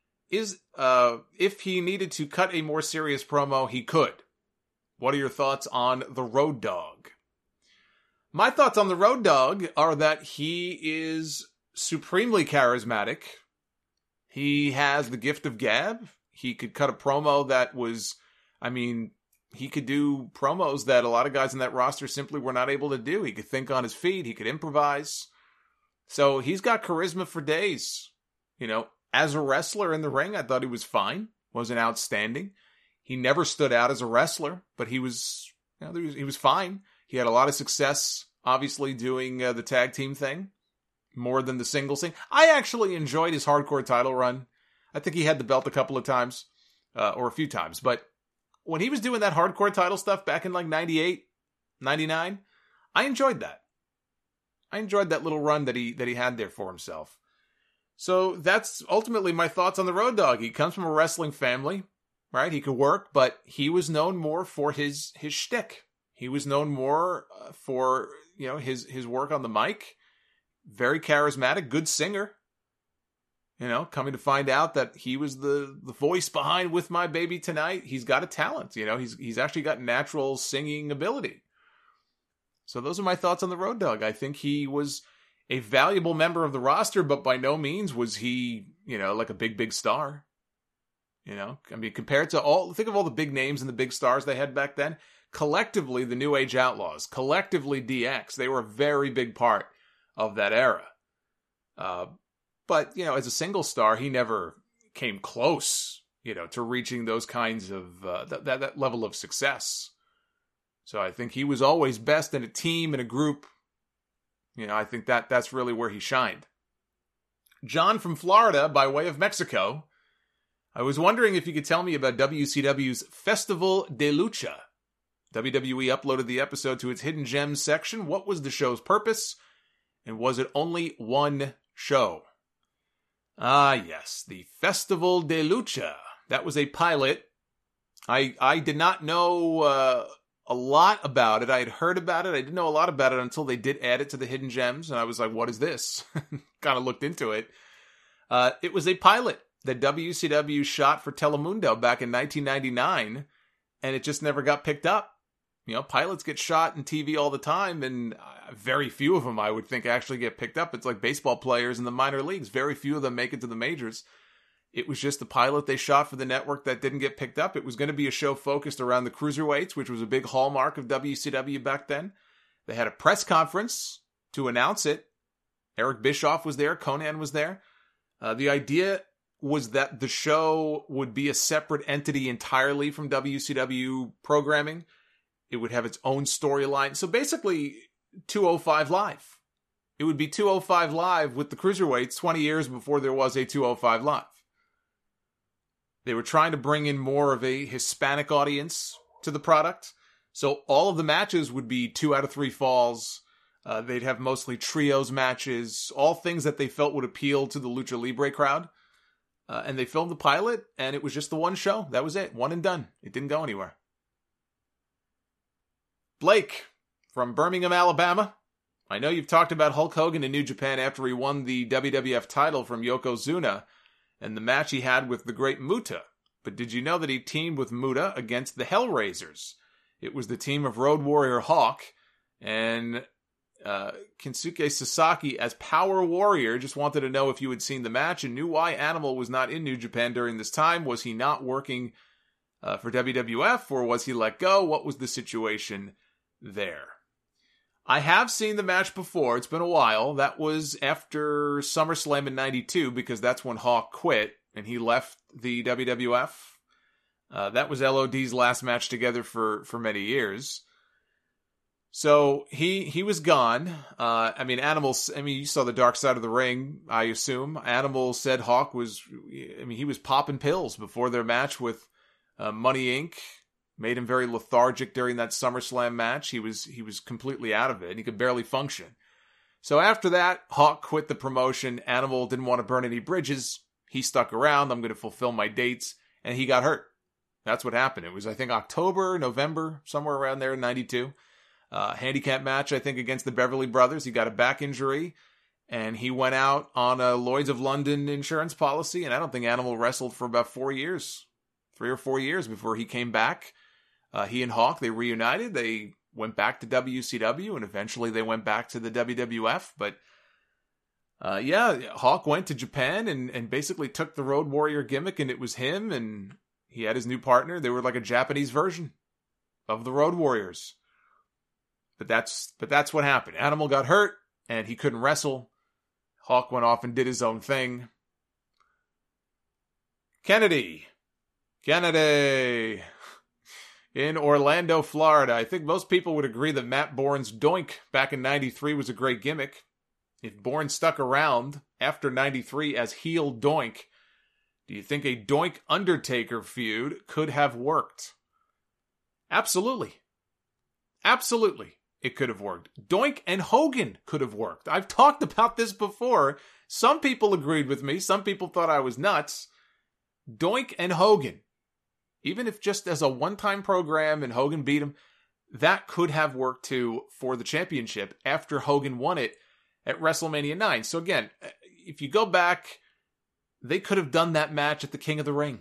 If he needed to cut a more serious promo, he could. What are your thoughts on the Road Dogg? My thoughts on the Road Dogg are that he is supremely charismatic. He has the gift of gab. He could cut a promo that was, he could do promos that a lot of guys in that roster simply were not able to do. He could think on his feet. He could improvise. So he's got charisma for days. As a wrestler in the ring, I thought he was fine. Wasn't outstanding. He never stood out as a wrestler, but he was fine. He had a lot of success, obviously, doing the tag team thing. More than the singles thing. I actually enjoyed his hardcore title run. I think he had the belt a couple of times, or a few times. But when he was doing that hardcore title stuff back in like 98, 99, I enjoyed that. I enjoyed that little run that he had there for himself. So that's ultimately my thoughts on the Road Dogg. He comes from a wrestling family, right? He could work, but he was known more for his shtick. He was known more for, his work on the mic. Very charismatic, good singer. Coming to find out that he was the voice behind With My Baby Tonight. He's got a talent, he's actually got natural singing ability. So those are my thoughts on the Road Dogg. I think he was a valuable member of the roster, but by no means was he, like a big star. Compared to think of all the big names and the big stars they had back then. Collectively, the New Age Outlaws, collectively DX, they were a very big part of that era. But, as a single star, he never came close, to reaching those kinds of, that level of success. So I think he was always best in a team, in a group. I think that's really where he shined. John from Florida, by way of Mexico. I was wondering if you could tell me about WCW's Festival de Lucha. WWE uploaded the episode to its Hidden Gems section. What was the show's purpose? And was it only one show? Ah, yes, the Festival de Lucha. That was a pilot. I did not know a lot about it. I had heard about it. I didn't know a lot about it until they did add it to the Hidden Gems. And I was like, what is this? Kind of looked into it. It was a pilot that WCW shot for Telemundo back in 1999. And it just never got picked up. Pilots get shot in TV all the time, and very few of them, I would think, actually get picked up. It's like baseball players in the minor leagues. Very few of them make it to the majors. It was just the pilot they shot for the network that didn't get picked up. It was going to be a show focused around the cruiserweights, which was a big hallmark of WCW back then. They had a press conference to announce it. Eric Bischoff was there. Conan was there. The idea was that the show would be a separate entity entirely from WCW programming. It would have its own storyline. So basically, 205 Live. It would be 205 Live with the Cruiserweights 20 years before there was a 205 Live. They were trying to bring in more of a Hispanic audience to the product. So all of the matches would be 2 out of 3 falls. They'd have mostly trios matches, all things that they felt would appeal to the Lucha Libre crowd. And they filmed the pilot, and it was just the one show. That was it. One and done. It didn't go anywhere. Blake from Birmingham, Alabama. I know you've talked about Hulk Hogan in New Japan after he won the WWF title from Yokozuna and the match he had with the great Muta. But did you know that he teamed with Muta against the Hellraisers? It was the team of Road Warrior Hawk and Kensuke Sasaki as Power Warrior. Just wanted to know if you had seen the match and knew why Animal was not in New Japan during this time. Was he not working for WWF, or was he let go? What was the situation there? I have seen the match before. It's been a while. That was after SummerSlam in 92, because that's when Hawk quit and he left the WWF. That was LOD's last match together for many years. So he was gone. You saw the Dark Side of the Ring, I assume. Animal said Hawk was, he was popping pills before their match with Money Inc. Made him very lethargic during that SummerSlam match. He was completely out of it. He could barely function. So after that, Hawk quit the promotion. Animal didn't want to burn any bridges. He stuck around. I'm going to fulfill my dates. And he got hurt. That's what happened. It was, I think, October, November, somewhere around there in 92. Handicap match, I think, against the Beverly Brothers. He got a back injury. And he went out on a Lloyd's of London insurance policy. And I don't think Animal wrestled for about 4 years. 3 or 4 years before he came back. He and Hawk, they reunited. They went back to WCW. And eventually they went back to the WWF. But Hawk went to Japan and basically took the Road Warrior gimmick, and it was him, and he had his new partner. They were like a Japanese version of the Road Warriors. But that's what happened. Animal got hurt, and he couldn't wrestle. Hawk went off and did his own thing. Kennedy. In Orlando, Florida. I think most people would agree that Matt Bourne's Doink back in 93 was a great gimmick. If Bourne stuck around after 93 as heel Doink, do you think a Doink Undertaker feud could have worked? Absolutely. Absolutely. It could have worked. Doink and Hogan could have worked. I've talked about this before. Some people agreed with me. Some people thought I was nuts. Doink and Hogan, even if just as a one-time program and Hogan beat him, that could have worked too for the championship after Hogan won it at WrestleMania 9. So again, if you go back, they could have done that match at the King of the Ring.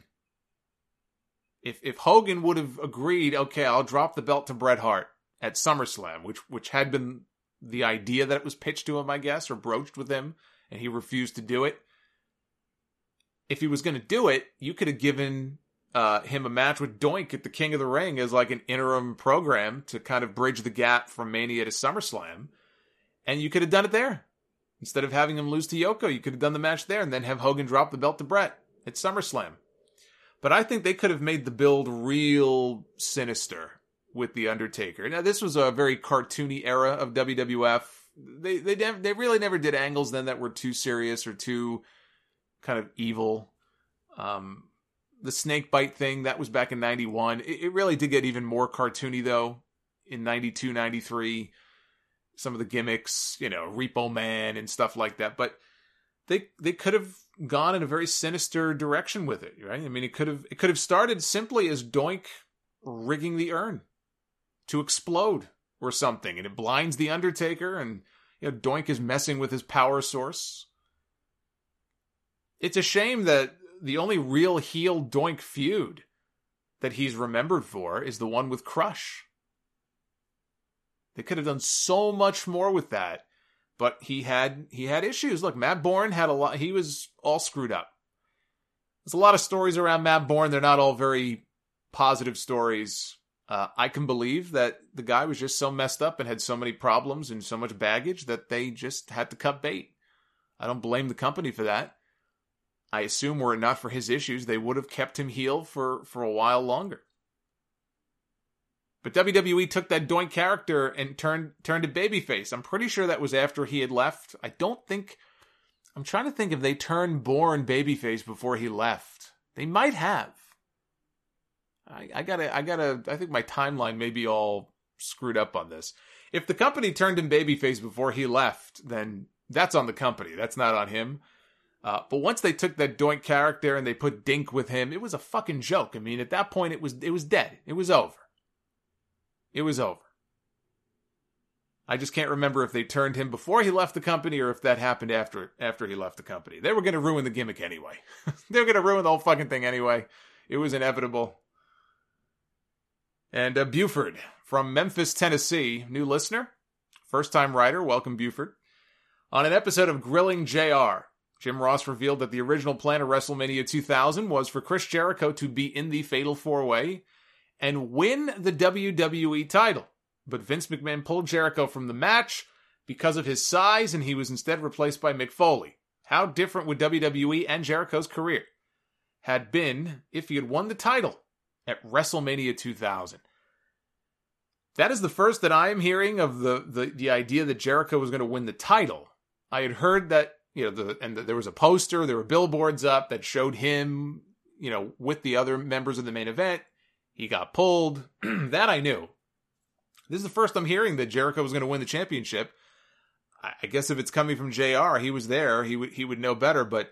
If Hogan would have agreed, okay, I'll drop the belt to Bret Hart at SummerSlam, which had been the idea that it was pitched to him, I guess, or broached with him, and he refused to do it. If he was going to do it, you could have given him a match with Doink at the King of the Ring as like an interim program to kind of bridge the gap from Mania to SummerSlam. And you could have done it there. Instead of having him lose to Yoko, you could have done the match there and then have Hogan drop the belt to Bret at SummerSlam. But I think they could have made the build real sinister with The Undertaker. Now, this was a very cartoony era of WWF. They really never did angles then that were too serious or too kind of evil. The snake bite thing, that was back in 91. It really did get even more cartoony, though, in 92, 93. Some of the gimmicks, Repo Man and stuff like that. But they could have gone in a very sinister direction with it, right? I mean, it could have started simply as Doink rigging the urn to explode or something, and it blinds the Undertaker, and Doink is messing with his power source. It's a shame that the only real heel Doink feud that he's remembered for is the one with Crush. They could have done so much more with that, but he had issues. Look, Matt Bourne had a lot. He was all screwed up. There's a lot of stories around Matt Bourne. They're not all very positive stories. I can believe that the guy was just so messed up and had so many problems and so much baggage that they just had to cut bait. I don't blame the company for that. I assume were it not for his issues, they would have kept him heel for a while longer. But WWE took that Doink character and turned it babyface. I'm pretty sure that was after he had left. I'm trying to think if they turned Bourne babyface before he left. They might have. I think my timeline may be all screwed up on this. If the company turned him babyface before he left, then that's on the company. That's not on him. But once they took that Doink character and they put Dink with him, it was a fucking joke. I mean, at that point, it was dead. It was over. It was over. I just can't remember if they turned him before he left the company or if that happened after he left the company. They were going to ruin the gimmick anyway. They were going to ruin the whole fucking thing anyway. It was inevitable. And Buford from Memphis, Tennessee, new listener, first-time writer, welcome Buford. On an episode of Grilling JR, Jim Ross revealed that the original plan of WrestleMania 2000 was for Chris Jericho to be in the Fatal 4-Way and win the WWE title. But Vince McMahon pulled Jericho from the match because of his size, and he was instead replaced by Mick Foley. How different would WWE and Jericho's career had been if he had won the title at WrestleMania 2000? That is the first that I am hearing of the idea that Jericho was going to win the title. I had heard that, there was a poster, there were billboards up that showed him, with the other members of the main event. He got pulled. That I knew. This is the first I'm hearing that Jericho was going to win the championship. I guess if it's coming from JR, he was there. He would know better, but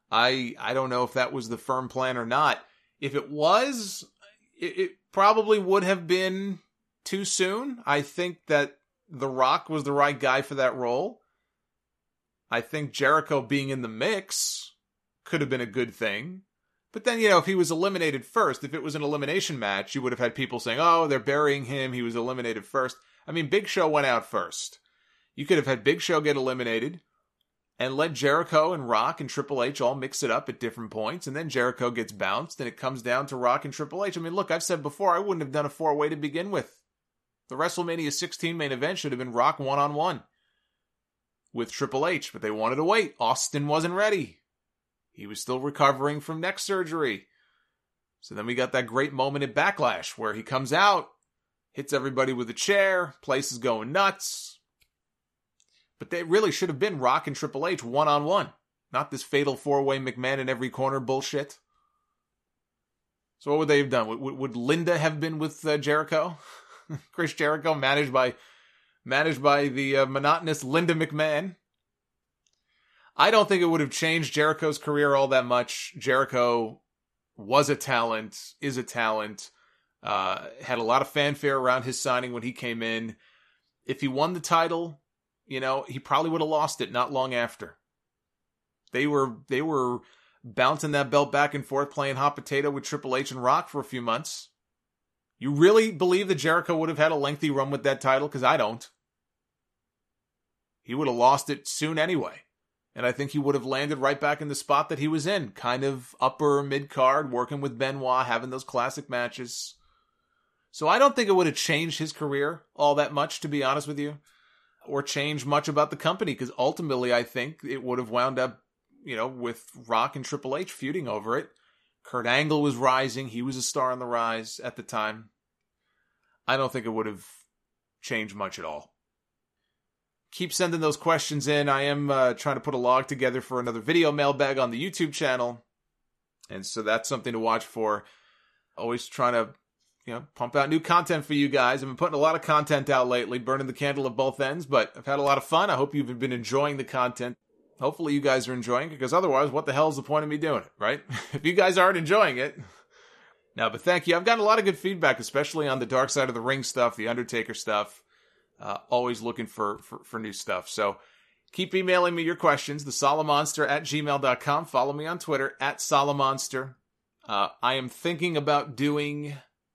I don't know if that was the firm plan or not. If it was, it probably would have been too soon. I think that The Rock was the right guy for that role. I think Jericho being in the mix could have been a good thing. But then, if he was eliminated first, if it was an elimination match, you would have had people saying, oh, they're burying him, he was eliminated first. I mean, Big Show went out first. You could have had Big Show get eliminated and let Jericho and Rock and Triple H all mix it up at different points, and then Jericho gets bounced, and it comes down to Rock and Triple H. I mean, look, I've said before, I wouldn't have done a 4-way to begin with. The WrestleMania 16 main event should have been Rock one-on-one with Triple H, but they wanted to wait. Austin wasn't ready. He was still recovering from neck surgery. So then we got that great moment at Backlash where he comes out, hits everybody with a chair, place is going nuts. But they really should have been Rock and Triple H one-on-one, not this fatal 4-way McMahon in every corner bullshit. So what would they have done? Would Linda have been with Jericho? Chris Jericho, managed by the monotonous Linda McMahon. I don't think it would have changed Jericho's career all that much. Jericho was a talent, is a talent, had a lot of fanfare around his signing when he came in. If he won the title, he probably would have lost it not long after. They were bouncing that belt back and forth, playing hot potato with Triple H and Rock for a few months. You really believe that Jericho would have had a lengthy run with that title? Because I don't. He would have lost it soon anyway. And I think he would have landed right back in the spot that he was in. Kind of upper mid-card, working with Benoit, having those classic matches. So I don't think it would have changed his career all that much, to be honest with you. Or changed much about the company. Because ultimately, I think it would have wound up, with Rock and Triple H feuding over it. Kurt Angle was rising. He was a star on the rise at the time. I don't think it would have changed much at all. Keep sending those questions in. I am trying to put a log together for another video mailbag on the YouTube channel. And so that's something to watch for. Always trying to, pump out new content for you guys. I've been putting a lot of content out lately, burning the candle at both ends, but I've had a lot of fun. I hope you've been enjoying the content. Hopefully you guys are enjoying it, because otherwise, what the hell is the point of me doing it, right? If you guys aren't enjoying it. No, but thank you. I've gotten a lot of good feedback, especially on the Dark Side of the Ring stuff, the Undertaker stuff. Always looking for new stuff. So keep emailing me your questions, thesolomonster@gmail.com. Follow me on Twitter, @Solomonster. I am thinking about doing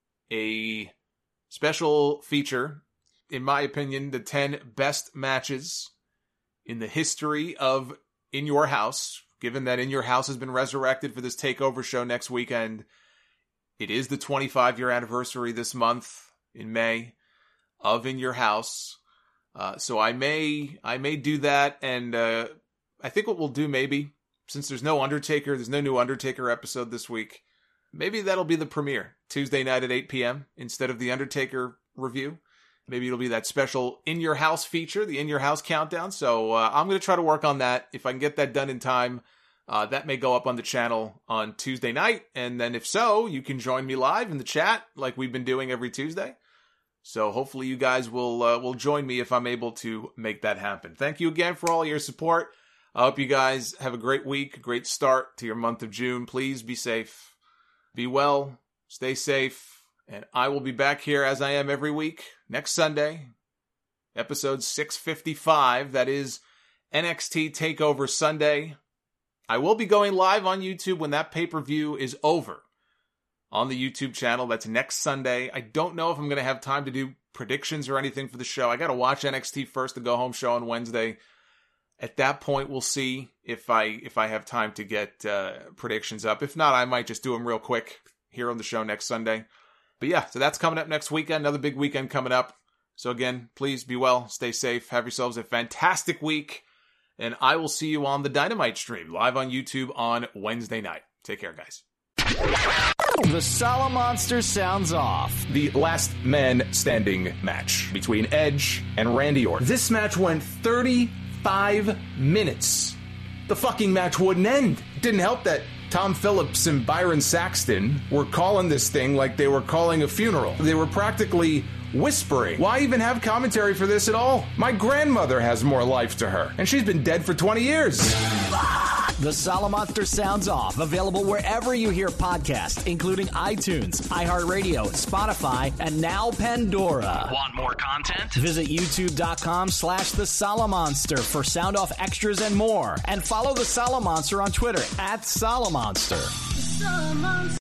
a special feature, in my opinion, the 10 best matches in the history of In Your House, given that In Your House has been resurrected for this takeover show next weekend. It is the 25-year anniversary this month in May of In Your House. So I may do that, and I think what we'll do, maybe, since there's no new Undertaker episode this week, maybe that'll be the premiere, Tuesday night at 8 p.m. instead of the Undertaker review. Maybe it'll be that special In Your House feature, the In Your House countdown. So I'm going to try to work on that. If I can get that done in time, that may go up on the channel on Tuesday night. And then if so, you can join me live in the chat like we've been doing every Tuesday. So hopefully you guys will join me if I'm able to make that happen. Thank you again for all your support. I hope you guys have a great week, great start to your month of June. Please be safe, be well, stay safe. And I will be back here as I am every week next Sunday, episode 655. That is NXT TakeOver Sunday. I will be going live on YouTube when that pay-per-view is over on the YouTube channel. That's next Sunday. I don't know if I'm going to have time to do predictions or anything for the show. I got to watch NXT first, the go-home show on Wednesday. At that point, we'll see if I have time to get predictions up. If not, I might just do them real quick here on the show next Sunday. But yeah, so that's coming up next weekend. Another big weekend coming up. So again, please be well, stay safe, have yourselves a fantastic week. And I will see you on the Dynamite stream, live on YouTube on Wednesday night. Take care, guys. The Solomonster sounds off. The last man standing match between Edge and Randy Orton. This match went 35 minutes. The fucking match wouldn't end. Didn't help that Tom Phillips and Byron Saxton were calling this thing like they were calling a funeral. They were practically whispering. Why even have commentary for this at all? My grandmother has more life to her, and she's been dead for 20 years. The Salamonster Sounds Off, available wherever you hear podcasts, including iTunes, iHeartRadio, Spotify, and now Pandora. Want more content? Visit youtube.com/The Salamonster for Sound Off extras and more. And follow The Salamonster on Twitter @Salamonster.